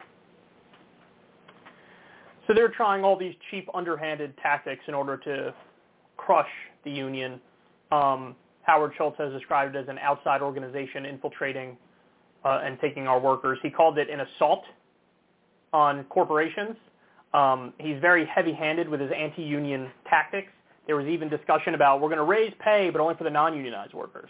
So they're trying all these cheap, underhanded tactics in order to crush the union. Um, Howard Schultz has described it as an outside organization infiltrating uh, and taking our workers. He called it an assault on corporations. Um, he's very heavy-handed with his anti-union tactics. There was even discussion about we're going to raise pay, but only for the non-unionized workers.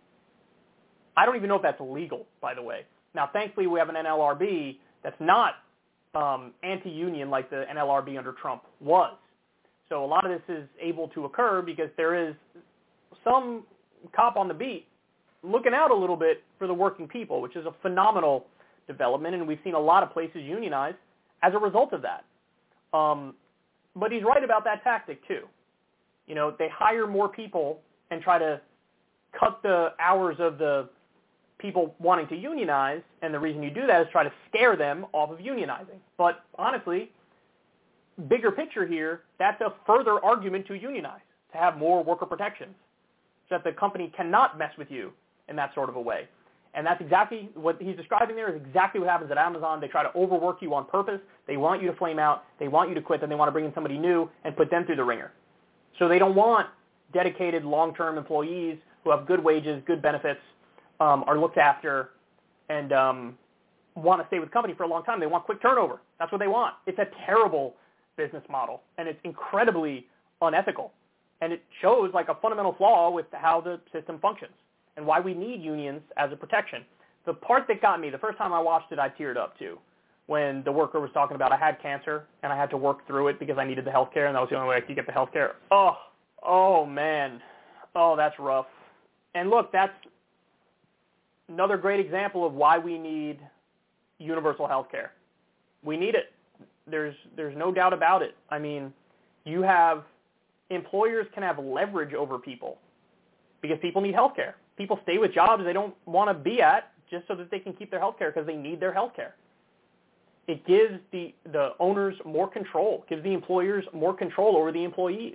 I don't even know if that's legal, by the way. Now, thankfully, we have an N L R B that's not um, anti-union like the N L R B under Trump was. So a lot of this is able to occur because there is some cop on the beat looking out a little bit for the working people, which is a phenomenal development, and we've seen a lot of places unionize as a result of that. Um, but he's right about that tactic, too. You know, they hire more people and try to cut the hours of the people wanting to unionize, and the reason you do that is try to scare them off of unionizing. But honestly, bigger picture here, that's a further argument to unionize, to have more worker protections, so that the company cannot mess with you in that sort of a way. And that's exactly what he's describing there is exactly what happens at Amazon. They try to overwork you on purpose. They want you to flame out. They want you to quit. Then they want to bring in somebody new and put them through the ringer. So they don't want dedicated long-term employees who have good wages, good benefits, um, are looked after, and um, want to stay with the company for a long time. They want quick turnover. That's what they want. It's a terrible business model, and it's incredibly unethical. And it shows like a fundamental flaw with how the system functions and why we need unions as a protection. The part that got me, the first time I watched it, I teared up too, when the worker was talking about I had cancer and I had to work through it because I needed the health care, and that was the only way I could get the health care. Oh, oh, man. Oh, that's rough. And look, that's another great example of why we need universal health care. We need it. There's, there's no doubt about it. I mean, you have employers can have leverage over people because people need health care. People stay with jobs they don't want to be at just so that they can keep their health care because they need their health care. It gives the, the owners more control, gives the employers more control over the employees.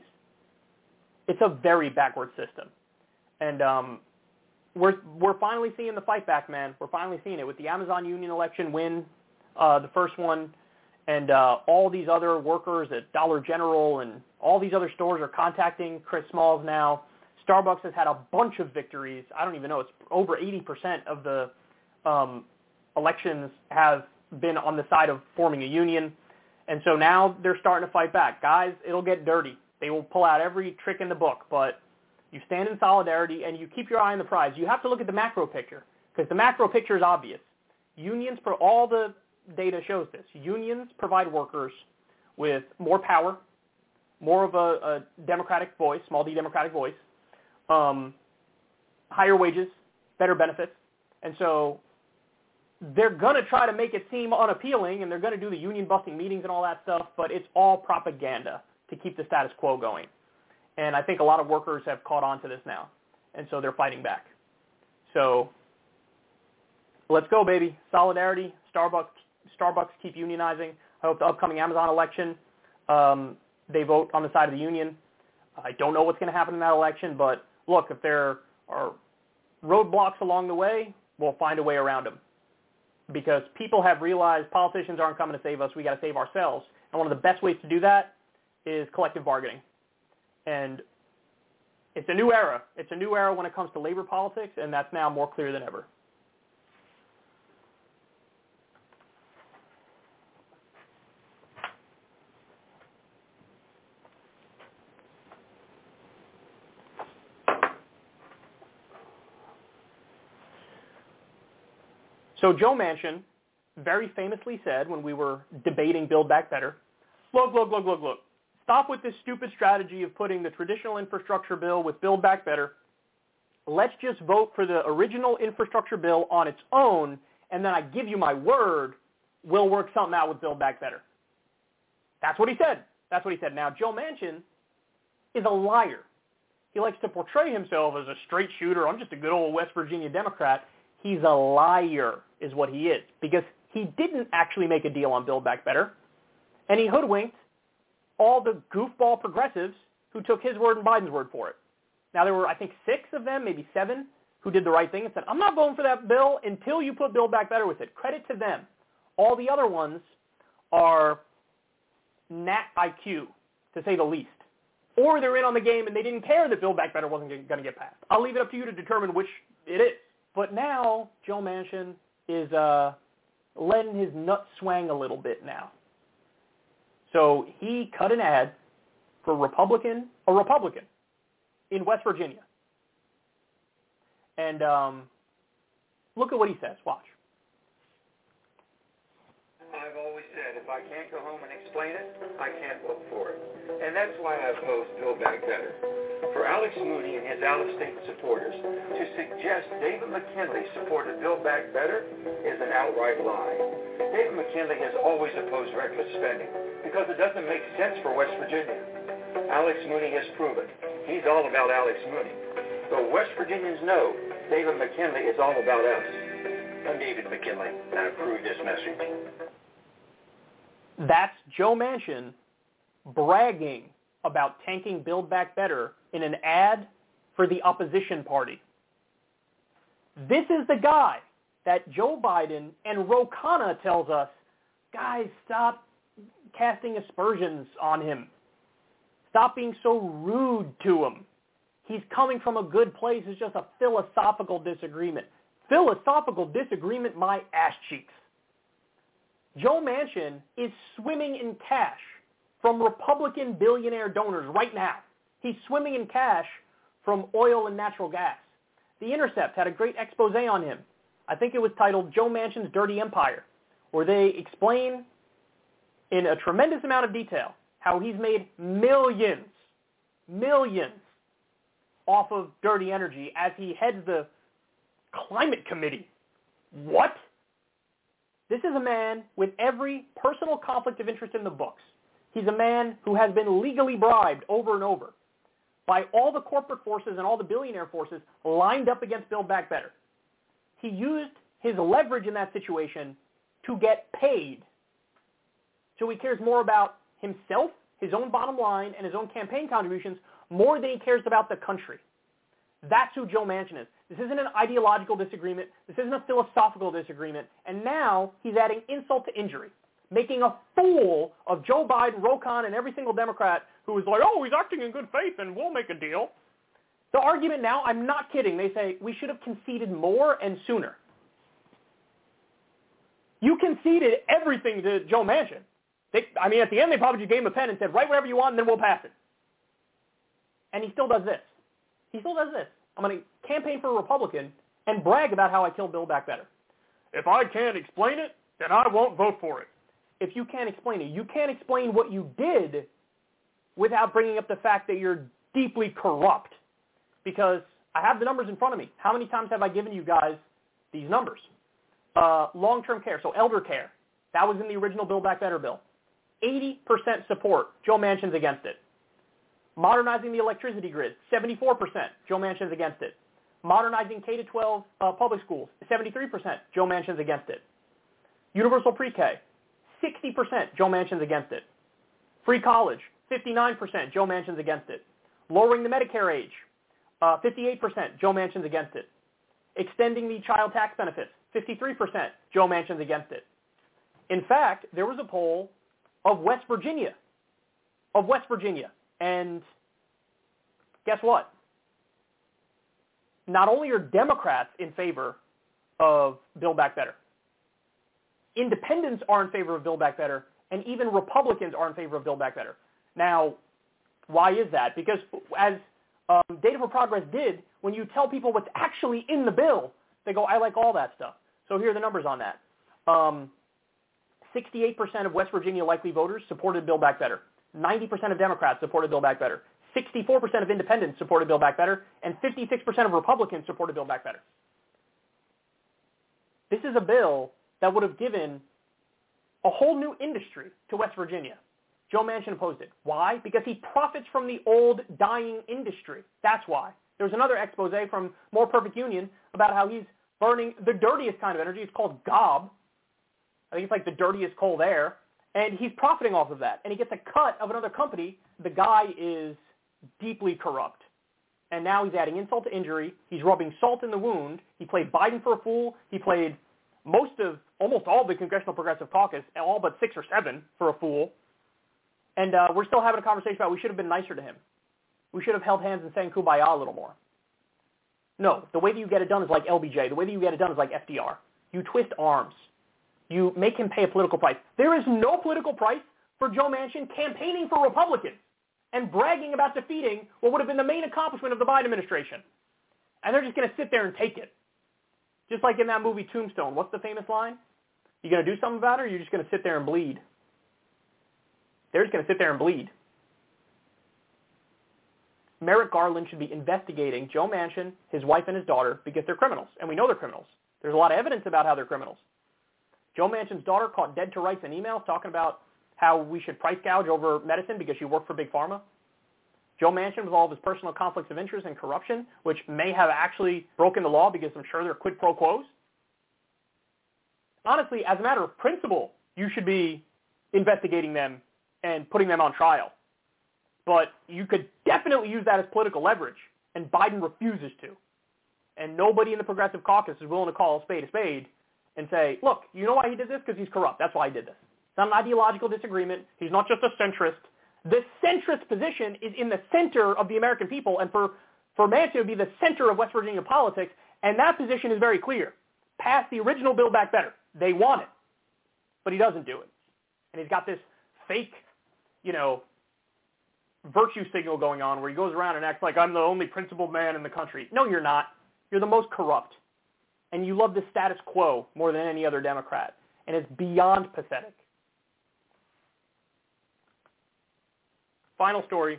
It's a very backward system. And um, we're, we're finally seeing the fight back, man. We're finally seeing it with the Amazon union election win, uh, the first one, and uh, all these other workers at Dollar General and all these other stores are contacting Chris Smalls now. Starbucks has had a bunch of victories. I don't even know. It's over eighty percent of the um, elections have been on the side of forming a union. And so now they're starting to fight back. Guys, it'll get dirty. They will pull out every trick in the book, but you stand in solidarity and you keep your eye on the prize. You have to look at the macro picture because the macro picture is obvious. Unions, for all the data shows this, unions provide workers with more power, more of a, a democratic voice, small d democratic voice, um, higher wages, better benefits. And so they're going to try to make it seem unappealing, and they're going to do the union-busting meetings and all that stuff, but it's all propaganda to keep the status quo going. And I think a lot of workers have caught on to this now, and so they're fighting back. So let's go, baby. Solidarity. Starbucks, Starbucks keep unionizing. I hope the upcoming Amazon election, um, they vote on the side of the union. I don't know what's going to happen in that election, but look, if there are roadblocks along the way, we'll find a way around them. Because people have realized politicians aren't coming to save us. We got to save ourselves. And one of the best ways to do that is collective bargaining. And it's a new era. It's a new era when it comes to labor politics, and that's now more clear than ever. So Joe Manchin very famously said when we were debating Build Back Better, look, look, look, look, look, stop with this stupid strategy of putting the traditional infrastructure bill with Build Back Better. Let's just vote for the original infrastructure bill on its own, and then I give you my word, we'll work something out with Build Back Better. That's what he said. That's what he said. Now, Joe Manchin is a liar. He likes to portray himself as a straight shooter. I'm just a good old West Virginia Democrat. He's a liar is what he is, because he didn't actually make a deal on Build Back Better, and he hoodwinked all the goofball progressives who took his word and Biden's word for it. Now, there were, I think, six of them, maybe seven, who did the right thing and said, I'm not voting for that bill until you put Build Back Better with it. Credit to them. All the other ones are Nat I Q, to say the least. Or they're in on the game and they didn't care that Build Back Better wasn't going to get passed. I'll leave it up to you to determine which it is. But now Joe Manchin is uh, letting his nuts swang a little bit now. So he cut an ad for Republican, a Republican in West Virginia. And um, look at what he says. Watch. I've always said if I can't go home and explain it, I can't vote for it. And that's why I oppose Build Back Better. For Alex Mooney and his out-of-state supporters to suggest David McKinley supported Build Back Better is an outright lie. David McKinley has always opposed reckless spending because it doesn't make sense for West Virginia. Alex Mooney has proven he's all about Alex Mooney. But West Virginians know David McKinley is all about us. I'm David McKinley, and I approve this message. That's Joe Manchin bragging about tanking Build Back Better in an ad for the opposition party. This is the guy that Joe Biden and Ro Khanna tells us, guys, stop casting aspersions on him. Stop being so rude to him. He's coming from a good place. It's just a philosophical disagreement. Philosophical disagreement, my ass cheeks. Joe Manchin is swimming in cash from Republican billionaire donors right now. He's swimming in cash from oil and natural gas. The Intercept had a great expose on him. I think it was titled Joe Manchin's Dirty Empire, where they explain in a tremendous amount of detail how he's made millions, millions off of dirty energy as he heads the climate committee. What? This is a man with every personal conflict of interest in the books. He's a man who has been legally bribed over and over by all the corporate forces and all the billionaire forces lined up against Build Back Better. He used his leverage in that situation to get paid. So he cares more about himself, his own bottom line, and his own campaign contributions more than he cares about the country. That's who Joe Manchin is. This isn't an ideological disagreement. This isn't a philosophical disagreement. And now he's adding insult to injury, making a fool of Joe Biden, Ro Khanna, and every single Democrat who is like, oh, he's acting in good faith and we'll make a deal. The argument now, I'm not kidding, they say we should have conceded more and sooner. You conceded everything to Joe Manchin. They, I mean, at the end, they probably just gave him a pen and said, write whatever you want and then we'll pass it. And he still does this. He still does this. I'm going to campaign for a Republican and brag about how I killed Build Back Better. If I can't explain it, then I won't vote for it. If you can't explain it, you can't explain what you did without bringing up the fact that you're deeply corrupt. Because I have the numbers in front of me. How many times have I given you guys these numbers? Uh, long-term care, so elder care. That was in the original Build Back Better bill. eighty percent support. Joe Manchin's against it. Modernizing the electricity grid, seventy-four percent. Joe Manchin's against it. Modernizing K to twelve uh, public schools, seventy-three percent. Joe Manchin's against it. Universal pre-K, sixty percent. Joe Manchin's against it. Free college, fifty-nine percent. Joe Manchin's against it. Lowering the Medicare age, uh, fifty-eight percent. Joe Manchin's against it. Extending the child tax benefits, fifty-three percent. Joe Manchin's against it. In fact, there was a poll of West Virginia, of West Virginia, and guess what? Not only are Democrats in favor of Build Back Better, independents are in favor of Build Back Better, and even Republicans are in favor of Build Back Better. Now, why is that? Because as um, Data for Progress did, when you tell people what's actually in the bill, they go, I like all that stuff. So here are the numbers on that. Um, sixty-eight percent of West Virginia likely voters supported Build Back Better. ninety percent of Democrats supported Build Back Better. sixty-four percent of independents supported Build Back Better, and fifty-six percent of Republicans supported Build Back Better. This is a bill that would have given a whole new industry to West Virginia. Joe Manchin opposed it. Why? Because he profits from the old, dying industry. That's why. There's another expose from More Perfect Union about how he's burning the dirtiest kind of energy. It's called G O B. I think it's like the dirtiest coal there. And he's profiting off of that. And he gets a cut of another company. The guy is deeply corrupt. And now he's adding insult to injury. He's rubbing salt in the wound. He played Biden for a fool. He played most of, almost all of the Congressional Progressive Caucus, all but six or seven, for a fool. And uh, we're still having a conversation about we should have been nicer to him. We should have held hands and sang Kumbaya a little more. No, the way that you get it done is like L B J. The way that you get it done is like F D R. You twist arms. You make him pay a political price. There is no political price for Joe Manchin campaigning for Republicans and bragging about defeating what would have been the main accomplishment of the Biden administration. And they're just going to sit there and take it. Just like in that movie Tombstone. What's the famous line? You going to do something about it, or you're just going to sit there and bleed? They're just going to sit there and bleed. Merrick Garland should be investigating Joe Manchin, his wife, and his daughter because they're criminals, and we know they're criminals. There's a lot of evidence about how they're criminals. Joe Manchin's daughter caught dead to rights in emails talking about how we should price gouge over medicine because she worked for Big Pharma. Joe Manchin with all of his personal conflicts of interest and corruption, which may have actually broken the law because I'm sure there are quid pro quos. Honestly, as a matter of principle, you should be investigating them and putting them on trial. But you could definitely use that as political leverage, and Biden refuses to. And nobody in the Progressive Caucus is willing to call a spade a spade and say, look, you know why he did this? Because he's corrupt. That's why he did this. It's not an ideological disagreement. He's not just a centrist. The centrist position is in the center of the American people, and for, for Manchin to be the center of West Virginia politics, and that position is very clear. Pass the original Build Back Better. They want it. But he doesn't do it. And he's got this fake, you know, virtue signal going on where he goes around and acts like I'm the only principled man in the country. No, you're not. You're the most corrupt. And you love the status quo more than any other Democrat. And it's beyond pathetic. Final story.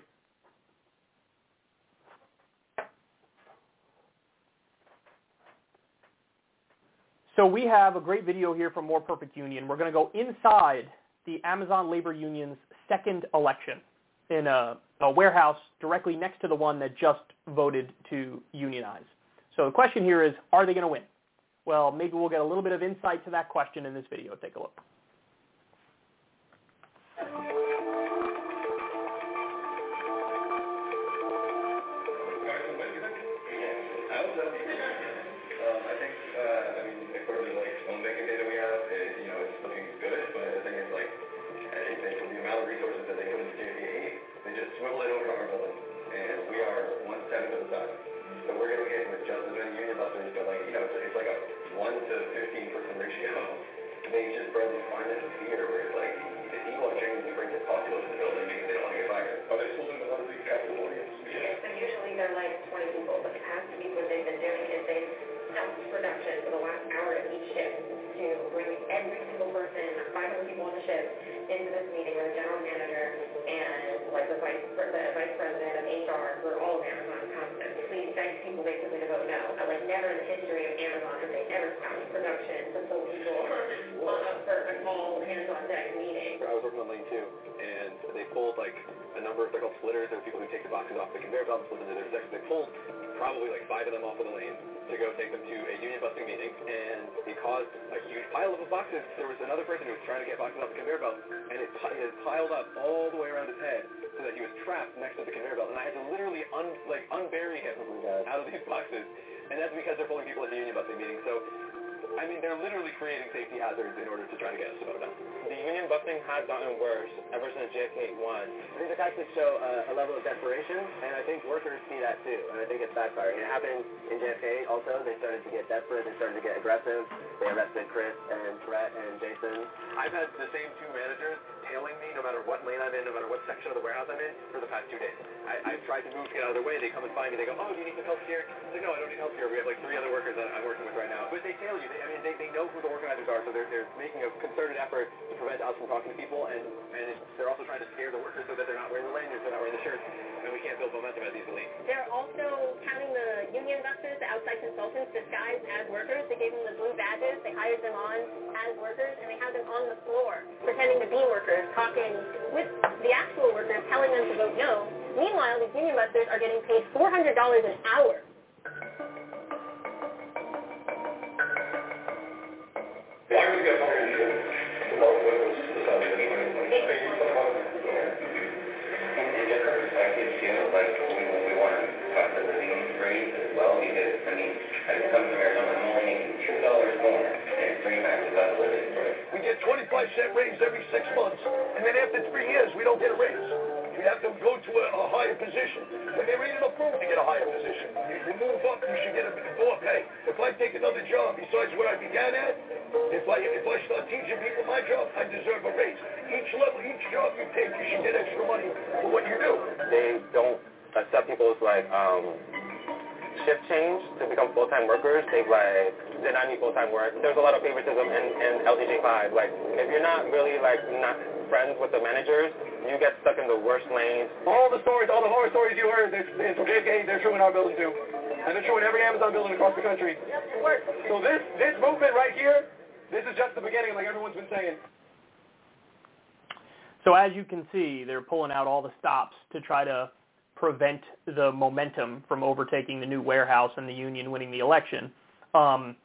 So we have a great video here from More Perfect Union. We're going to go inside the Amazon Labor Union's second election in a, a warehouse directly next to the one that just voted to unionize. So the question here is, are they going to win? Well, maybe we'll get a little bit of insight to that question in this video. Take a look. splitters. There were people who take the boxes off the conveyor belt and split them into their sections. They pulled probably like five of them off of the lane to go take them to a union busting meeting, and it caused a huge pile of boxes. There was another person who was trying to get boxes off the conveyor belt, and it, it had piled up all the way around his head so that he was trapped next to the conveyor belt, and I had to literally un, like unbury him oh out of these boxes, and that's because they're pulling people at the union busting meeting. So, I mean, they're literally creating safety hazards in order to try to get us to vote no. The union busting has gotten worse ever since J F K won. I think the tactics show uh, a level of desperation, and I think workers see that too, and I think it's backfiring. It happened in J F K also. They started to get desperate. They started to get aggressive. They arrested Chris and Brett and Jason. I've had the same two managers tailing me no matter what lane I'm in, no matter what section of the warehouse I'm in, for the past two days. I, I've tried to move to get out of their way. They come and find me. They go, oh, do you need some help here? I'm like, no, I don't need help here. We have like three other workers that I'm working with right now. But they tail you. They, I mean, they, they know who the organizers are, so they're, they're making a concerted effort to prevent us from talking to people, and, and it's, they're also trying to scare the workers so that they're not wearing the lanyards, they're not wearing the shirts, and we can't build momentum as easily. They're also counting the union busters, the outside consultants disguised as workers. They gave them the blue badges. They hired them on as workers, and they had them on the floor pretending to be workers, talking with the actual workers, telling them to vote no. Meanwhile, these union busters are getting paid four hundred dollars an hour. Why do we get more insurance? Tomorrow, when was the Sunday, the twenty-first? In just our perspective too, like we, we want to cut the living rate as well, because I mean, I come from Arizona, I'm only making two dollars more, and three maxes out of living rate. We get twenty-five cent raise every six months, and then after three years, we don't get a raise. We have to go to a, a higher position. When they're even approved to get a higher position, you, you move up, you should get a more pay. If I take another job besides what I began at, if I if I start teaching people my job, I deserve a raise. Each level, each job you take, you should get extra money for what you do. They don't accept people's like um, shift change to become full-time workers. They like deny me full-time work. There's a lot of favoritism in, in L T J five. Like if you're not really like not friends with the managers, you get stuck in the worst lanes. All the stories, all the horror stories you heard, they're, they're from J F K, they're true in our building too. And they're true in every Amazon building across the country. So this, this movement right here, this is just the beginning, like everyone's been saying. So as you can see, they're pulling out all the stops to try to prevent the momentum from overtaking the new warehouse and the union winning the election. Um,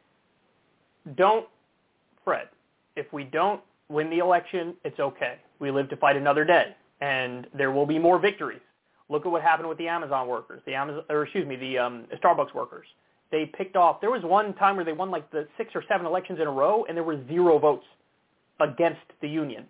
don't fret. If we don't win the election, it's okay. We live to fight another day, and there will be more victories. Look at what happened with the Amazon workers, the Amazon, or excuse me, the um, Starbucks workers. They picked off. There was one time where they won like the six or seven elections in a row, and there were zero votes against the union.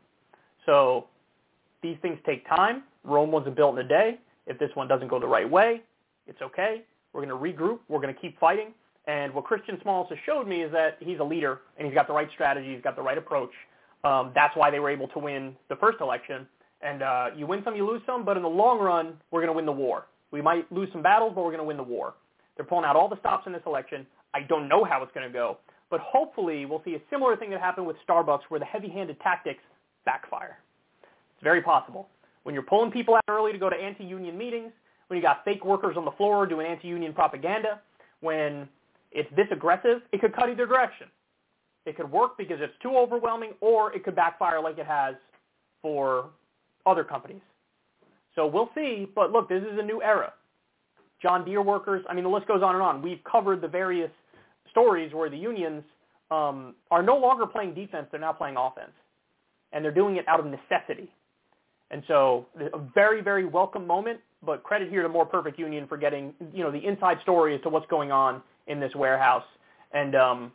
So these things take time. Rome wasn't built in a day. If this one doesn't go the right way, it's okay. We're going to regroup. We're going to keep fighting. And what Christian Smalls has showed me is that he's a leader, and he's got the right strategy. He's got the right approach. Um, that's why they were able to win the first election. And uh, you win some, you lose some, but in the long run, we're going to win the war. We might lose some battles, but we're going to win the war. They're pulling out all the stops in this election. I don't know how it's going to go, but hopefully we'll see a similar thing that happened with Starbucks where the heavy-handed tactics backfire. It's very possible. When you're pulling people out early to go to anti-union meetings, when you got fake workers on the floor doing anti-union propaganda, when it's this aggressive, it could cut either direction. It could work because it's too overwhelming, or it could backfire like it has for other companies. So we'll see, but look, this is a new era. John Deere workers, I mean, the list goes on and on. We've covered the various stories where the unions um, are no longer playing defense, they're now playing offense. And they're doing it out of necessity. And so a very, very welcome moment, but credit here to More Perfect Union for getting, you know, the inside story as to what's going on in this warehouse. And um,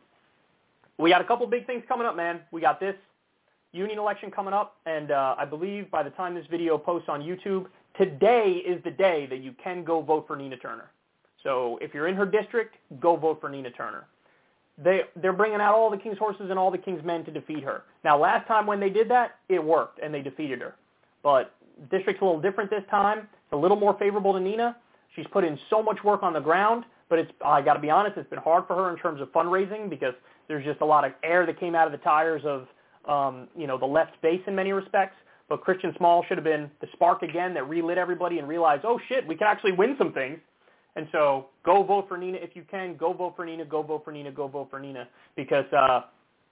we got a couple big things coming up, man. We got this union election coming up, and uh, I believe by the time this video posts on YouTube, today is the day that you can go vote for Nina Turner. So if you're in her district, go vote for Nina Turner. They, they're bringing out all the king's horses and all the king's men to defeat her. Now, last time when they did that, it worked, and they defeated her. But the district's a little different this time. It's a little more favorable to Nina. She's put in so much work on the ground, but it's, I got to be honest, it's been hard for her in terms of fundraising because there's just a lot of air that came out of the tires of, um, you know, the left base in many respects. But Christian Small should have been the spark again that relit everybody and realized, oh, shit, we can actually win some things. And so go vote for Nina if you can. Go vote for Nina. Go vote for Nina. Go vote for Nina because uh,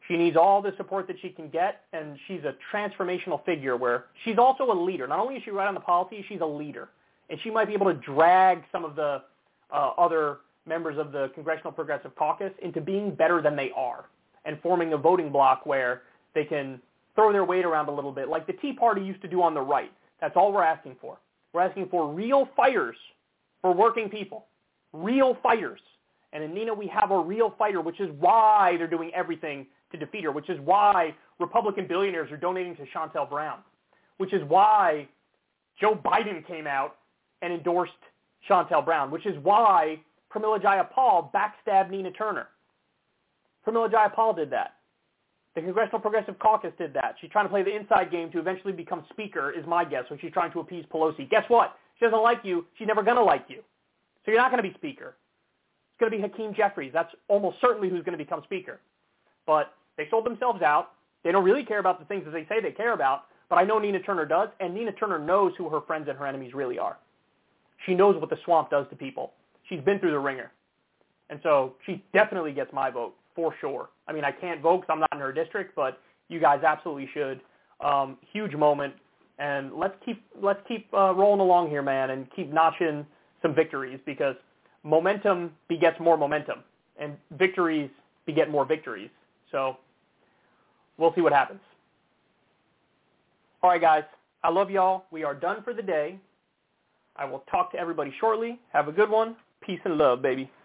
She needs all the support that she can get, and she's a transformational figure where she's also a leader. Not only is she right on the policy, she's a leader. And she might be able to drag some of the uh, other members of the Congressional Progressive Caucus into being better than they are and forming a voting bloc where they can throw their weight around a little bit like the Tea Party used to do on the right. That's all we're asking for. We're asking for real fighters for working people, real fighters. And in Nina, we have a real fighter, which is why they're doing everything to defeat her, which is why Republican billionaires are donating to Shontel Brown, which is why Joe Biden came out and endorsed Shontel Brown, which is why Pramila Jayapal backstabbed Nina Turner. Pramila Jayapal did that. The Congressional Progressive Caucus did that. She's trying to play the inside game to eventually become speaker, is my guess, when she's trying to appease Pelosi. Guess what? She doesn't like you. She's never going to like you. So you're not going to be speaker. It's going to be Hakeem Jeffries. That's almost certainly who's going to become speaker. But they sold themselves out. They don't really care about the things that they say they care about, but I know Nina Turner does, and Nina Turner knows who her friends and her enemies really are. She knows what the swamp does to people. She's been through the ringer. And so she definitely gets my vote, for sure. I mean, I can't vote because I'm not in her district, but you guys absolutely should. Um, huge moment, and let's keep let's keep uh, rolling along here, man, and keep notching some victories, because momentum begets more momentum, and victories beget more victories. So we'll see what happens. All right, guys. I love y'all. We are done for the day. I will talk to everybody shortly. Have a good one. Peace and love, baby.